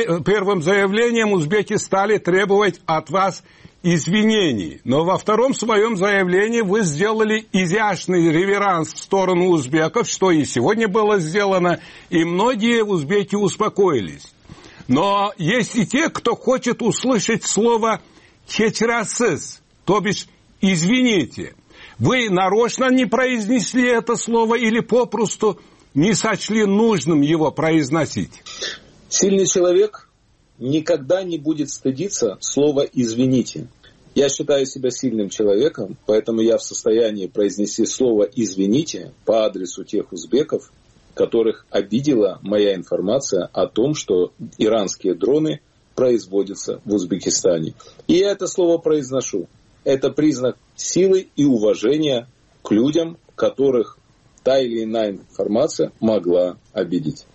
заявлением, узбеки стали требовать от вас извинений. Но во втором своем заявлении вы сделали изящный реверанс в сторону узбеков, что и сегодня было сделано, и многие узбеки успокоились. Но есть и те, кто хочет услышать слово «кечрасыз», то бишь «извините». Вы нарочно не произнесли это слово или попросту не сочли нужным его произносить? Сильный человек никогда не будет стыдиться слова «извините». Я считаю себя сильным человеком, поэтому я в состоянии произнести слово «извините» по адресу тех узбеков, которых обидела моя информация о том, что иранские дроны производятся в Узбекистане. И я это слово произношу. Это признак силы и уважения к людям, которых та или иная информация могла обидеть.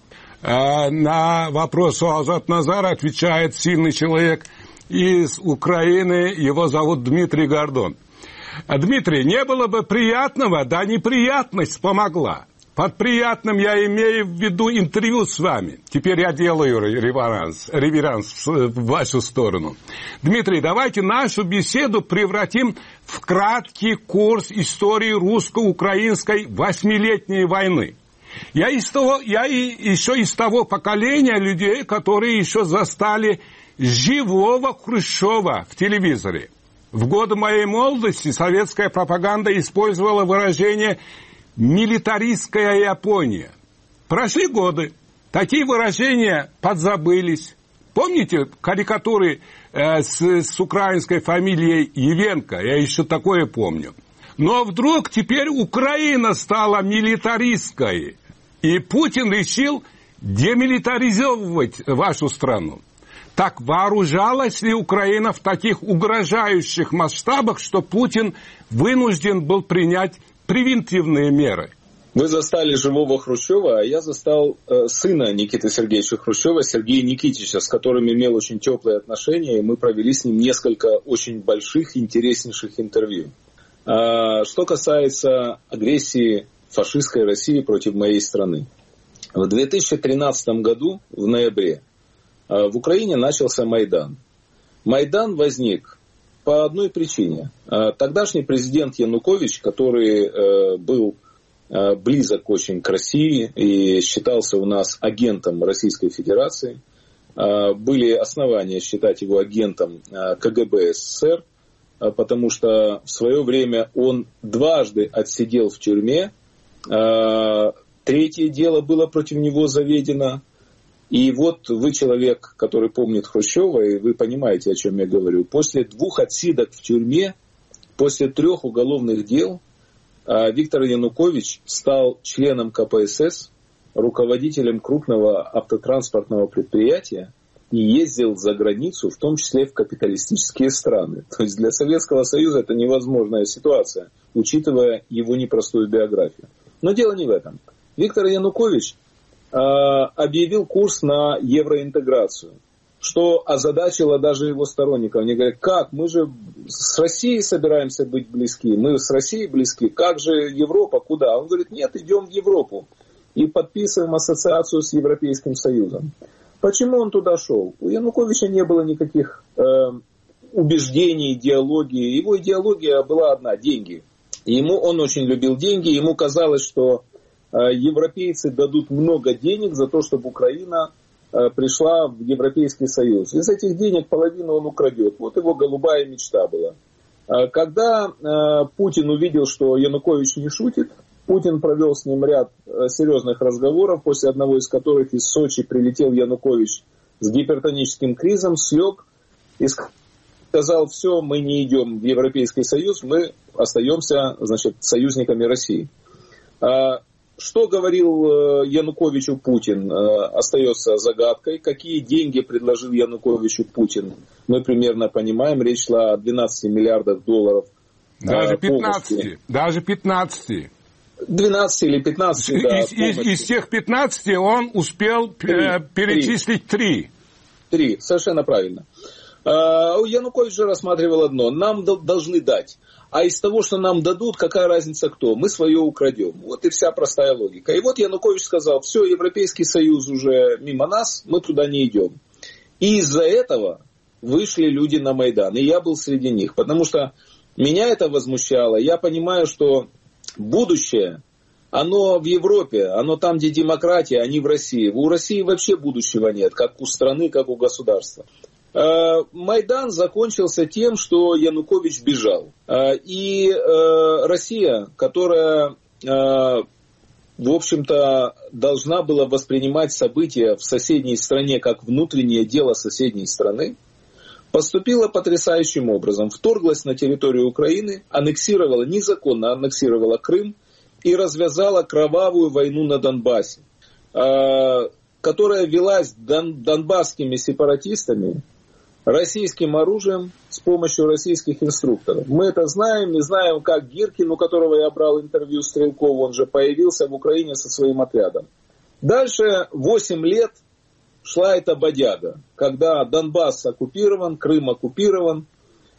На вопрос Азат Назар отвечает сильный человек из Украины. Его зовут Дмитрий Гордон. Дмитрий, не было бы приятного, да неприятность помогла. Под приятным я имею в виду интервью с вами. Теперь я делаю реверанс в вашу сторону. Дмитрий, давайте нашу беседу превратим в краткий курс истории русско-украинской 8-летней войны. Я еще из того поколения людей, которые еще застали живого Хрущева в телевизоре. В годы моей молодости советская пропаганда использовала выражение «милитаристская Япония». Прошли годы, такие выражения подзабылись. Помните карикатуры с украинской фамилией Евенко? Я еще такое помню. Но вдруг теперь Украина стала милитаристской, и Путин решил демилитаризовывать вашу страну. Так вооружалась ли Украина в таких угрожающих масштабах, что Путин вынужден был принять превентивные меры? Вы застали живого Хрущева, а я застал сына Никиты Сергеевича Хрущева, Сергея Никитича, с которым имел очень теплые отношения, и мы провели с ним несколько очень больших, интереснейших интервью. Что касается агрессии фашистской России против моей страны. В 2013 году, в ноябре, в Украине начался Майдан. Майдан возник по одной причине. Тогдашний президент Янукович, который был близок очень к России и считался у нас агентом Российской Федерации, были основания считать его агентом КГБ СССР, потому что в свое время он дважды отсидел в тюрьме, третье дело было против него заведено. И вот вы человек, который помнит Хрущева, и вы понимаете, о чем я говорю. После 2 отсидок в тюрьме, после 3 уголовных дел, Виктор Янукович стал членом КПСС, руководителем крупного автотранспортного предприятия и ездил за границу, в том числе в капиталистические страны. То есть для Советского Союза это невозможная ситуация, учитывая его непростую биографию. Но дело не в этом. Виктор Янукович объявил курс на евроинтеграцию, что озадачило даже его сторонников. Они говорят, как, мы же с Россией собираемся быть близки, мы с Россией близки, как же Европа, куда? Он говорит, нет, идем в Европу и подписываем ассоциацию с Европейским Союзом. Почему он туда шел? У Януковича не было никаких убеждений, идеологии. Его идеология была одна – деньги. Он очень любил деньги, ему казалось, что европейцы дадут много денег за то, чтобы Украина пришла в Европейский Союз. Из этих денег половину он украдет. Вот его голубая мечта была. Когда Путин увидел, что Янукович не шутит, Путин провел с ним ряд серьезных разговоров, после одного из которых из Сочи прилетел Янукович с гипертоническим кризом, слег и сказал, все, мы не идем в Европейский Союз, мы остаемся, союзниками России. Что говорил Януковичу Путин, остается загадкой. Какие деньги предложил Януковичу Путин, мы примерно понимаем. Речь шла о 12 миллиардах долларов. Даже 15. Даже 15. 12 или 15, да. Из тех 15 он успел перечислить 3. 3, совершенно правильно. Янукович же рассматривал одно. Нам должны дать. А из того, что нам дадут, какая разница кто? Мы свое украдем. Вот и вся простая логика. И вот Янукович сказал, все, Европейский Союз уже мимо нас, мы туда не идем. И из-за этого вышли люди на Майдан. И я был среди них. Потому что меня это возмущало. Я понимаю, что будущее, оно в Европе, оно там, где демократия, а не в России. У России вообще будущего нет, как у страны, как у государства. Майдан закончился тем, что Янукович бежал. И Россия, которая, в общем-то, должна была воспринимать события в соседней стране как внутреннее дело соседней страны, поступила потрясающим образом. Вторглась на территорию Украины, незаконно аннексировала Крым и развязала кровавую войну на Донбассе, которая велась донбасскими сепаратистами, российским оружием с помощью российских инструкторов. Мы это знаем, и знаем, как Гиркин, у которого я брал интервью Стрелкова, он же появился в Украине со своим отрядом. Дальше 8 лет шла эта бодяга, когда Донбасс оккупирован, Крым оккупирован,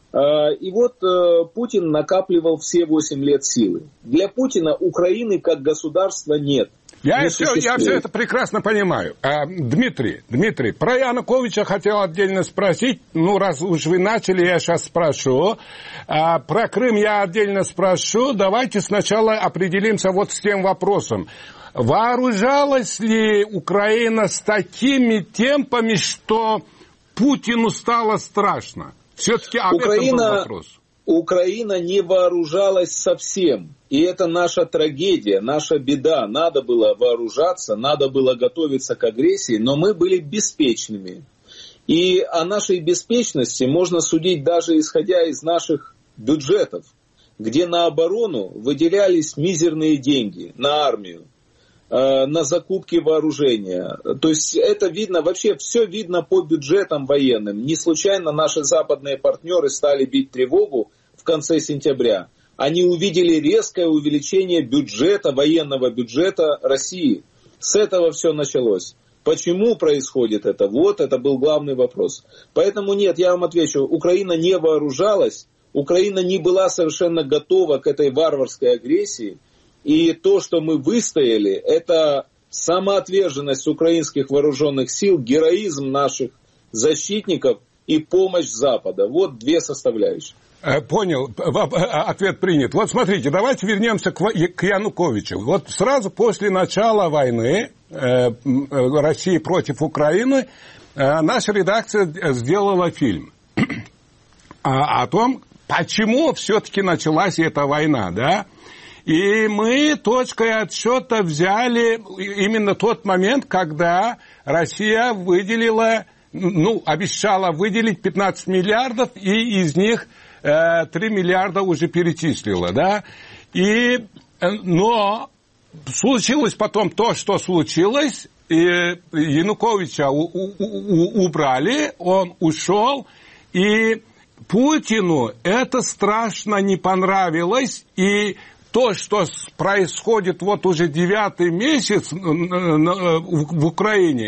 И вот Путин накапливал все 8 лет силы. Для Путина Украины как государства нет. Я все это прекрасно понимаю. Дмитрий, про Януковича хотел отдельно спросить. Ну, раз уж вы начали, я сейчас спрошу. Про Крым я отдельно спрошу. Давайте сначала определимся вот с тем вопросом. Вооружалась ли Украина с такими темпами, что Путину стало страшно? Все-таки об этом был вопрос. Украина не вооружалась совсем. И это наша трагедия, наша беда. Надо было вооружаться, надо было готовиться к агрессии, но мы были беспечными. И о нашей беспечности можно судить даже исходя из наших бюджетов, где на оборону выделялись мизерные деньги, на армию, на закупки вооружения. То есть это видно, вообще все видно по бюджетам военным. Не случайно наши западные партнеры стали бить тревогу в конце сентября. Они увидели резкое увеличение бюджета, военного бюджета России. С этого все началось. Почему происходит это? Вот это был главный вопрос. Поэтому нет, я вам отвечу, Украина не вооружалась, Украина не была совершенно готова к этой варварской агрессии. И то, что мы выстояли, это самоотверженность украинских вооруженных сил, героизм наших защитников и помощь Запада. Вот две составляющие. Понял, ответ принят. Вот смотрите, давайте вернемся к Януковичу. Вот сразу после начала войны России против Украины наша редакция сделала фильм о том, почему все-таки началась эта война, да? И мы точкой отсчета взяли именно тот момент, когда Россия выделила, обещала выделить 15 миллиардов, и из них 3 миллиарда уже перечислила, да. Но случилось потом то, что случилось, и Януковича убрали, он ушел, и Путину это страшно не понравилось, и то, что происходит вот уже 9-й месяц в Украине,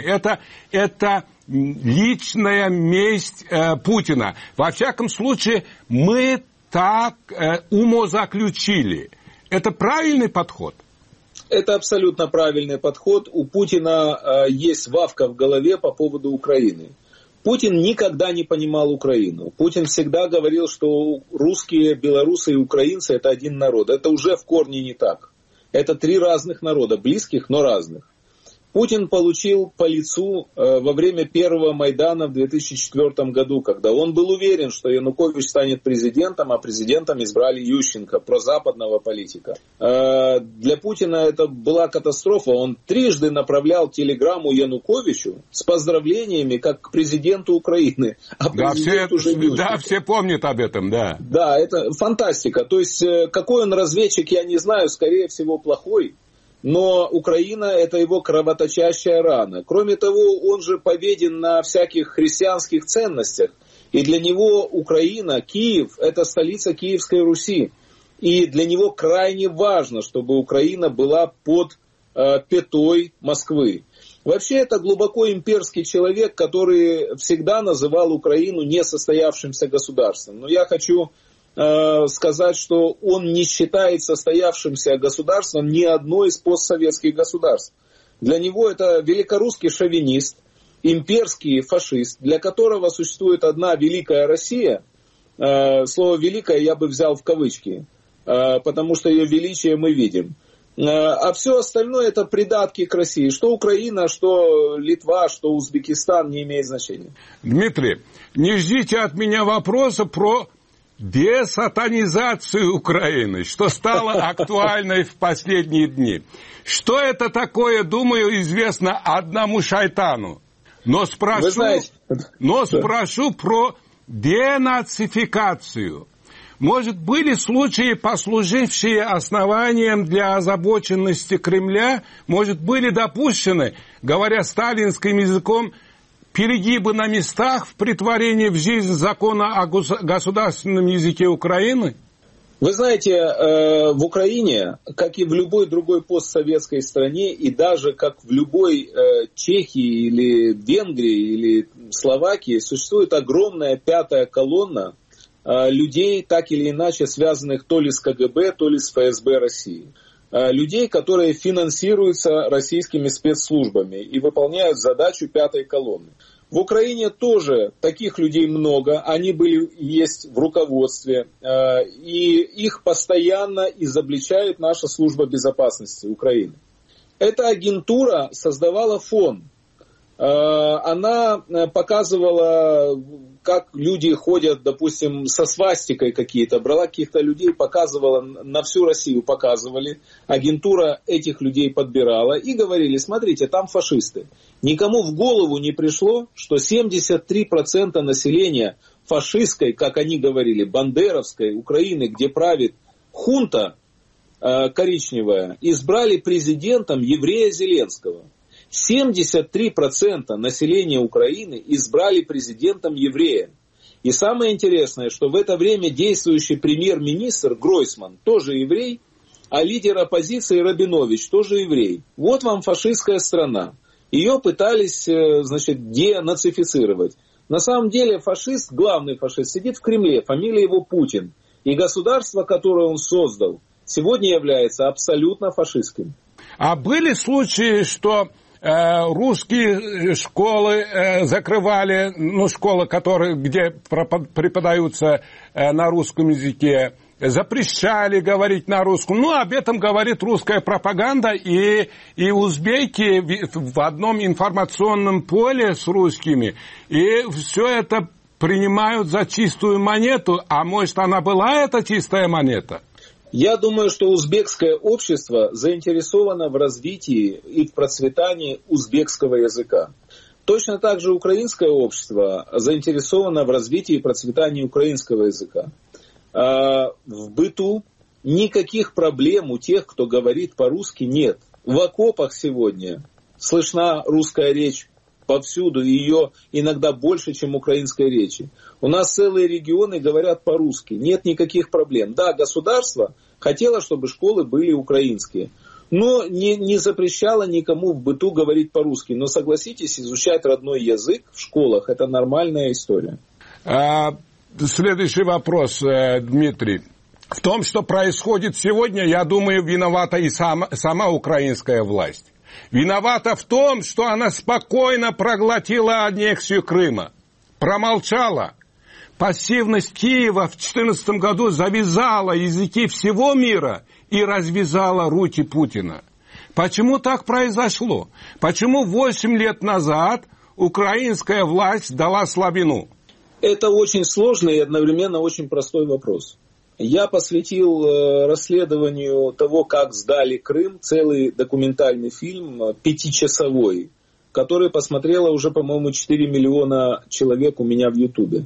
это личная месть Путина. Во всяком случае, мы так умозаключили. Это правильный подход? Это абсолютно правильный подход. У Путина есть вавка в голове по поводу Украины. Путин никогда не понимал Украину. Путин всегда говорил, что русские, белорусы и украинцы – это один народ. Это уже в корне не так. Это 3 разных народа, близких, но разных. Путин получил по лицу во время первого Майдана в 2004 году, когда он был уверен, что Янукович станет президентом, а президентом избрали Ющенко, прозападного политика. Для Путина это была катастрофа. Он трижды направлял телеграмму Януковичу с поздравлениями как к президенту Украины. А президент уже Ющенко. Да, все помнят об этом, да. Да, это фантастика. То есть, какой он разведчик, я не знаю, скорее всего, плохой. Но Украина – это его кровоточащая рана. Кроме того, он же поведен на всяких христианских ценностях. И для него Украина, Киев – это столица Киевской Руси. И для него крайне важно, чтобы Украина была под пятой Москвы. Вообще, это глубоко имперский человек, который всегда называл Украину несостоявшимся государством. Но я хочу сказать, что он не считает состоявшимся государством ни одно из постсоветских государств. Для него это великорусский шовинист, имперский фашист, для которого существует одна великая Россия. Слово «великая» я бы взял в кавычки, потому что ее величие мы видим. А все остальное это придатки к России. Что Украина, что Литва, что Узбекистан, не имеет значения. Дмитрий, не ждите от меня вопроса про десатанизацию Украины, что стало актуальной в последние дни. Что это такое, думаю, известно одному шайтану. Но спрошу про денацификацию. Может, были случаи, послужившие основанием для озабоченности Кремля? Может, были допущены, говоря сталинским языком, перегибы на местах в претворении в жизнь закона о государственном языке Украины? Вы знаете, в Украине, как и в любой другой постсоветской стране, и даже как в любой Чехии или Венгрии или Словакии, существует огромная пятая колонна людей, так или иначе связанных то ли с КГБ, то ли с ФСБ России. Людей, которые финансируются российскими спецслужбами и выполняют задачу пятой колонны. В Украине тоже таких людей много, они есть в руководстве, и их постоянно изобличает наша служба безопасности Украины. Эта агентура создавала фон. Она показывала, как люди ходят, допустим, со свастикой какие-то, брала каких-то людей, показывала, на всю Россию показывали. Агентура этих людей подбирала и говорили: смотрите, там фашисты. Никому в голову не пришло, что 73% населения фашистской, как они говорили, бандеровской Украины, где правит хунта коричневая, избрали президентом еврея Зеленского. 73% населения Украины избрали президентом еврея. И самое интересное, что в это время действующий премьер-министр Гройсман тоже еврей, а лидер оппозиции Рабинович тоже еврей. Вот вам фашистская страна. Ее пытались, денацифицировать. На самом деле фашист, главный фашист, сидит в Кремле, фамилия его Путин. И государство, которое он создал, сегодня является абсолютно фашистским. А были случаи, что русские школы закрывали, школы, где преподаются на русском языке, запрещали говорить на русском. Об этом говорит русская пропаганда, и узбеки в одном информационном поле с русскими, и все это принимают за чистую монету. А может, она была, эта чистая монета? Я думаю, что узбекское общество заинтересовано в развитии и в процветании узбекского языка. Точно так же украинское общество заинтересовано в развитии и процветании украинского языка. В быту никаких проблем у тех, кто говорит по-русски, нет. В окопах сегодня слышна русская речь повсюду, ее иногда больше, чем украинской речи. У нас целые регионы говорят по-русски, нет никаких проблем. Да, государство хотело, чтобы школы были украинские, но не запрещало никому в быту говорить по-русски. Но согласитесь, изучать родной язык в школах – это нормальная история. Следующий вопрос, Дмитрий. В том, что происходит сегодня, я думаю, виновата и сама украинская власть. Виновата в том, что она спокойно проглотила аннексию Крыма, промолчала. Пассивность Киева в 2014 году завязала языки всего мира и развязала руки Путина. Почему так произошло? Почему 8 лет назад украинская власть дала слабину? Это очень сложный и одновременно очень простой вопрос. Я посвятил расследованию того, как сдали Крым, целый документальный фильм, 5-часовой, который посмотрело уже, по-моему, 4 миллиона человек у меня в Ютубе.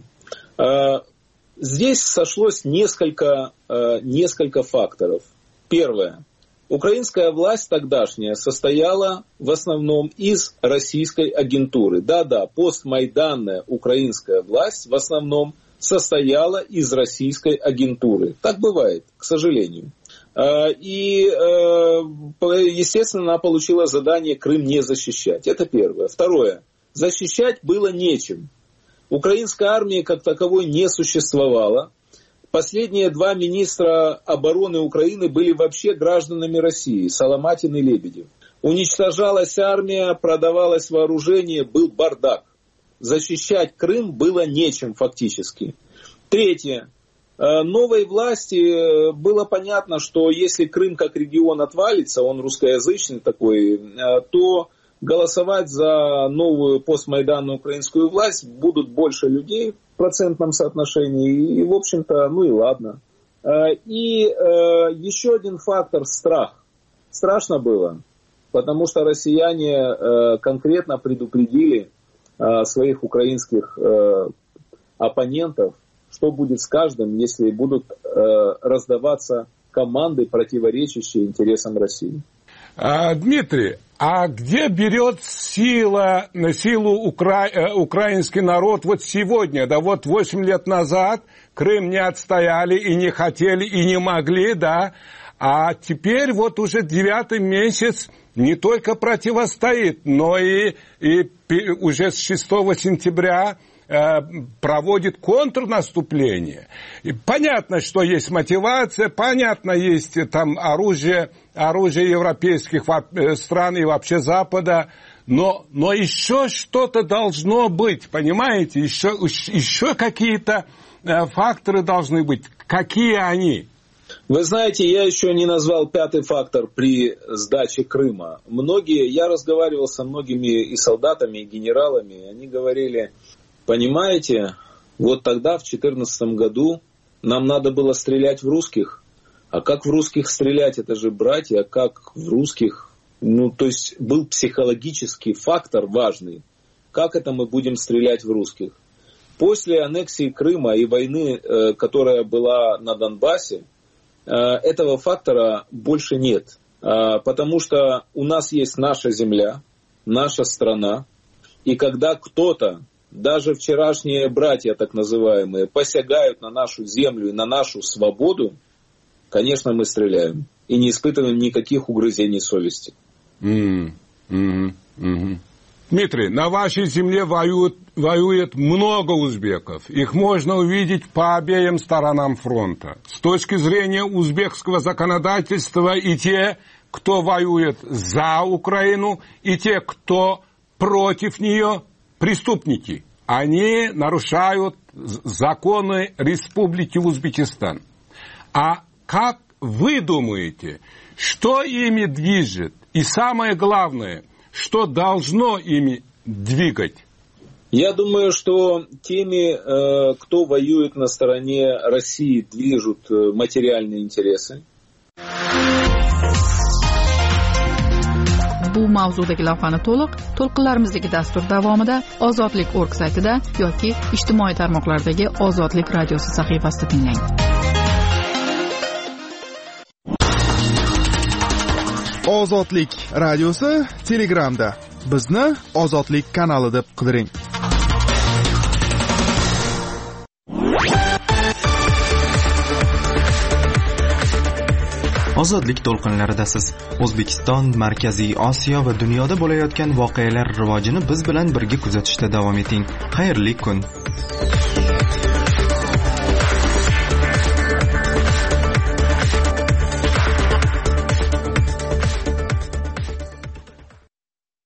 Здесь сошлось несколько факторов. Первое. Украинская власть тогдашняя состояла в основном из российской агентуры. Да-да, постмайданная украинская власть в основном состояла из российской агентуры. Так бывает, к сожалению. И, естественно, она получила задание Крым не защищать. Это первое. Второе. Защищать было нечем. Украинская армия как таковой не существовала. Последние 2 министра обороны Украины были вообще гражданами России, Соломатин и Лебедев. Уничтожалась армия, продавалось вооружение, был бардак. Защищать Крым было нечем фактически. Третье. Новой власти было понятно, что если Крым как регион отвалится, он русскоязычный такой, то голосовать за новую постмайданную украинскую власть будут больше людей в процентном соотношении. И, в общем-то, и ладно. И еще один фактор – страх. Страшно было, потому что россияне конкретно предупредили своих украинских оппонентов, что будет с каждым, если будут раздаваться команды, противоречащие интересам России. Дмитрий, а где берет силу украинский народ вот сегодня? Да вот 8 лет назад Крым не отстояли и не хотели, и не могли, да? А теперь вот уже 9-й месяц не только противостоит, но и уже с 6 сентября проводит контрнаступление. И понятно, что есть мотивация, понятно, есть там оружие европейских стран и вообще Запада, но еще что-то должно быть, понимаете? Еще какие-то факторы должны быть. Какие они? Вы знаете, я еще не назвал пятый фактор при сдаче Крыма. Я разговаривал со многими и солдатами, и генералами, они говорили, понимаете, вот тогда, в 2014 году, нам надо было стрелять в русских. А как в русских стрелять? Это же братья, а как в русских? То есть был психологический фактор важный. Как это мы будем стрелять в русских? После аннексии Крыма и войны, которая была на Донбассе, этого фактора больше нет. Потому что у нас есть наша земля, наша страна. И когда кто-то, даже вчерашние братья так называемые, посягают на нашу землю и на нашу свободу, конечно, мы стреляем. И не испытываем никаких угрызений совести. Дмитрий, на вашей земле воюет много узбеков. Их можно увидеть по обеим сторонам фронта. С точки зрения узбекского законодательства и те, кто воюет за Украину, и те, кто против нее, преступники. Они нарушают законы Республики Узбекистан. А как вы думаете, что ими движет? И самое главное, что должно ими двигать? Я думаю, что теми, кто воюет на стороне России, движут материальные интересы. Bu mavzudagi lavhani to'lqinlarimizdagi dastur davomida ozodlik.org saytida yoki ijtimoiy tarmoqlardagi Ozodlik radiosi sahifasida tinglang. Ozodlik radiosi Telegramda. Bizni Ozodlik kanali deb qidiring. Ozodlik to'lqinlaridasiz. O'zbekiston, Markaziy Osiyo va dunyoda bo'layotgan voqealar rivojini biz bilan birga kuzatishda davom eting. Xayrli kun.